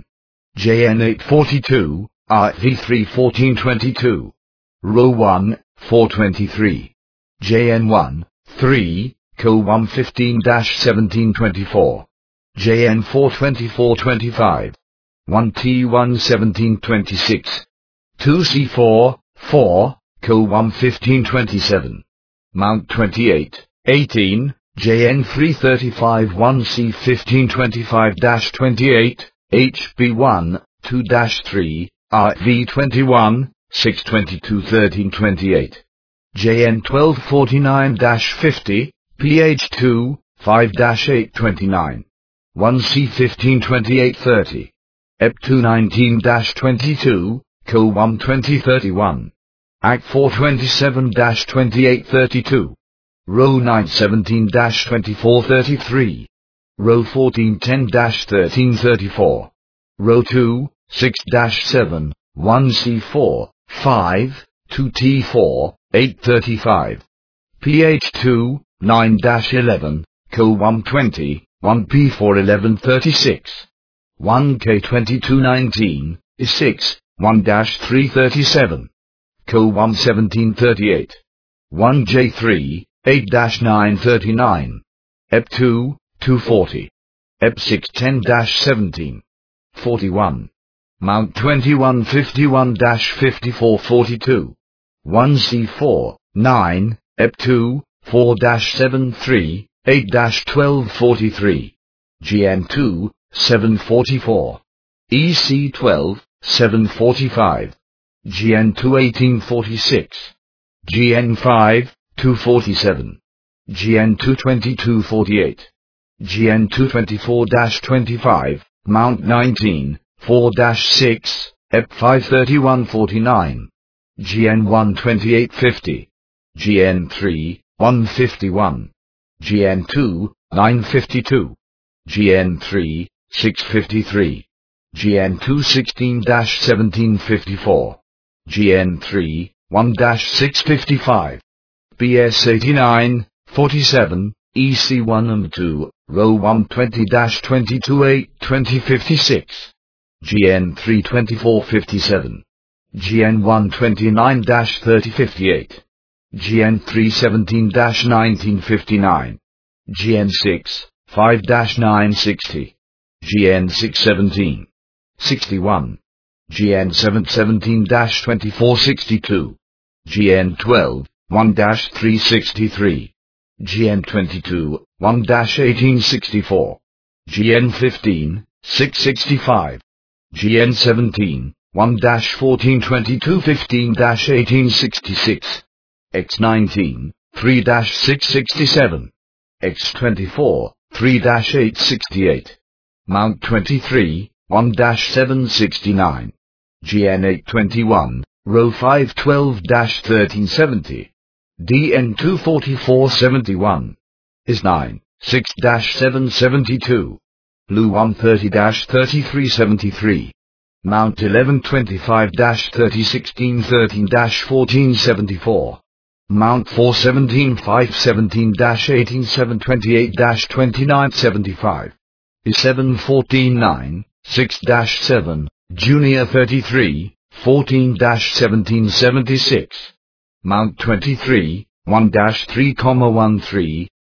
J N eight forty-two, R V three fourteen twenty-two. Row one, four twenty-three. J N one, three, C O one fifteen seventeen twenty-four. J N four twenty-four twenty-five. one T one seventeen twenty-six. two C four, four, C O one fifteen twenty-seven. Mount twenty-eight, eighteen, J N three thirty-five one C fifteen twenty-five twenty-eight, H B one, two three, R V twenty-one, six twenty-two thirteen twenty-eight. J N twelve forty-nine fifty, P H two, five eight twenty-nine. one C fifteen twenty-eight thirty. E P two nineteen twenty-two, C O one twenty thirty-one. A C four twenty-seven twenty-eight thirty-two. Row nine seventeen twenty-four thirty-three. Row fourteen ten thirteen thirty-four. Row two, six seven, one C four, five, two T four, eight thirty-five. P H two, nine eleven, C O one twenty, one P four eleven thirty-six. one K twenty-two nineteen, is six, one three thirty-seven. C O one seventeen thirty-eight. one J three, eight nine thirty-nine. E P two, two forty. E P six ten seventeen. forty-one. Mount twenty-one fifty-one fifty-four forty-two. one C four, nine, E P two, four seven three, eight twelve forty-three. G N two, seven forty-four. E C twelve, seven forty-five. G N two eighteen forty-six. G N five, two forty-seven. G N two twenty-two forty-eight. G N two twenty-four twenty-five, Mount nineteen, four six, E P five thirty-one forty-nine. G N one twenty-eight fifty. G N three, one fifty-one. G N two, nine fifty-two. G N three, six fifty-three. G N two sixteen seventeen fifty-four. G N three, one six fifty-five. B S eighty-nine, forty-seven, E C one and two, row one twenty twenty-two eight twenty fifty-six. G N three twenty-four fifty-seven. G N one twenty-nine thirty fifty-eight. G N three seventeen nineteen fifty-nine. G N six, five nine sixty. G N six seventeen, sixty-one. G N seven seventeen twenty-four sixty-two. G N twelve, one three sixty-three. G N twenty-two, one eighteen sixty-four. G N fifteen, six sixty-five. G N seventeen, one fourteen twenty-two fifteen eighteen sixty-six. X nineteen, three six sixty-seven. X twenty-four, three eight sixty-eight. Mount twenty-three, one seven sixty-nine. G N eight twenty-one, row five twelve thirteen seventy. D N two forty-four seventy-one. Is nine, six seven seventy-two. Lu one thirty thirty-three seventy-three. Mount eleven twenty-five thirty sixteen thirteen fourteen seventy-four. Mount four seventeen five seventeen eighteen seven twenty-eight twenty-nine seventy-five. Is seven fourteen nine, six seven, Junior thirty-three, fourteen seventeen seventy-six. Mount twenty-three, one three, one three,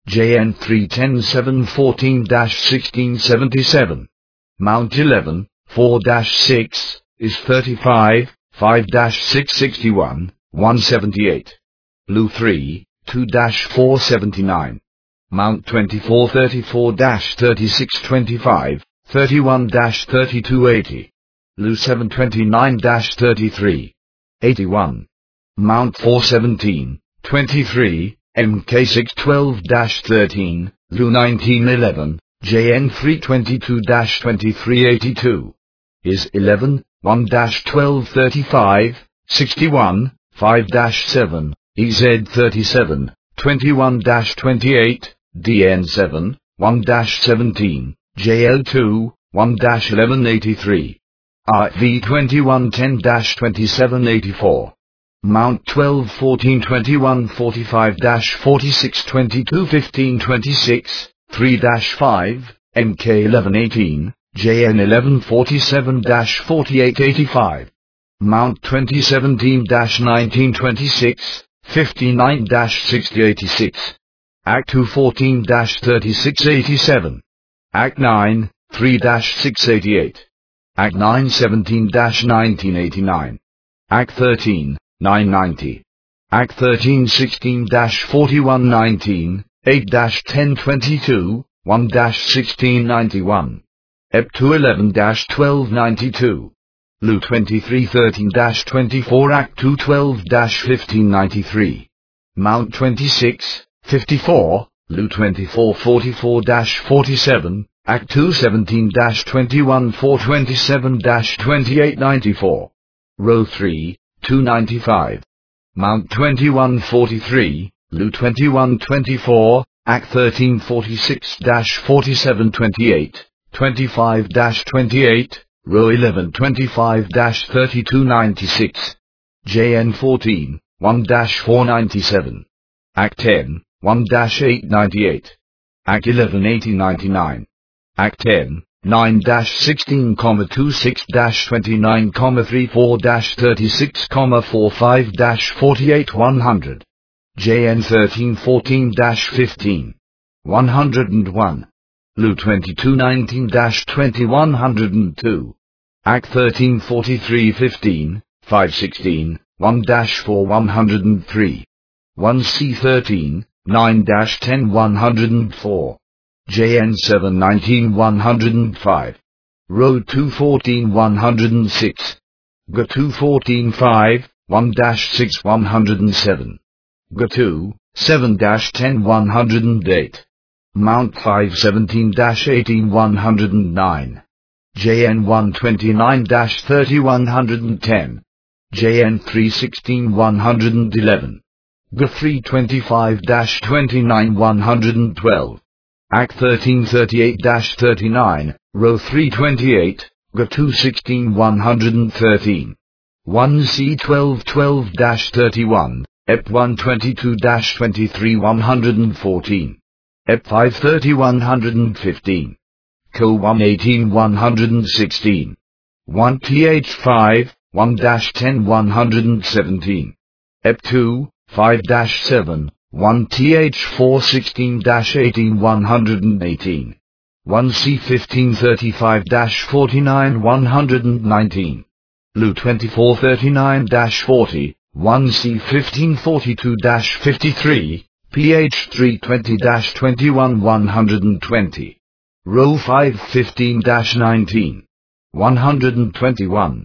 J N three ten seven fourteen sixteen seventy-seven. Mount eleven, four six, is thirty-five, five six sixty-one, one seventy-eight. Blue three, two four seventy-nine. Mount twenty-four thirty-four thirty-six twenty-five, thirty-one thirty-two eighty. Lu seven twenty-nine thirty-three, eighty-one. Mount four seventeen, twenty-three, M K six twelve thirteen, Lu nineteen eleven, J N three twenty-two twenty-three eighty-two. Is eleven, one twelve thirty-five, sixty-one, five seven, E Z thirty-seven, twenty-one twenty-eight, D N seven, one seventeen, J L two, one eleven eighty-three. R V twenty-one ten twenty-seven eighty-four. Mount twelve fourteen twenty-one forty-five forty-six twenty-two fifteen twenty-six, three five, M K eleven eighteen, J N eleven forty-seven forty-eight eighty-five. Mount twenty seventeen nineteen twenty-six, fifty-nine sixty eighty-six. Act two fourteen thirty-six eighty-seven. Act nine, three six eighty-eight. Act nine seventeen nineteen eighty-nine. Act thirteen, nine ninety. Act thirteen sixteen forty-one nineteen, eight ten twenty-two, one sixteen ninety-one. E P two eleven twelve ninety-two. Lu twenty-three thirteen twenty-four Act two twelve fifteen ninety-three. Mount twenty-six, fifty-four, Lu twenty-four forty-four forty-seven, Act two seventeen twenty-one four twenty-seven twenty-eight ninety-four. Row three, two ninety-five. Mount twenty-one forty-three, Lu twenty-one twenty-four, Act thirteen forty-six forty-seven twenty-eight, twenty-five twenty-eight, Row eleven twenty-five thirty-two ninety-six. J N fourteen, one four ninety-seven. Act ten, one eight ninety-eight. Act eleven eighty ninety-nine. Act ten, nine sixteen twenty-six twenty-nine thirty-four thirty-six forty-five forty-eight one hundred. J N thirteen fourteen fifteen. one hundred one. Lu twenty-two nineteen twenty one hundred two. Act thirteen forty-three fifteen, five sixteen, one four one hundred three. one C thirteen, nine ten one hundred four. J N seven nineteen one hundred five. Road two fourteen one hundred six. G two fourteen five, one six one hundred seven. G two, seven ten one hundred eight. Mount five seventeen eighteen one hundred nine. J N one twenty-nine thirty one hundred ten. J N three sixteen one hundred eleven. G three twenty-five twenty-nine one hundred twelve. Act thirteen thirty-eight thirty-nine, Row three twenty-eight, G two sixteen one hundred thirteen. one C twelve twelve thirty-one, E P one twenty-two twenty-three one hundred fourteen. E P five thirty one hundred fifteen. C one eighteen one hundred sixteen. one T H five, one ten one hundred seventeen. E P two, five seven, one T H four sixteen eighteen one hundred eighteen. one C fifteen thirty-five forty-nine one hundred nineteen. Lu twenty-four thirty-nine forty, one C fifteen forty-two fifty-three, P H three twenty twenty-one one hundred twenty. Row five fifteen nineteen. one hundred twenty-one.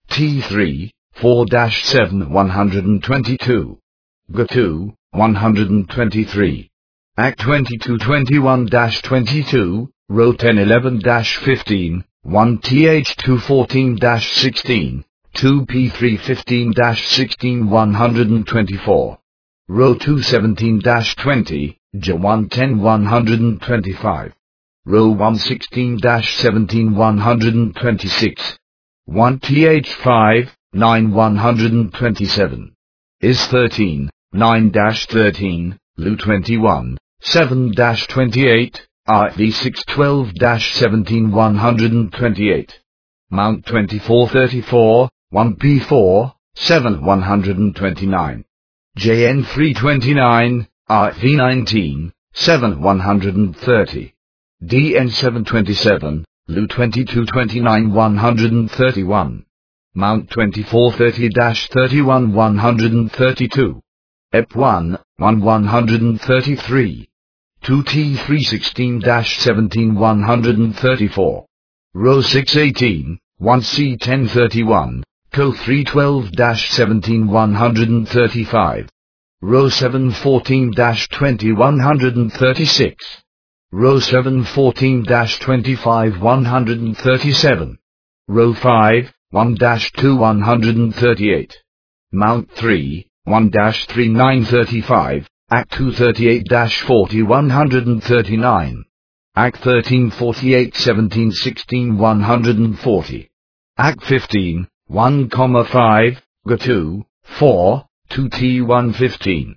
T three, four seven one hundred twenty-two. G two, one hundred twenty-three. Act twenty-two twenty-one twenty-two, Row ten eleven fifteen, one T H two fourteen sixteen, two P three fifteen sixteen one hundred twenty-four. Row two seventeen twenty, J one ten one hundred twenty-five. Row one sixteen seventeen one hundred twenty-six. one T H five, nine one hundred twenty-seven. Is thirteen, nine thirteen, Lu twenty-one, seven twenty-eight, R V six twelve seventeen one hundred twenty-eight. Mount twenty-four thirty-four, one P four, seven one hundred twenty-nine. J N three twenty-nine, R V nineteen, seven one hundred thirty. D N seven twenty-seven, Lu twenty-two twenty-nine one thirty-one. Mount twenty-four thirty thirty-one one thirty-two. E P one, one one thirty-three. two T three sixteen seventeen one thirty-four. Row six eighteen, one C ten thirty-one, Co three twelve seventeen one thirty-five. Row seven fourteen twenty one thirty-six. Row seven fourteen twenty-five one thirty-seven. Row five, one two one thirty-eight. Mount three, one three nine thirty-five, Act two thirty-eight forty one thirty-nine. Act thirteen forty-eight seventeen sixteen one forty. Act fifteen, one five, G two, four, two T one fifteen.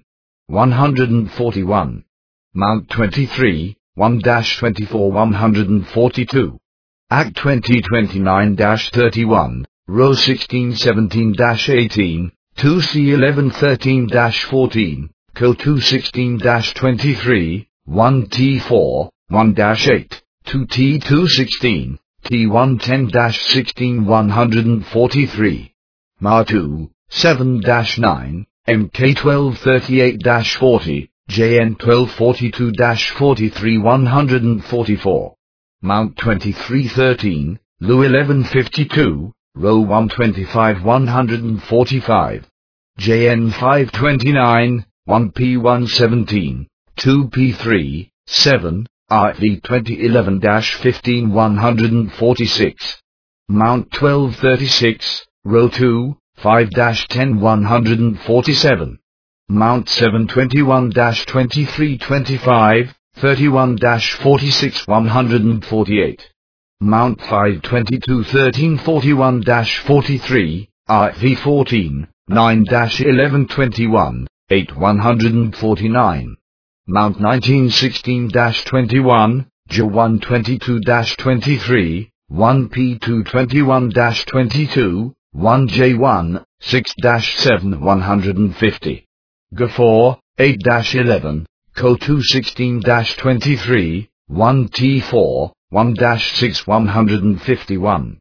one forty-one. Mount twenty-three, one twenty-four one forty-two. Act twenty twenty-nine thirty-one, Row sixteen seventeen eighteen, two C eleven thirteen fourteen, Co two sixteen twenty-three, one T four, one eight, two T two sixteen, T one ten sixteen one forty-three. M A two, seven nine, M K twelve thirty-eight forty, J N twelve forty-two forty-three one forty-four. Mount twenty-three thirteen, Lu eleven fifty-two, Row one twenty-five one forty-five. J N five twenty-nine, one P one seventeen, two P three, seven, R V twenty eleven fifteen one forty-six. Mount twelve thirty-six, Row two, five ten one forty-seven. Mount seven twenty-one twenty-three twenty-five, thirty-one forty-six one forty-eight. Mount five twenty-two thirteen forty-one forty-three, R V fourteen, nine eleven twenty-one, eight one forty-nine. Mount nineteen sixteen twenty-one, J one twenty-two twenty-three, one P two twenty-one twenty-two, one J one, six seven one fifty. G four, eight eleven, Co two sixteen twenty-three, one T four, one six one fifty-one.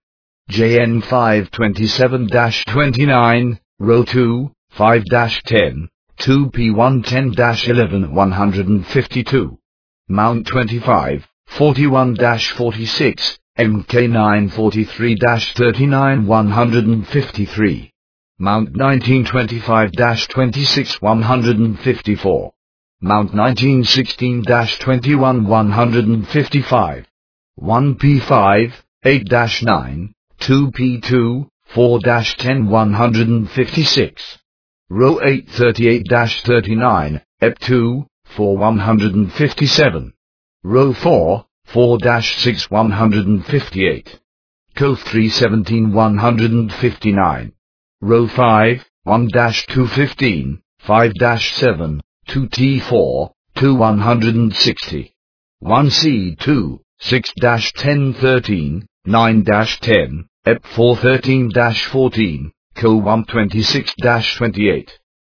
J N five twenty-seven twenty-nine, Row two, five ten, two P one ten eleven one fifty-two. Mount twenty-five, forty-one forty-six, M K nine forty-three thirty-nine one fifty-three. Mount nineteen twenty-five twenty-six one fifty-four. Mount nineteen sixteen twenty-one one fifty-five. one P five, eight nine, two P two, four ten one fifty-six. Row eight thirty-eight thirty-nine, E P two, four one fifty-seven. Row four, four six one fifty-eight. Co three seventeen one fifty-nine. Row five, one two fifteen, five seven, two T four, two one sixty. one C two, six ten thirteen, nine ten, E P four thirteen fourteen, Co one twenty-six twenty-eight.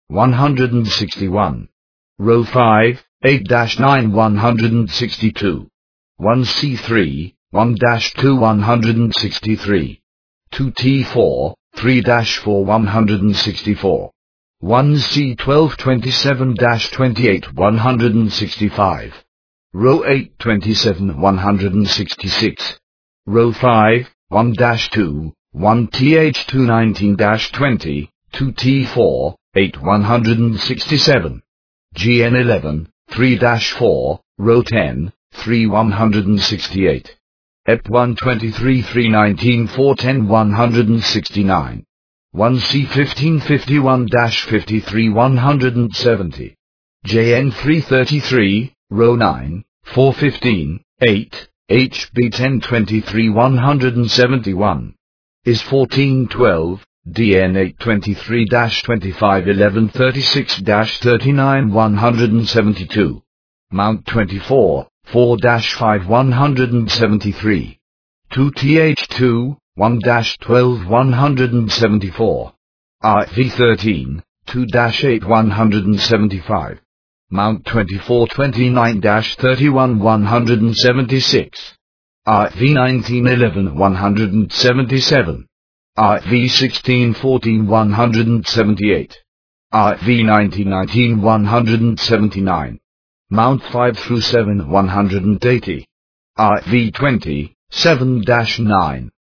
one sixty-one. Row five, eight nine one sixty-two. one C three, one two one sixty-three. two T four, three four one sixty-four. one C twelve twenty-seven twenty-eight one sixty-five. Row eight twenty-seven one sixty-six. Row five, one two, one T H two nineteen twenty, two T four, eight one sixty-seven. G N eleven, three four, Row ten, three one sixty-eight. E P one twenty-three three nineteen four ten one sixty-nine. one C fifteen fifty-one fifty-three one seventy. J N three thirty-three, Row nine, four fifteen, eight, H B ten twenty-three one seventy-one. Is fourteen twelve, D N eight twenty-three twenty-five eleven thirty-six thirty-nine one seventy-two. Mount twenty-four, four five one seventy-three. two T H two, one twelve one seventy-four. R V thirteen, two eight one seventy-five. Mount twenty-four twenty-nine thirty-one one seventy-six. R V nineteen eleven one seventy-seven. R V sixteen fourteen one seventy-eight. R V nineteen nineteen one seventy-nine. Mount five through seven one eighty. R V twenty seven nine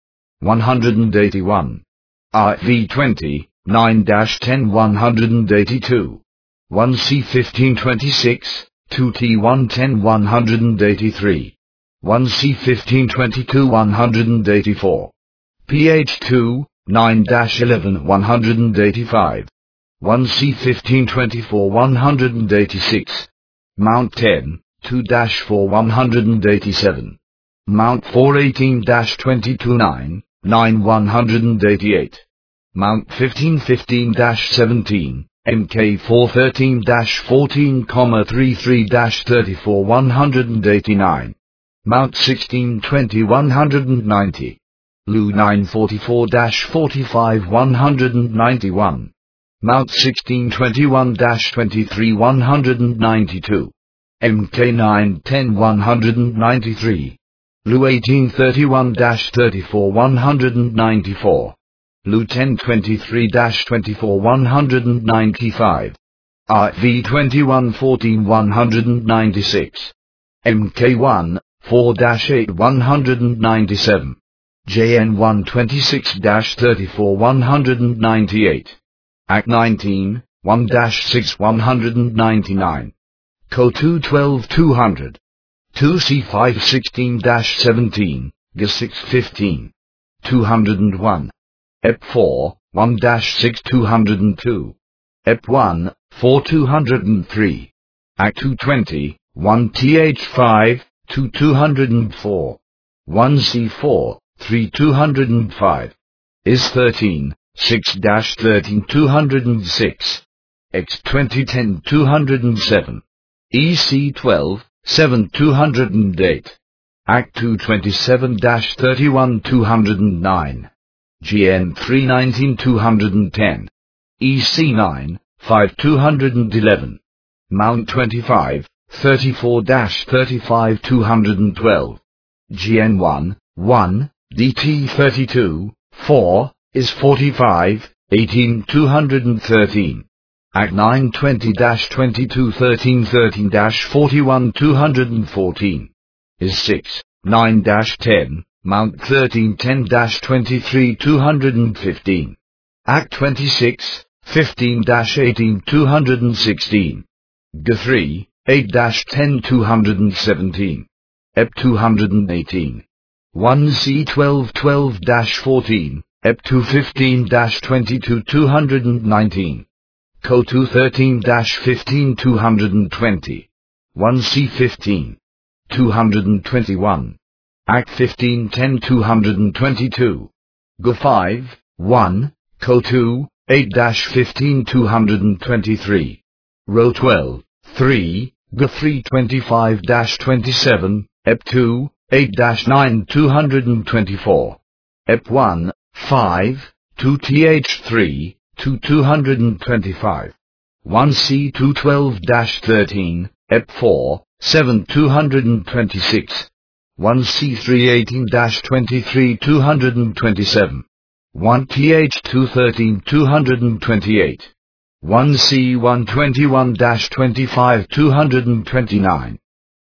one eighty-one. R V twenty nine ten one eighty-two. one C fifteen twenty-six, two T one ten one eighty-three. one C fifteen twenty-two one eighty-four. P H two nine eleven one eighty-five. one C fifteen twenty-four one eighty-six. Mount ten two four one eighty-seven. Mount four eighteen twenty-two nine nine one eighty-eight. Mount fifteen fifteen seventeen. M K four thirteen fourteen thirty-three thirty-four one eighty-nine. Mount sixteen twenty one ninety. Lu nine forty-four forty-five one ninety-one. Mount sixteen twenty-one twenty-three one ninety-two. M K nine ten one ninety-three. Lu eighteen thirty-one thirty-four one ninety-four. Lu ten twenty-three twenty-four one ninety-five. R V twenty-one fourteen one ninety-six. M K one four eight one ninety-seven. J N one twenty-six thirty-four one ninety-eight. A C nineteen one six one ninety-nine. C O two twelve two hundred. two C five sixteen seventeen, G six fifteen. two oh one. E P four one six two oh two. E P one four two oh three. A C two twenty one T H five two two oh four. one C four three two oh five. I S thirteen six thirteen two oh six. X twenty ten two oh seven. E C twelve seven two oh eight. A C two twenty-seven thirty-one two oh nine. G N three nineteen two ten. E C nine five two eleven. Mount twenty-five thirty-four thirty-five two twelve. G N one one D T thirty-two four is forty-five eighteen two thirteen. A C nine twenty twenty-two thirteen thirteen forty-one two fourteen. Is six nine ten. Mount thirteen ten twenty-three two fifteen. A C twenty-six fifteen eighteen two sixteen. G three eight ten two seventeen. E P two eighteen. one C twelve twelve fourteen. E P two fifteen twenty-two two nineteen. C O two thirteen fifteen two twenty. one C fifteen two twenty-one. A C fifteen ten two twenty-two. G five one. C O two eight fifteen two twenty-three. Row twelve three. G three twenty-five twenty-seven. E P two eight nine two twenty-four. E P one five two T H three two two twenty-five. one C two twelve thirteen. E P four seven two twenty-six. one C three eighteen twenty-three two twenty-seven. one T H two thirteen two twenty-eight. one C one twenty-one twenty-five two twenty-nine.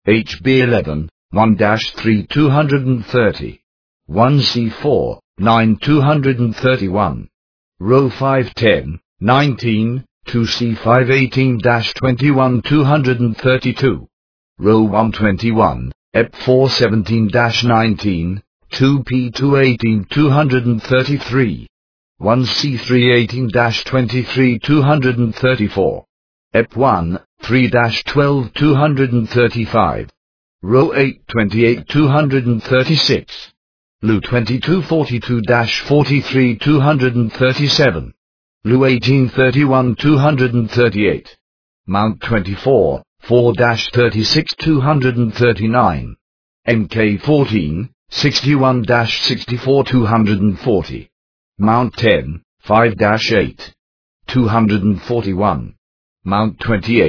H B eleven one three two thirty. one C four nine two thirty-one. Row five ten nineteen. two C five eighteen twenty-one two thirty-two. Row one twenty-one. E P four seventeen nineteen. two P two eighteen two thirty-three. one C three eighteen twenty-three two thirty-four. E P one three twelve two thirty-five. Row eight twenty-eight two thirty-six. Lu twenty-two forty-two forty-three two thirty-seven. Lu eighteen thirty-one two thirty-eight. Mount twenty-four four thirty-six two thirty-nine. M K fourteen sixty-one sixty-four two forty. Mount ten five eight two forty-one. Mount twenty-eight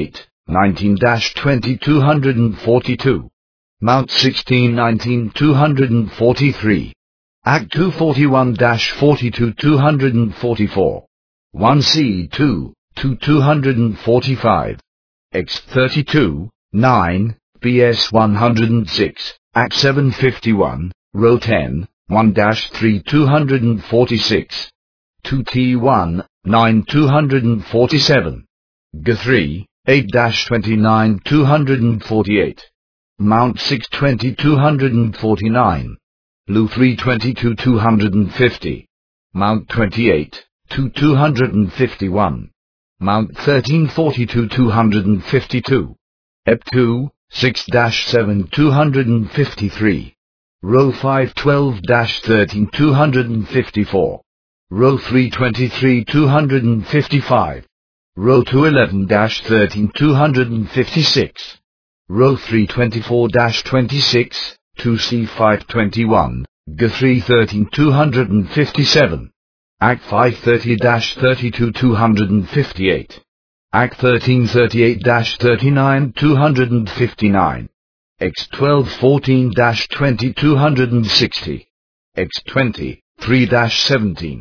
nineteen twenty two forty-two. Mount sixteen nineteen two forty-three. Act two forty-one forty-two two forty-four. one C two to two forty-five. X thirty-two, nine, B S one oh six, Act seven fifty-one, Row ten, one three two forty-six. two T one, nine two forty-seven. G three, eight twenty-nine two forty-eight. Mount six twenty two forty-nine. Lu three twenty-two two fifty. Mount twenty-eight, two two fifty-one. Mount thirteen forty-two two fifty-two. Ep two, six seven two fifty-three. Row five twelve thirteen two fifty-four. Row three twenty-three two fifty-five. Row two eleven thirteen two fifty-six. Row three twenty-four twenty-six, two C five twenty-one, G three thirteen two fifty-seven. Act five thirty thirty-two two fifty-eight. Act thirteen thirty-eight thirty-nine two fifty-nine. X twelve fourteen twenty two sixty. X twenty, three seventeen,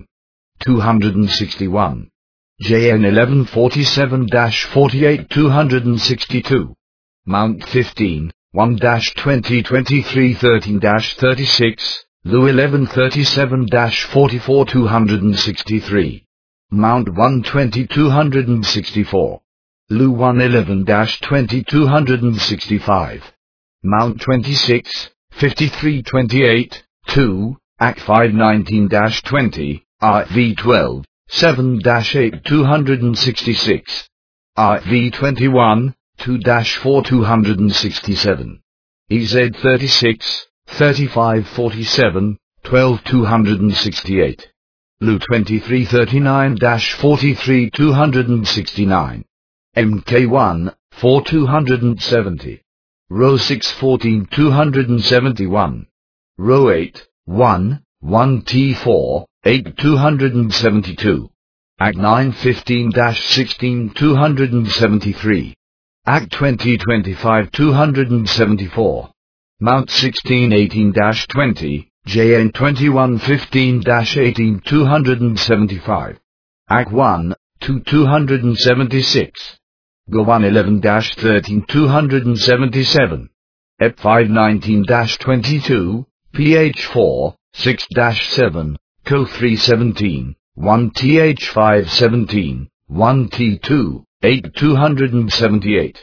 two sixty-one. J N eleven forty-seven forty-eight two sixty-two. Mount fifteen, one twenty twenty-three thirteen thirty-six, Lu eleven thirty-seven forty-four two sixty-three. Mount one twenty two sixty-four. Lu one eleven twenty two sixty-five. Mount twenty-six, fifty-three twenty-eight, two, Act five nineteen twenty, R V twelve, seven eight two sixty-six. R V twenty-one, two four two sixty-seven. E Z thirty-six, thirty-five forty-seven, twelve two sixty-eight. Lu twenty-three thirty-nine forty-three two sixty-nine. M K one, four two seventy. Row six fourteen two seventy-one. Row eight, one, one T four, eight two seventy-two. Act nine fifteen sixteen two seventy-three. Act twenty twenty-five two seventy-four. Mount sixteen eighteen twenty, J N twenty-one fifteen eighteen two seventy-five. Act one, two two seventy-six. G one eleven thirteen two seventy-seven. E P five nineteen twenty-two, P H four, six seven, C O three seventeen, one T H five seventeen, one T two, eight two seventy-eight.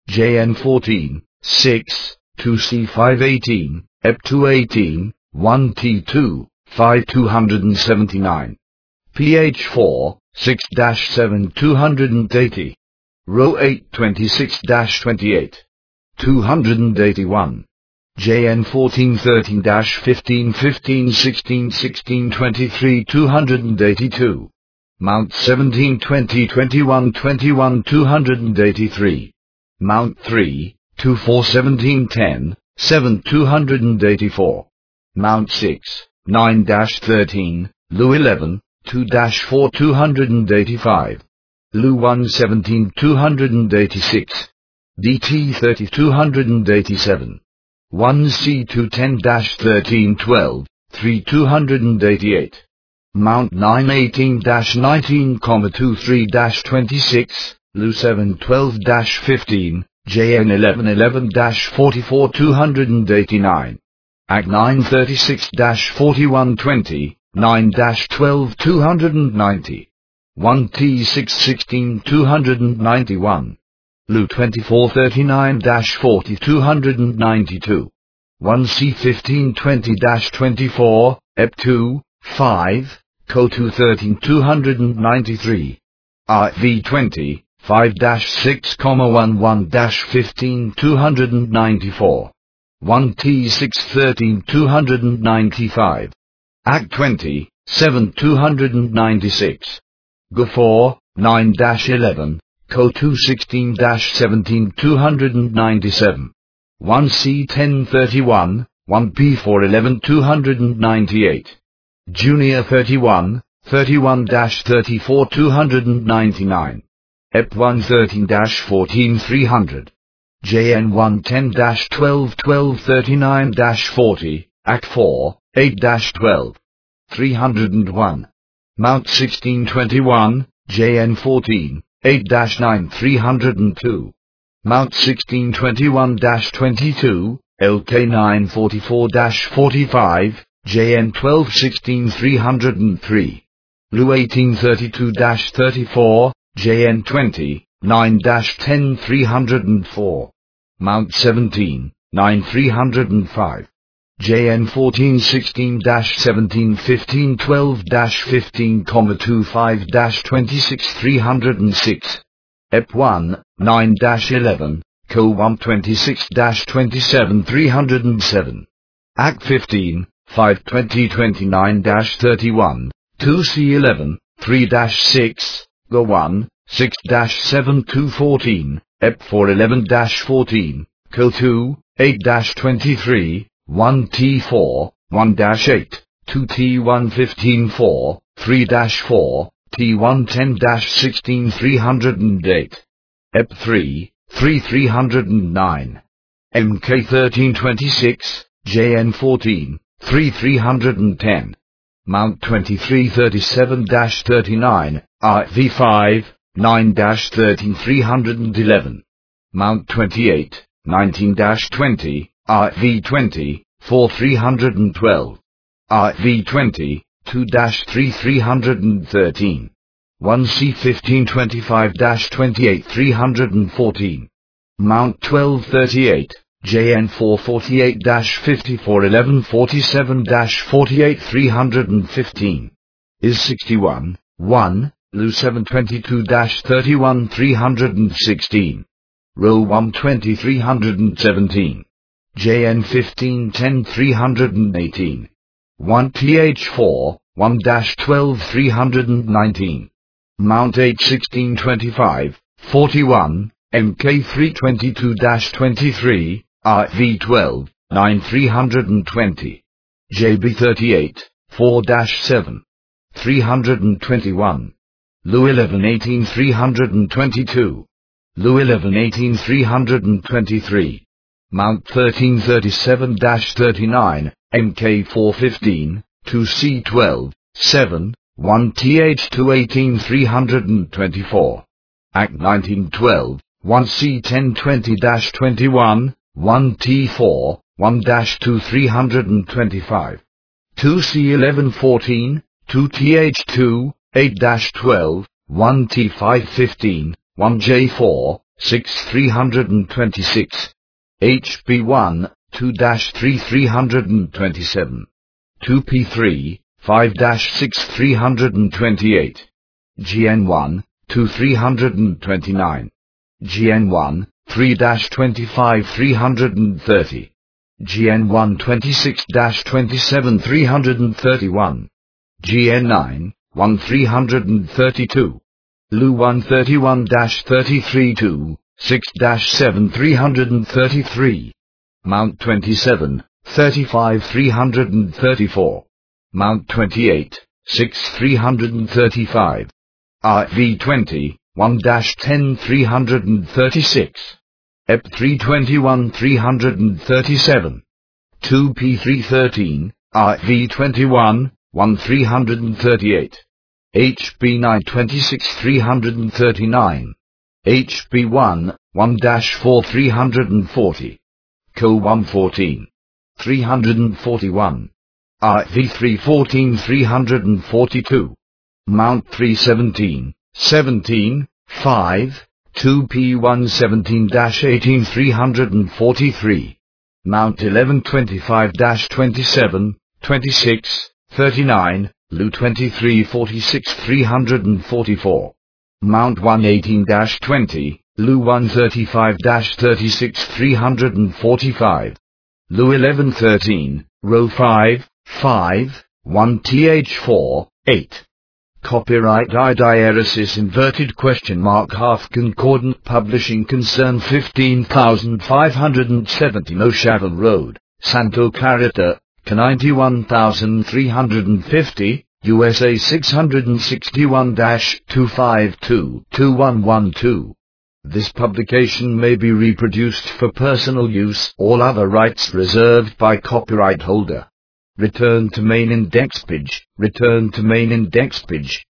J N fourteen, six, two C five eighteen, E P two eighteen, one T two, five two seventy-nine. P H four, six seven two eighty. Row eight twenty-six twenty-eight. two eighty-one. J N fourteen thirteen fifteen fifteen sixteen sixteen twenty-three two eighty-two. Mount seventeen twenty twenty-one twenty-one two eighty-three. Mount three, two four seventeen ten, seven two eighty-four. Mount six, nine thirteen, Lu eleven, two four two eighty-five. Lu one seventeen two eighty-six. D T thirty two eighty-seven. one C two ten thirteen twelve, three two eighty-eight. Mount nine eighteen nineteen twenty-three twenty-six, Lu seven twelve fifteen, J N eleven eleven forty-four two eighty-nine. Act nine thirty-six forty-one twenty, nine twelve two ninety. one T six sixteen two ninety-one. Lu twenty-four thirty-nine forty two ninety-two. one C fifteen twenty twenty-four, E P two, five, C O two thirteen two ninety-three. R V twenty, five six eleven fifteen two ninety-four. one T six thirteen two ninety-five. Act twenty, seven two ninety-six. G four, nine eleven, C O two sixteen seventeen two ninety-seven. one C ten thirty-one, one P four eleven two ninety-eight. Junior thirty-one, thirty-one thirty-four two ninety-nine. E P one thirteen fourteen three hundred. J N one ten twelve twelve thirty-nine forty, A C four, eight twelve. three hundred one. Mount sixteen twenty-one, J N fourteen, eight nine three hundred two. Mount sixteen twenty-one twenty-two, L K nine forty-four forty-five, J N twelve sixteen three hundred three. Lu eighteen thirty-two thirty-four, J N twenty, nine ten three hundred four. Mount seventeen, nine three hundred five. J N fourteen sixteen seventeen fifteen twelve fifteen twenty-five twenty-six three hundred six. E P one, nine eleven, C O one twenty-six twenty-seven three hundred seven. A C fifteen, five twenty twenty-nine thirty-one, two C eleven, three six, G O one, six seven two fourteen, E P four eleven fourteen, C O two, eight twenty-three, one T four, one eight, two T one fifteen four, three four, T one ten sixteen three hundred eight. E P three, three three hundred nine. M K thirteen twenty-six, J N fourteen, three three hundred ten. Mount twenty-three thirty-seven thirty-nine, R V five, nine thirteen three hundred eleven. Mount twenty-eight, nineteen twenty, R V twenty, four three hundred twelve. R V twenty, two three three hundred thirteen. one C fifteen twenty-five twenty-eight three hundred fourteen. Mount twelve thirty-eight, J N four forty-eight fifty-four eleven forty-seven forty-eight three hundred fifteen. Is sixty-one, one, Lu seven twenty-two thirty-one three hundred sixteen. Row one twenty three hundred seventeen. J N fifteen ten three hundred eighteen. one T H four, one twelve three hundred nineteen. Mount eight sixteen twenty-five, forty-one, M K three twenty-two twenty-three, R V twelve, nine three hundred twenty. J B thirty-eight, four seven. three hundred twenty-one. Lu eleven eighteen three hundred twenty-two. Lu eleven eighteen three hundred twenty-three. Mount thirteen thirty-seven thirty-nine, M K four fifteen, two C twelve, seven, one T H two eighteen three hundred twenty-four. A C nineteen twelve, one C ten twenty twenty-one, one T four, one two three hundred twenty-five. two C eleven fourteen, two T H two, eight twelve, one T five fifteen, one J four, six three hundred twenty-six. H P one, two three three hundred twenty-seven. two P three, five six three hundred twenty-eight. G N one, two three hundred twenty-nine. G N one, three twenty-five three hundred thirty. G N one twenty-six twenty-seven three hundred thirty-one. G N nine, one three hundred thirty-two. Lu one thirty-one thirty-three two, six seven three hundred thirty-three. Mount twenty-seven, thirty-five three hundred thirty-four. Mount twenty-eight, six three hundred thirty-five. R V twenty, one ten three hundred thirty-six. E P three twenty-one three hundred thirty-seven. two P three thirteen, R V twenty-one, one three hundred thirty-eight. H P nine twenty-six three hundred thirty-nine. H P one, one four three hundred forty. C O one fourteen, three hundred forty-one. R V three fourteen three hundred forty-two. Mount three seventeen, seventeen, five, two P one seventeen eighteen three hundred forty-three. Mount eleven twenty-five twenty-seven, twenty-six, thirty-nine, Lu twenty-three forty-six three hundred forty-four. Mount one eighteen twenty, Lu one thirty-five thirty-six three hundred forty-five. Lu eleven thirteen, row five, five, one T H four, eight. Copyright I D I R S S inverted question mark half concordant publishing concern fifteen thousand five hundred seventy Moshavel Road, Santo Clarita, C ninety-one thousand three hundred fifty, U S A six sixty-one dash two fifty-two dash twenty-one twelve. This publication may be reproduced for personal use, all other rights reserved by copyright holder. Return to main index page. Return to main index page.